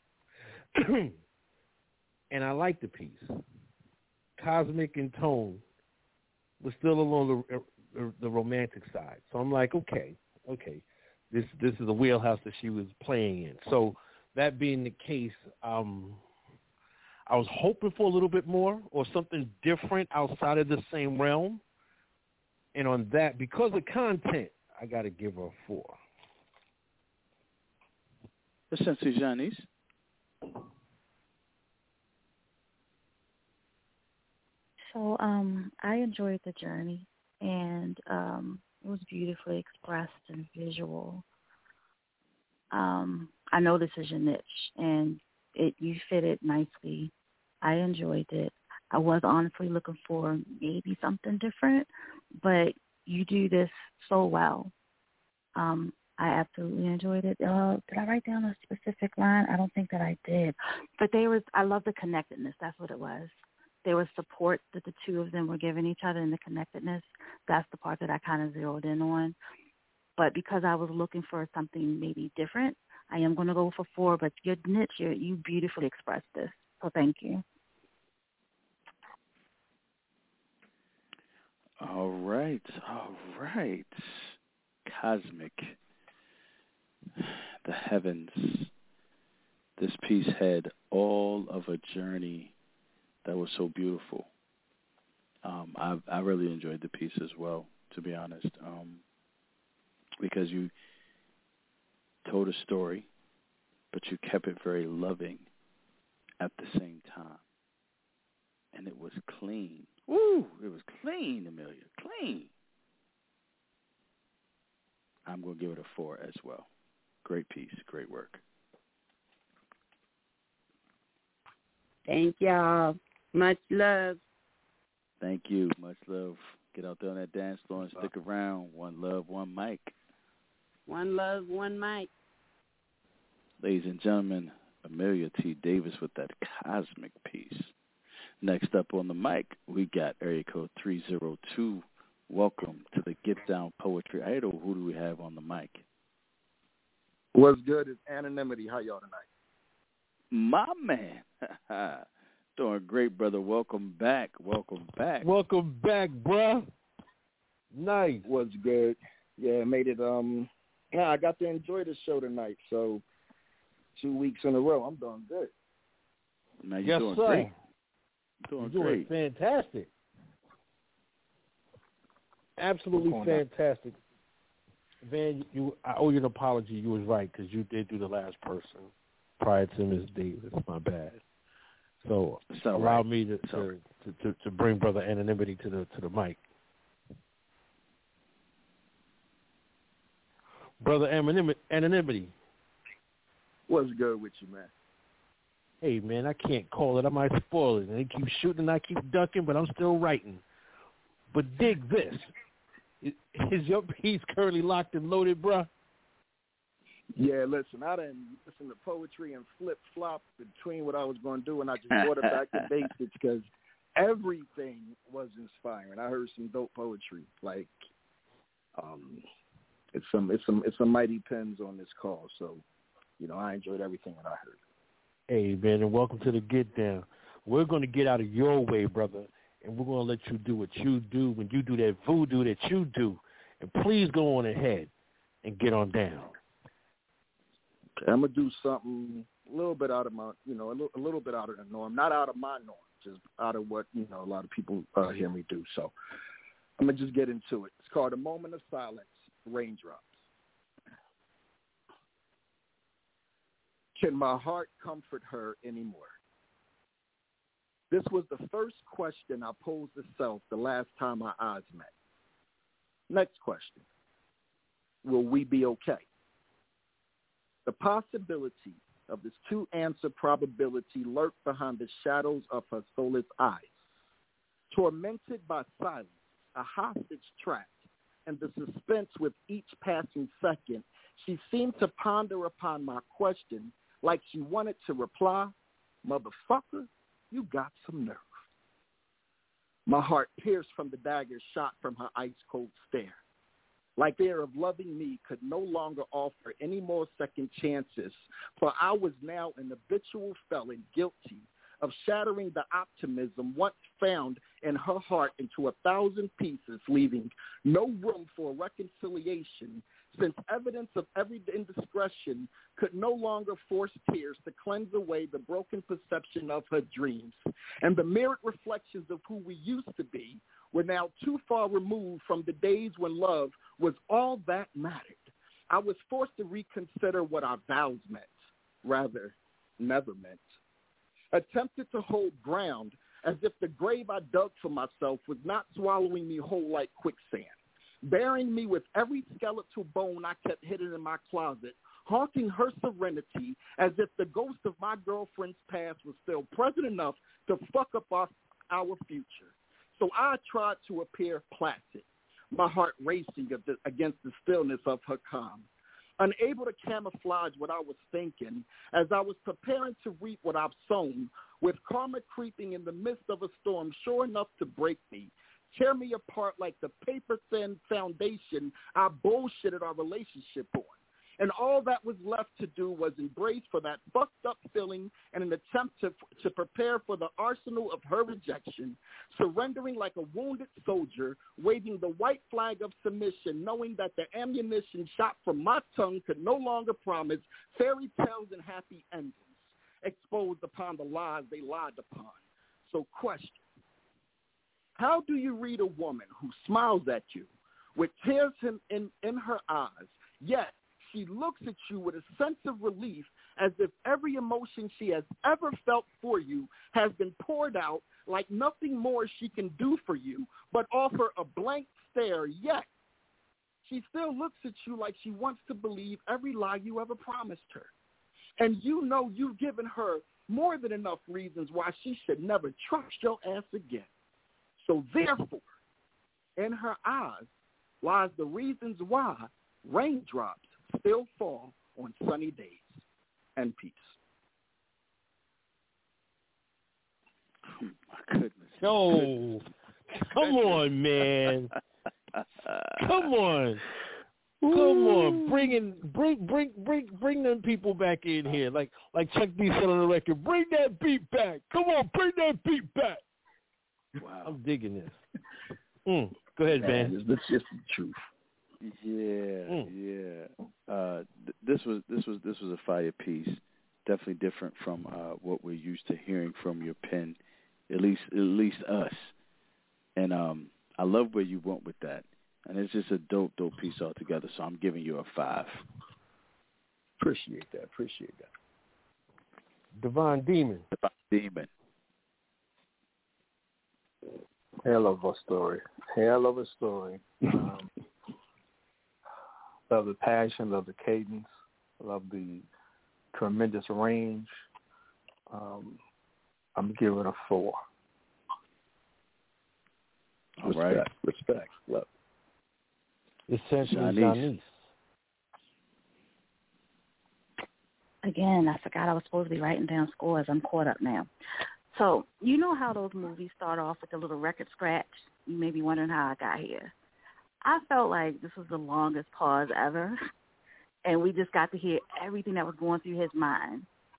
And I like the piece. Cosmic in tone, but still along the romantic side. So I'm like, okay. This is the wheelhouse that she was playing in. So that being the case, I was hoping for a little bit more or something different outside of the same realm. And on that, because of content, I got to give her a 4. Essentially, Janice. So I enjoyed the journey, and it was beautifully expressed and visual. I know this is your niche, and you fit it nicely. I enjoyed it. I was honestly looking for maybe something different, but you do this so well. I absolutely enjoyed it. Did I write down a specific line? I don't think that I did. But I love the connectedness. That's what it was. There was support that the two of them were giving each other, and the connectedness. That's the part that I kind of zeroed in on. But because I was looking for something maybe different, I am going to go for 4. But your niche, you beautifully expressed this. So thank you. All right. Cosmic. The heavens. This piece had all of a journey that was so beautiful. I really enjoyed the piece as well, to be honest, because you told a story, but you kept it very loving at the same time. And it was clean. Woo! It was clean, Amelia. Clean. I'm going to give it a 4 as well. Great piece. Great work. Thank y'all. Much love. Thank you. Much love. Get out there on that dance floor and stick around. One love, one mic. One love, one mic. Ladies and gentlemen, Amelia T. Davis with that cosmic piece. Next up on the mic, we got area code 302. Welcome to the Get Down Poetry Idol. Who do we have on the mic? What's good is Anonymity. How y'all tonight? My man. Doing great, brother. Welcome back. Welcome back. Welcome back, bruh. Nice. What's good? Yeah, made it. Yeah, I got to enjoy the show tonight. So 2 weeks in a row, I'm doing good. Man, you're doing sir. Great. You're doing great. Fantastic. Absolutely fantastic. Van, I owe you an apology. You was right because you did do the last person prior to Ms. Davis. My bad. So allow me to bring Brother Anonymity to the mic. Brother Anonymity. What's good with you, man? Hey, man, I can't call it. I might spoil it. And they keep shooting and I keep ducking, but I'm still writing. But dig this. Is your piece currently locked and loaded, bruh? Yeah, listen, I didn't listen to poetry and flip-flop between what I was going to do, and I just brought it back to basics because everything was inspiring. I heard some dope poetry. Like, it's some mighty pens on this call, so, I enjoyed everything that I heard. Hey, man, and welcome to the Get Down. We're going to get out of your way, brother, and we're going to let you do what you do when you do that voodoo that you do. And please go on ahead and get on down. Okay, I'm going to do something a little bit out of my, a little bit out of the norm. Not out of my norm, just out of what, a lot of people hear me do. So I'm going to just get into it. It's called A Moment of Silence, Raindrops. Can my heart comfort her anymore? This was the first question I posed to self the last time our eyes met. Next question. Will we be okay? The possibility of this two-answer probability lurked behind the shadows of her soulless eyes. Tormented by silence, a hostage trapped, and the suspense with each passing second, she seemed to ponder upon my question like she wanted to reply, "Motherfucker, you got some nerve." My heart pierced from the dagger shot from her ice-cold stare. Like the air of loving me could no longer offer any more second chances, for I was now an habitual felon guilty of shattering the optimism once found in her heart into 1,000 pieces, leaving no room for reconciliation, since evidence of every indiscretion could no longer force tears to cleanse away the broken perception of her dreams. And the mirrored reflections of who we used to be were now too far removed from the days when love was all that mattered. I was forced to reconsider what our vows meant, rather, never meant. Attempted to hold ground as if the grave I dug for myself was not swallowing me whole like quicksand, burying me with every skeletal bone I kept hidden in my closet, haunting her serenity as if the ghost of my girlfriend's past was still present enough to fuck up our future. So I tried to appear placid, my heart racing against the stillness of her calm, unable to camouflage what I was thinking as I was preparing to reap what I've sown, with karma creeping in the midst of a storm sure enough to break me, tear me apart like the paper-thin foundation I bullshitted our relationship on. And all that was left to do was embrace for that fucked up feeling in an attempt to prepare for the arsenal of her rejection, surrendering like a wounded soldier, waving the white flag of submission, knowing that the ammunition shot from my tongue could no longer promise fairy tales and happy endings, exposed upon the lies they lied upon. So question, how do you read a woman who smiles at you with tears in her eyes, yet she looks at you with a sense of relief as if every emotion she has ever felt for you has been poured out, like nothing more she can do for you but offer a blank stare, yet she still looks at you like she wants to believe every lie you ever promised her. And you know you've given her more than enough reasons why she should never trust your ass again. So therefore, in her eyes lies the reasons why raindrops still fall on sunny days. And peace. Oh, my goodness. No. Come on, man. Come on. Come on. Bring them people back in here. Like Chuck D said on the record, bring that beat back. Come on, bring that beat back. Wow. I'm digging this. Go ahead, man. That's just the truth. Yeah. This was a fire piece. Definitely different from what we're used to hearing from your pen, at least us. And I love where you went with that. And it's just a dope piece altogether. So I'm giving you a 5. Appreciate that. Divine Demon. Hell of a story. Love the passion, love the cadence, love the tremendous range. I'm giving it a 4. All right. Respect. Love. Essentially, Janice. Again, I forgot I was supposed to be writing down scores. I'm caught up now. So, you know how those movies start off with a little record scratch? You may be wondering how I got here. I felt like this was the longest pause ever, and we just got to hear everything that was going through his mind.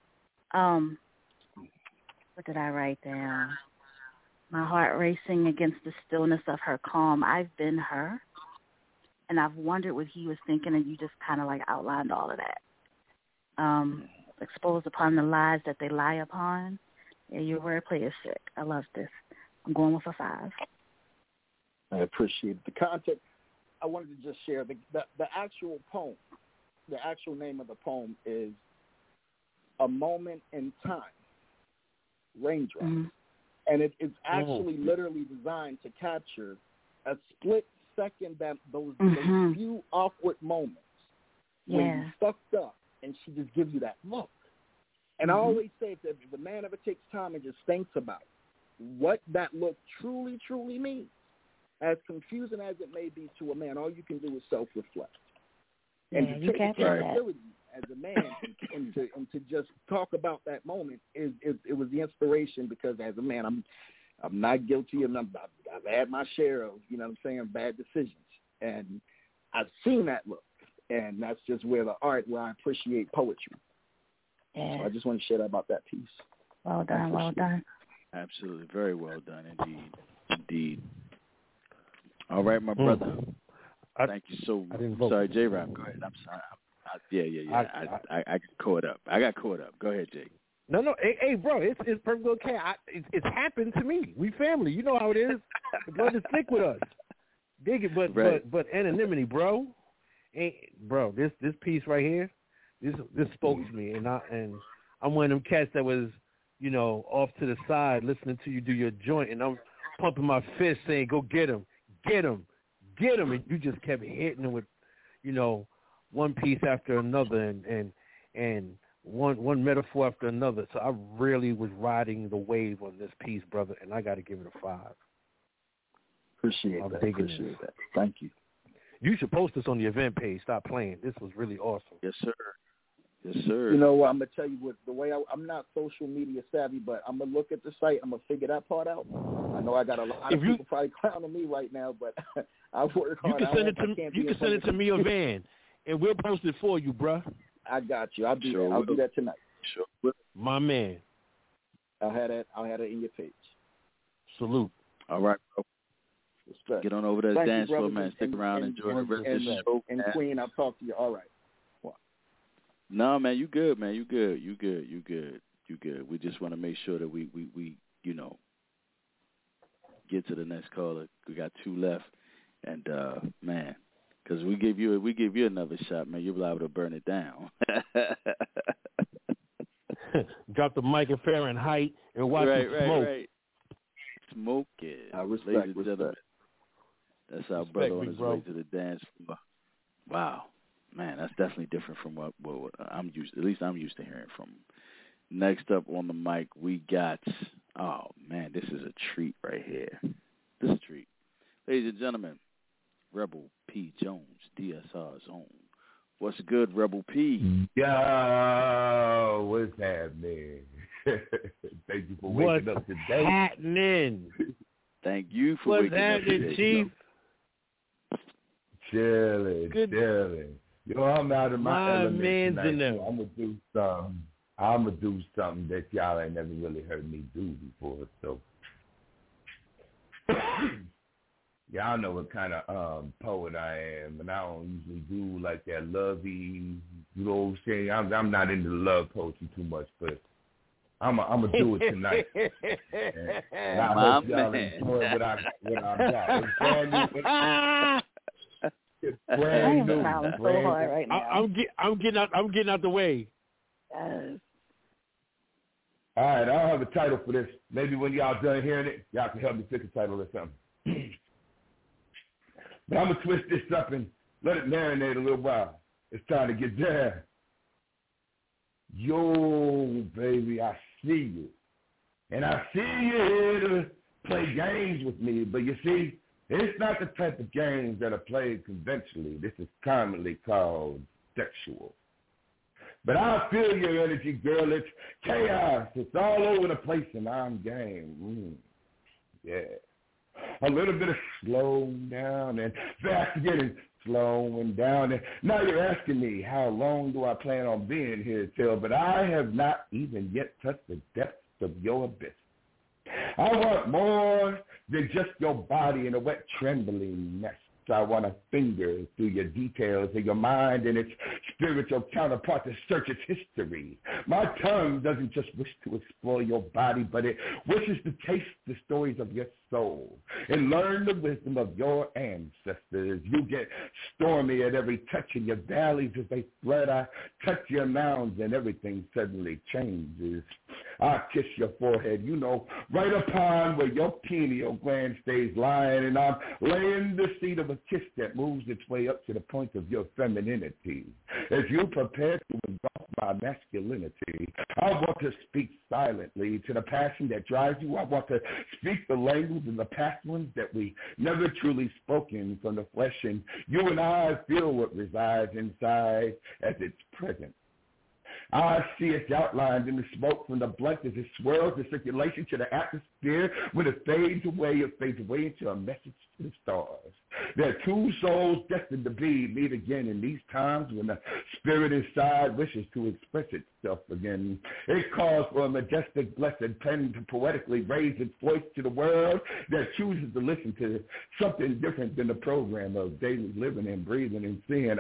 What did I write down? My heart racing against the stillness of her calm. I've been her, and I've wondered what he was thinking, and you just kind of like outlined all of that. Exposed upon the lies that they lie upon. Yeah, your wordplay is sick. I love this. I'm going with a 5. I appreciate the context. I wanted to just share the actual poem. The actual name of the poem is A Moment in Time, Raindrops. Mm-hmm. And it's actually literally designed to capture a split second, that those few awkward moments when you fucked up and she just gives you that look. And I always say that if the man ever takes time and just thinks about what that look truly, truly means, as confusing as it may be to a man, all you can do is self-reflect. And to take accountability as a man and to just talk about that moment, it was the inspiration, because as a man, I'm not guilty, and I've had my share of, bad decisions. And I've seen that look. And that's just where I appreciate poetry. Yeah. So I just want to share about that piece. Well done. Absolutely. Very well done indeed. All right, my brother. Thank you so much. I'm sorry, J-Rap. Go ahead. I'm sorry. I got caught up. Go ahead, Jay. No. Hey, bro, it's perfectly okay. It's happened to me. We family. You know how it is. The blood is thick with us. Dig it, but anonymity, bro. Bro, this piece right here, this spoke to me, and I'm one of them cats that was, off to the side listening to you do your joint, and I'm pumping my fist saying, "Go get him, and you just kept hitting him with, one piece after another, and one metaphor after another. So I really was riding the wave on this piece, brother, and I got to give it a 5. Appreciate that. Thank you. You should post this on the event page. Stop playing. This was really awesome. Yes, sir. I'm going to tell you what, the way I'm not social media savvy, but I'm going to look at the site. I'm going to figure that part out. I know I got a lot of people probably clowning me right now, but I work hard. You can send it to me or Van, and we'll post it for you, bruh. I got you. I'll do that. I'll do that tonight. Sure. My man. I'll have that in your page. Salute. All right, bro. Respect. Get on over to the dance floor, man. Stick around and enjoy the rest of the show. And Queen, I'll talk to you. All right. No, man, you good, man. You good. We just want to make sure that we get to the next caller. We got 2 left, and man, because we give you another shot, man, you'll be able to burn it down. Drop the mic in Fahrenheit and watch it smoke. Right. Smoke it. Respect. That's our brother on his way to the dance floor. Wow, man, that's definitely different from what I'm used. At least I'm used to hearing from. Next up on the mic, we got. Oh man, this is a treat right here. This is a treat, ladies and gentlemen. Rebel P. Jones, DSR's own. What's good, Rebel P? Yo, what's happening? Thank you for waking up today. What's happening? Thank you for waking up today. What's happening, Chief? Chilling. Yo, I'm out of my element tonight. So I'm gonna do something that y'all ain't never really heard me do before. So, y'all know what kind of poet I am, and I don't usually do like that lovey, you know what I'm saying? I'm not into love poetry too much, but I'm gonna do it tonight. and I hope y'all enjoy what I got. It's brand new. I am so hard right now. I'm getting out the way. Yes. All right, I don't have a title for this. Maybe when y'all done hearing it, y'all can help me pick a title or something. But I'm going to twist this up and let it marinate a little while. It's time to get there. Yo, baby, I see you. And I see you here to play games with me. But you see, it's not the type of games that are played conventionally. This is commonly called sexual. But I feel your energy, girl. It's chaos. It's all over the place, and I'm game. Yeah. A little bit of slowing down and fast getting slowing down. And now you're asking me, how long do I plan on being here till? But I have not even yet touched the depths of your abyss. I want more than just your body in a wet, trembling mess. I want a finger through your details of your mind and its spiritual counterpart to search its history. My tongue doesn't just wish to explore your body, but it wishes to taste the stories of your soul and learn the wisdom of your ancestors. You get stormy at every touch in your valleys as they flood. I touch your mounds and everything suddenly changes. I kiss your forehead, you know, right upon where your pineal gland stays lying, and I'm laying the seed of a kiss that moves its way up to the point of your femininity. As you prepare to engulf my masculinity, I want to speak silently to the passion that drives you. I want to speak the language of the past ones that we never truly spoken from the flesh, and you and I feel what resides inside as it's present. I see it's outlined in the smoke from the blunt as it swirls the circulation to the atmosphere. When it fades away into a message to the stars. There are two souls destined to meet again in these times when the spirit inside wishes to express itself again. It calls for a majestic, blessed pen to poetically raise its voice to the world that chooses to listen to something different than the program of daily living and breathing and seeing.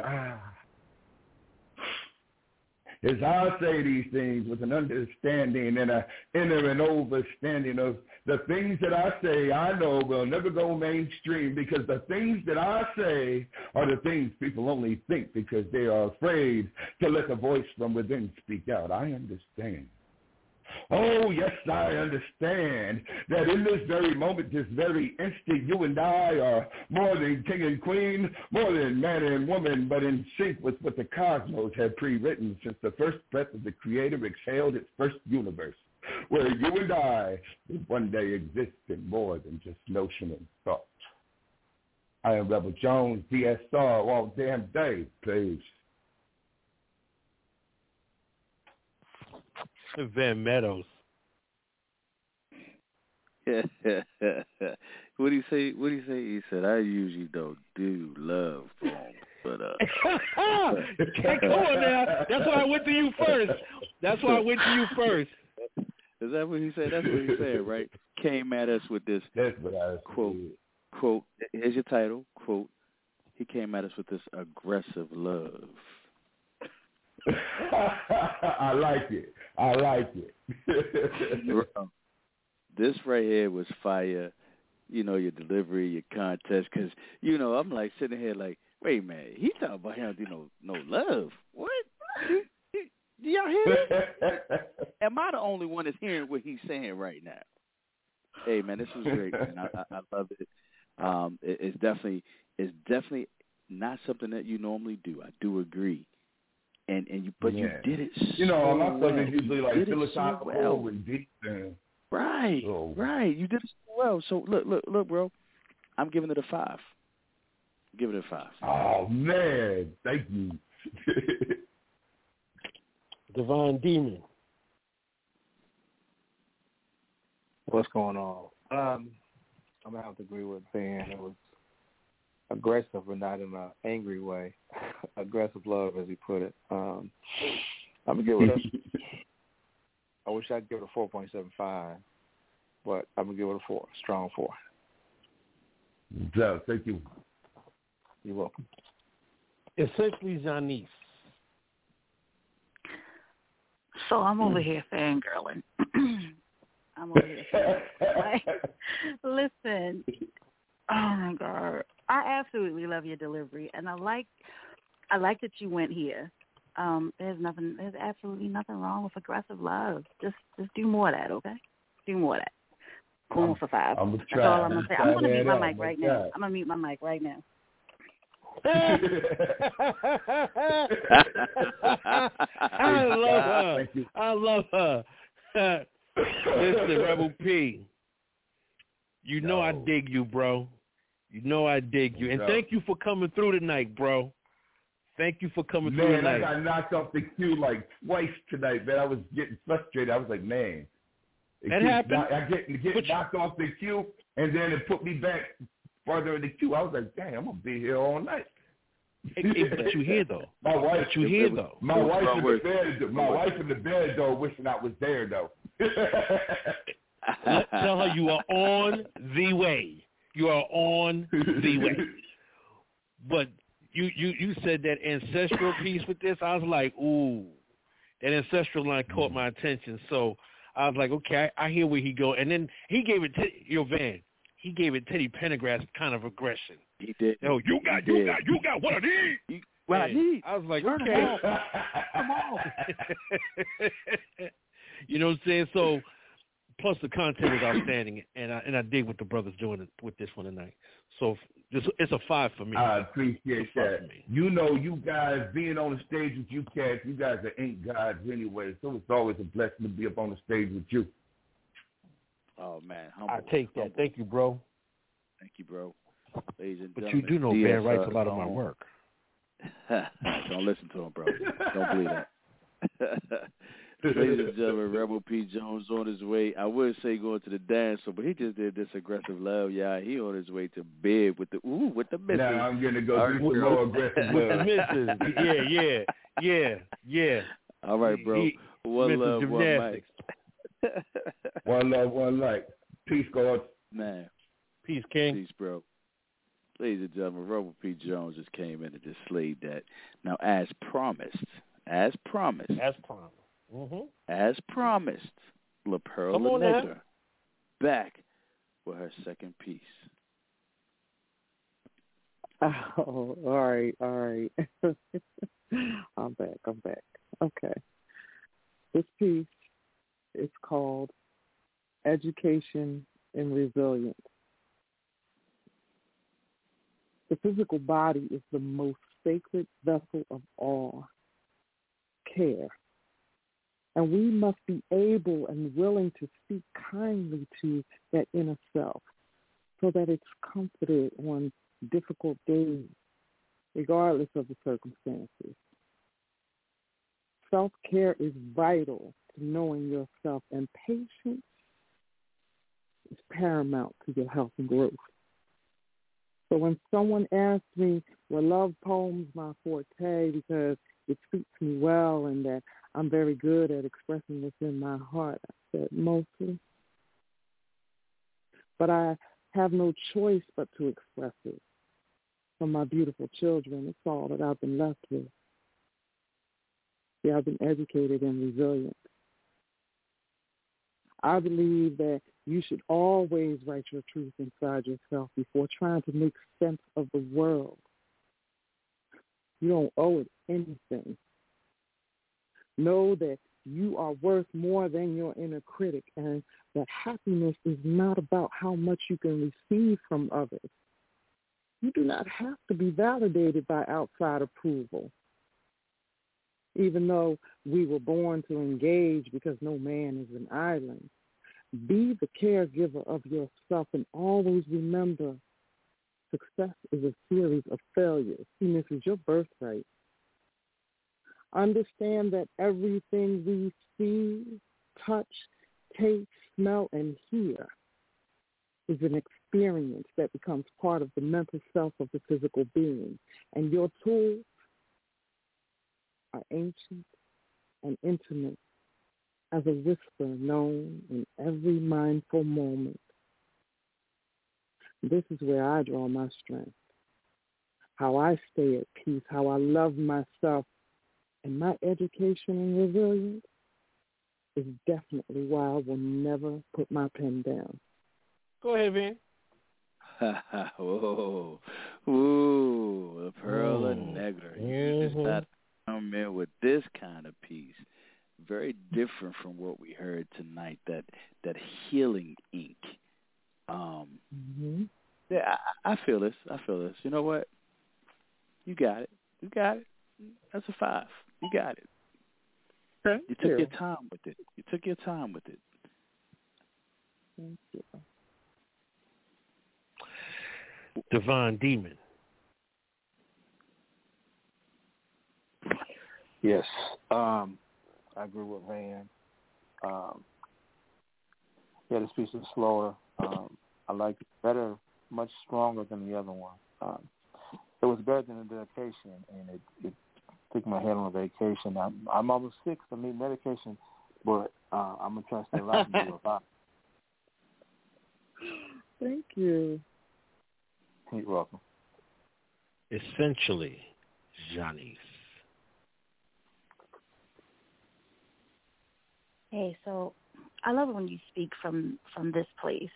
As I say these things with an understanding and an inner and overstanding of the things that I say, I know will never go mainstream because the things that I say are the things people only think because they are afraid to let the voice from within speak out. I understand. Oh, yes, I understand that in this very moment, this very instant, you and I are more than king and queen, more than man and woman, but in sync with what the cosmos had pre-written since the first breath of the Creator exhaled its first universe, where you and I would one day exist in more than just notion and thought. I am Rebel Jones, DSR, all damn day, please. Van Meadows. What do you say? He said, I usually don't do love poems, but come on now. That's why I went to you first. Is that what he said? That's what he said, right? Came at us with this quote. Here's your title, quote. He came at us with this aggressive love. I like it. This right here was fire. You know, your delivery, your contest, because, you know, I'm like sitting here like, wait a minute, he talking about him, no love. What? Do y'all hear this? Am I the only one that's hearing what he's saying right now? Hey, man, this was great, man. I love it. It's definitely not something that you normally do. I do agree. And you did it You know, so my stuff well. is usually like philosophical so well. and deep. Right. You did it so well. So look, bro. I'm giving it a 5. Give it a 5. Oh man, thank you. Divine Demon. What's going on? I'm gonna have to agree with Ben. It was aggressive, but not in an angry way. Aggressive love, as he put it. I'm gonna give it I wish I'd give it a 4.75, but I'm gonna give it a 4, strong 4. Yeah, thank you. You're welcome. Essentially, Janice. So I'm over here fangirling. I'm over here fangirling. Listen, oh my God, I absolutely love your delivery, and I like that you went here. There's absolutely nothing wrong with aggressive love. Just do more of that, okay? Do more of that. Going for 5. That's all I'm gonna say. I'm gonna mute my mic right now. I'm gonna mute my mic right now. I love her. Listen, Rebel P. You know I dig you, bro. You know I dig you. And thank you for coming through tonight, bro. Thank you for coming through tonight. Man, I got knocked off the queue like twice tonight, man. I was getting frustrated. I was like, man. That happened. I get knocked off the queue, and then it put me back further in the queue. I was like, dang, I'm going to be here all night. But you here, though. My wife in the bed, though, wishing I was there, though. Tell her you are on the way. You are on the way. But you said that ancestral piece with this. I was like, ooh, that ancestral line caught my attention. So I was like, okay, I hear where he go. And then he gave it to Van. He gave it Teddy Pendergrass kind of aggression. He did. Oh, you got what I need. What I need. I was like, okay, come on. You know what I'm saying? So, plus the content is outstanding, and I dig what the brothers doing with this one tonight. So it's a 5 for me. I appreciate that. You know, you guys being on the stage with you cats, you guys are ain't gods anyway. So it's always a blessing to be up on the stage with you. Oh man, I take that. Thank you, bro. Thank you, bro. Ladies and but gentlemen, you do know Ben writes a lot of my work. Don't listen to him, bro. Don't believe that. Ladies and gentlemen, Rebel P. Jones on his way. I would say going to the dance, but he just did this aggressive love. Yeah, he on his way to bed with the missus. Now I'm gonna go do some more aggressive with love. the missus. Yeah. All right, bro. One love, one mic. One love, one light. Peace, God. Man. Peace, King. Peace, bro. Ladies and gentlemen, Rebel P. Jones just came in and just slayed that. Now, as promised, Mm-hmm. As promised, La Pearl Negra back with her second piece. Oh, all right. I'm back. Okay. This piece is called Education and Resilience. The physical body is the most sacred vessel of all. Care. And we must be able and willing to speak kindly to that inner self so that it's comforted on difficult days, regardless of the circumstances. Self-care is vital to knowing yourself, and patience is paramount to your health and growth. So when someone asks me, well, love poems my forte because it suits me well and that I'm very good at expressing what's in my heart, I said mostly. But I have no choice but to express it. For my beautiful children, it's all that I've been left with. See, I've been educated and resilient. I believe that you should always write your truth inside yourself before trying to make sense of the world. You don't owe it anything. Know that you are worth more than your inner critic, and that happiness is not about how much you can receive from others. You do not have to be validated by outside approval. Even though we were born to engage because no man is an island, be the caregiver of yourself and always remember success is a series of failures. See, this is your birthright. Understand that everything we see, touch, taste, smell, and hear is an experience that becomes part of the mental self of the physical being. And your tools are ancient and intimate as a whisper known in every mindful moment. This is where I draw my strength, how I stay at peace, how I love myself, and my education and resilience is definitely why I will never put my pen down. Go ahead, Van. Whoa. Ooh, the Pearl of Negra. You just got to come in with this kind of piece. Very different from what we heard tonight, that healing ink. Yeah, I feel this. You know what? You got it. That's a 5. You got it. Thank you took your time with it. Thank you. Divine Demon. Yes. I agree with Van. This piece is slower. I like it better, much stronger than the other one. It was better than the dedication, and it took my head on a vacation. I'm almost 6. I need medication, but I'm going to try to stay alive and do about it. Thank you. You're welcome. Essentially, Janice. Hey, so I love it when you speak from this place.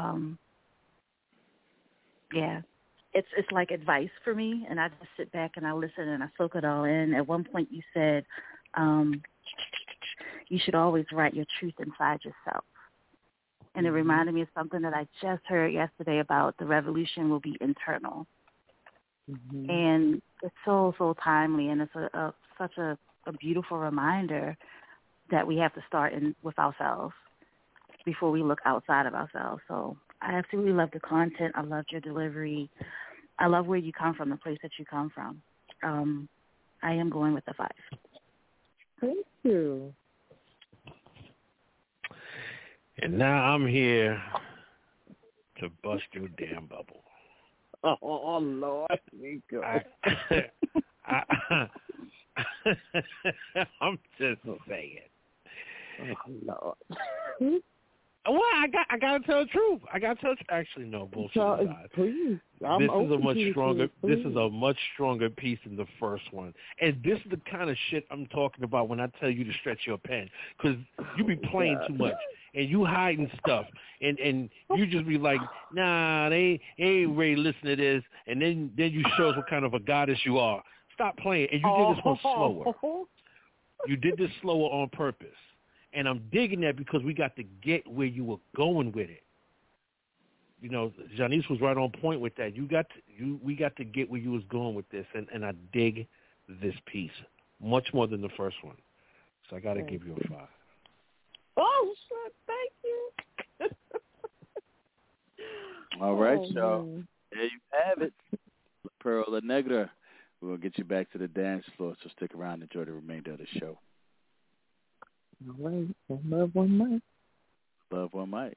It's like advice for me, and I just sit back and I listen and I soak it all in. At one point you said you should always write your truth inside yourself. And it reminded me of something that I just heard yesterday about the revolution will be internal. Mm-hmm. And it's so timely, and it's such a beautiful reminder that we have to start with ourselves before we look outside of ourselves. So I absolutely love the content. I loved your delivery. I love where you come from, the place that you come from. I am going with the 5. Thank you. And now I'm here to bust your damn bubble. Oh Lord, Nico. I'm just saying. Oh Lord. Well, I gotta tell the truth. Actually, no bullshit. Please, This is a much stronger piece than the first one, and this is the kind of shit I'm talking about when I tell you to stretch your pen, because you be playing too much and you hiding stuff, and you just be like, nah, they ain't ready to listen to this, and then you show us what kind of a goddess you are. Stop playing, and you did this one slower. You did this slower on purpose. And I'm digging that because we got to get where you were going with it. You know, Janice was right on point with that. We got to get where you was going with this, and I dig this piece much more than the first one. So I got to give you a 5. Oh shit! Thank you. All right, y'all. There you have it. Pearl Negra. We'll get you back to the dance floor, so stick around and enjoy the remainder of the show. All right. Love one mic. Love one mic.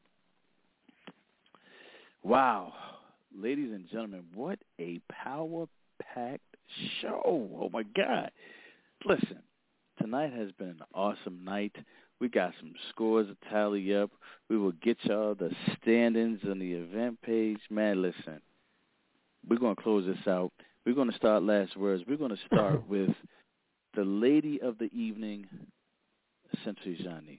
Wow. Ladies and gentlemen, what a power-packed show. Oh, my God. Listen, tonight has been an awesome night. We got some scores to tally up. We will get y'all the standings on the event page. Man, listen, we're going to close this out. We're going to start last words. We're going to start with the lady of the evening, essentially Janice.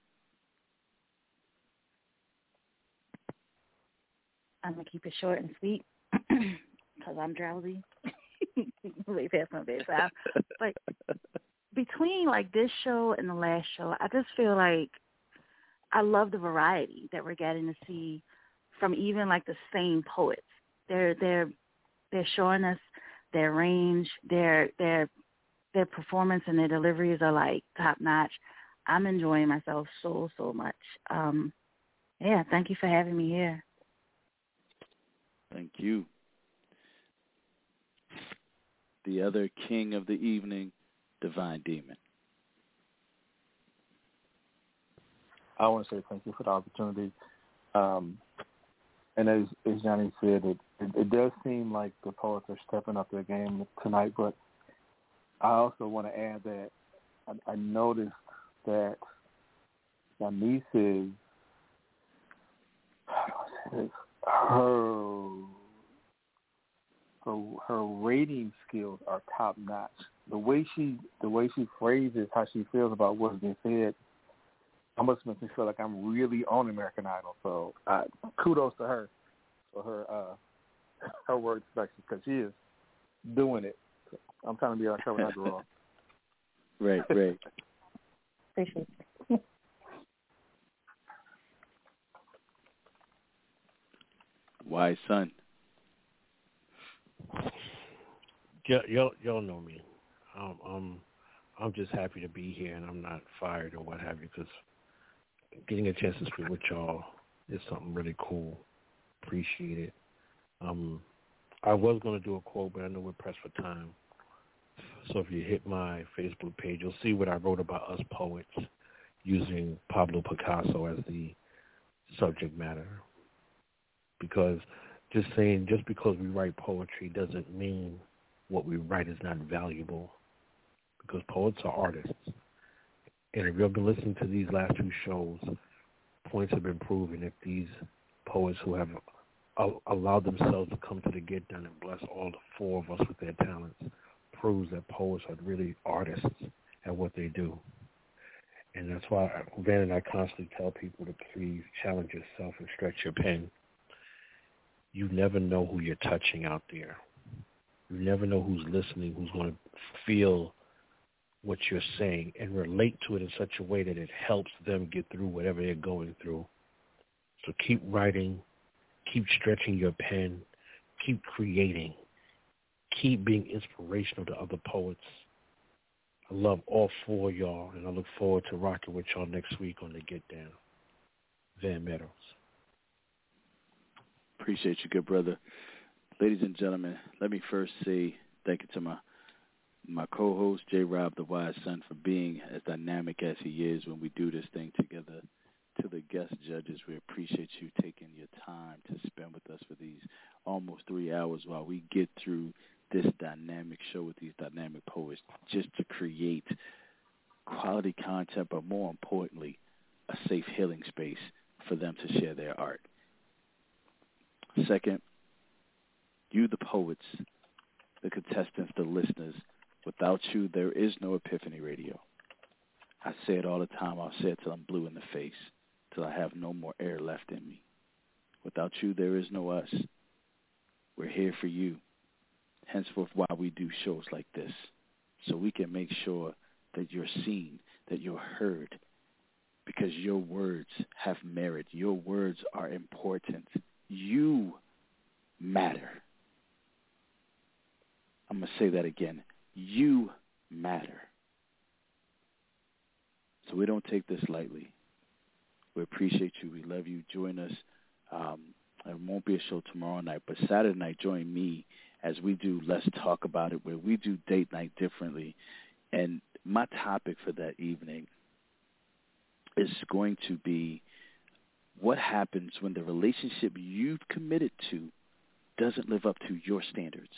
I'm going to keep it short and sweet because I'm drowsy. Way past my bedtime. But between like this show and the last show, I just feel like I love the variety that we're getting to see from even like the same poets. They're they're showing us their range, their performance and their deliveries are like top notch. I'm enjoying myself so much. Yeah, thank you for having me here. Thank you. The other king of the evening, Divine Demon. I want to say thank you for the opportunity. And as Johnny said, it does seem like the poets are stepping up their game tonight, but I also want to add that I noticed that my niece's her rating skills are top notch. The way she phrases how she feels about what's being said almost makes me feel like I'm really on American Idol. So kudos to her for her word selection, because she is doing it. I'm trying to be on cover after all. Right. Appreciate it. Wise son. Y'all know me. I'm just happy to be here, and I'm not fired or what have you, because getting a chance to speak with y'all is something really cool. Appreciate it. I was going to do a quote, but I know we're pressed for time. So if you hit my Facebook page, you'll see what I wrote about us poets using Pablo Picasso as the subject matter. Because just because we write poetry doesn't mean what we write is not valuable, because poets are artists. And if you've been listening to these last two shows, points have been proven that these poets who have allowed themselves to come to the Get Done and bless all the four of us with their talents proves that poets are really artists at what they do. And that's why Van and I constantly tell people to please challenge yourself and stretch your pen. You never know who you're touching out there. You never know who's listening, who's going to feel what you're saying and relate to it in such a way that it helps them get through whatever they're going through. So keep writing, keep stretching your pen, keep creating, keep being inspirational to other poets. I love all four of y'all, and I look forward to rocking with y'all next week on The Get Down. Van Meadows. Appreciate you, good brother. Ladies and gentlemen, let me first say thank you to my co-host, J. Rob, the Wise Son, for being as dynamic as he is when we do this thing together. To the guest judges, we appreciate you taking your time to spend with us for these almost 3 hours while we get through this dynamic show with these dynamic poets, just to create quality content, but more importantly, a safe healing space for them to share their art. Second, you, the poets, the contestants, the listeners, without you, there is no Epiphany Radio. I say it all the time. I'll say it till I'm blue in the face, till I have no more air left in me. Without you, there is no us. We're here for you. Henceforth, why we do shows like this, so we can make sure that you're seen, that you're heard, because your words have merit. Your words are important. You matter. I'm going to say that again. You matter. So we don't take this lightly. We appreciate you. We love you. Join us. There won't be a show tomorrow night, but Saturday night, join me as we do Let's Talk About It, where we do date night differently. And my topic for that evening is going to be what happens when the relationship you've committed to doesn't live up to your standards.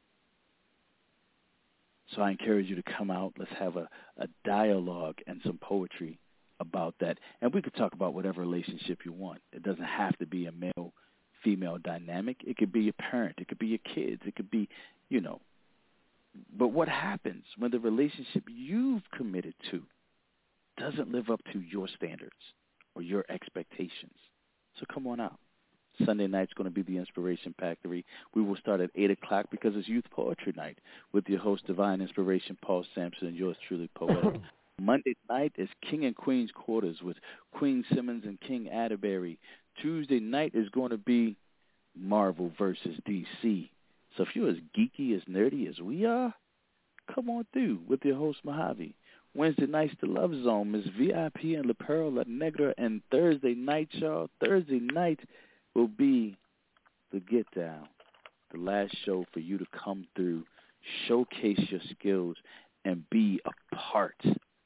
So I encourage you to come out. Let's have a dialogue and some poetry about that. And we could talk about whatever relationship you want. It doesn't have to be a male-female dynamic. It could be your parent. It could be your kids. It could be, But what happens when the relationship you've committed to doesn't live up to your standards or your expectations? So come on out. Sunday night's going to be the Inspiration Factory. We will start at 8 o'clock because it's Youth Poetry Night with your host, Divine Inspiration, Paul Sampson, and yours truly, Poetic. Monday night is King and Queen's Quarters with Queen Simmons and King Atterbury. Tuesday night is going to be Marvel versus DC. So if you're as geeky, as nerdy as we are, come on through with your host, Mojave. Wednesday nights, The Love Zone, Miss VIP and La Perla La Negra. And Thursday night, y'all, Thursday night will be the Get Down, the last show for you to come through, showcase your skills, and be a part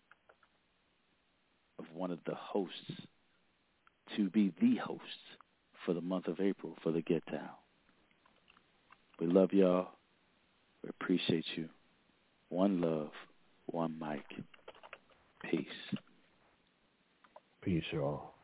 of one of the hosts, to be the host for the month of April for the Get Down. We love y'all. We appreciate you. One love, one mic. Peace. Peace, y'all.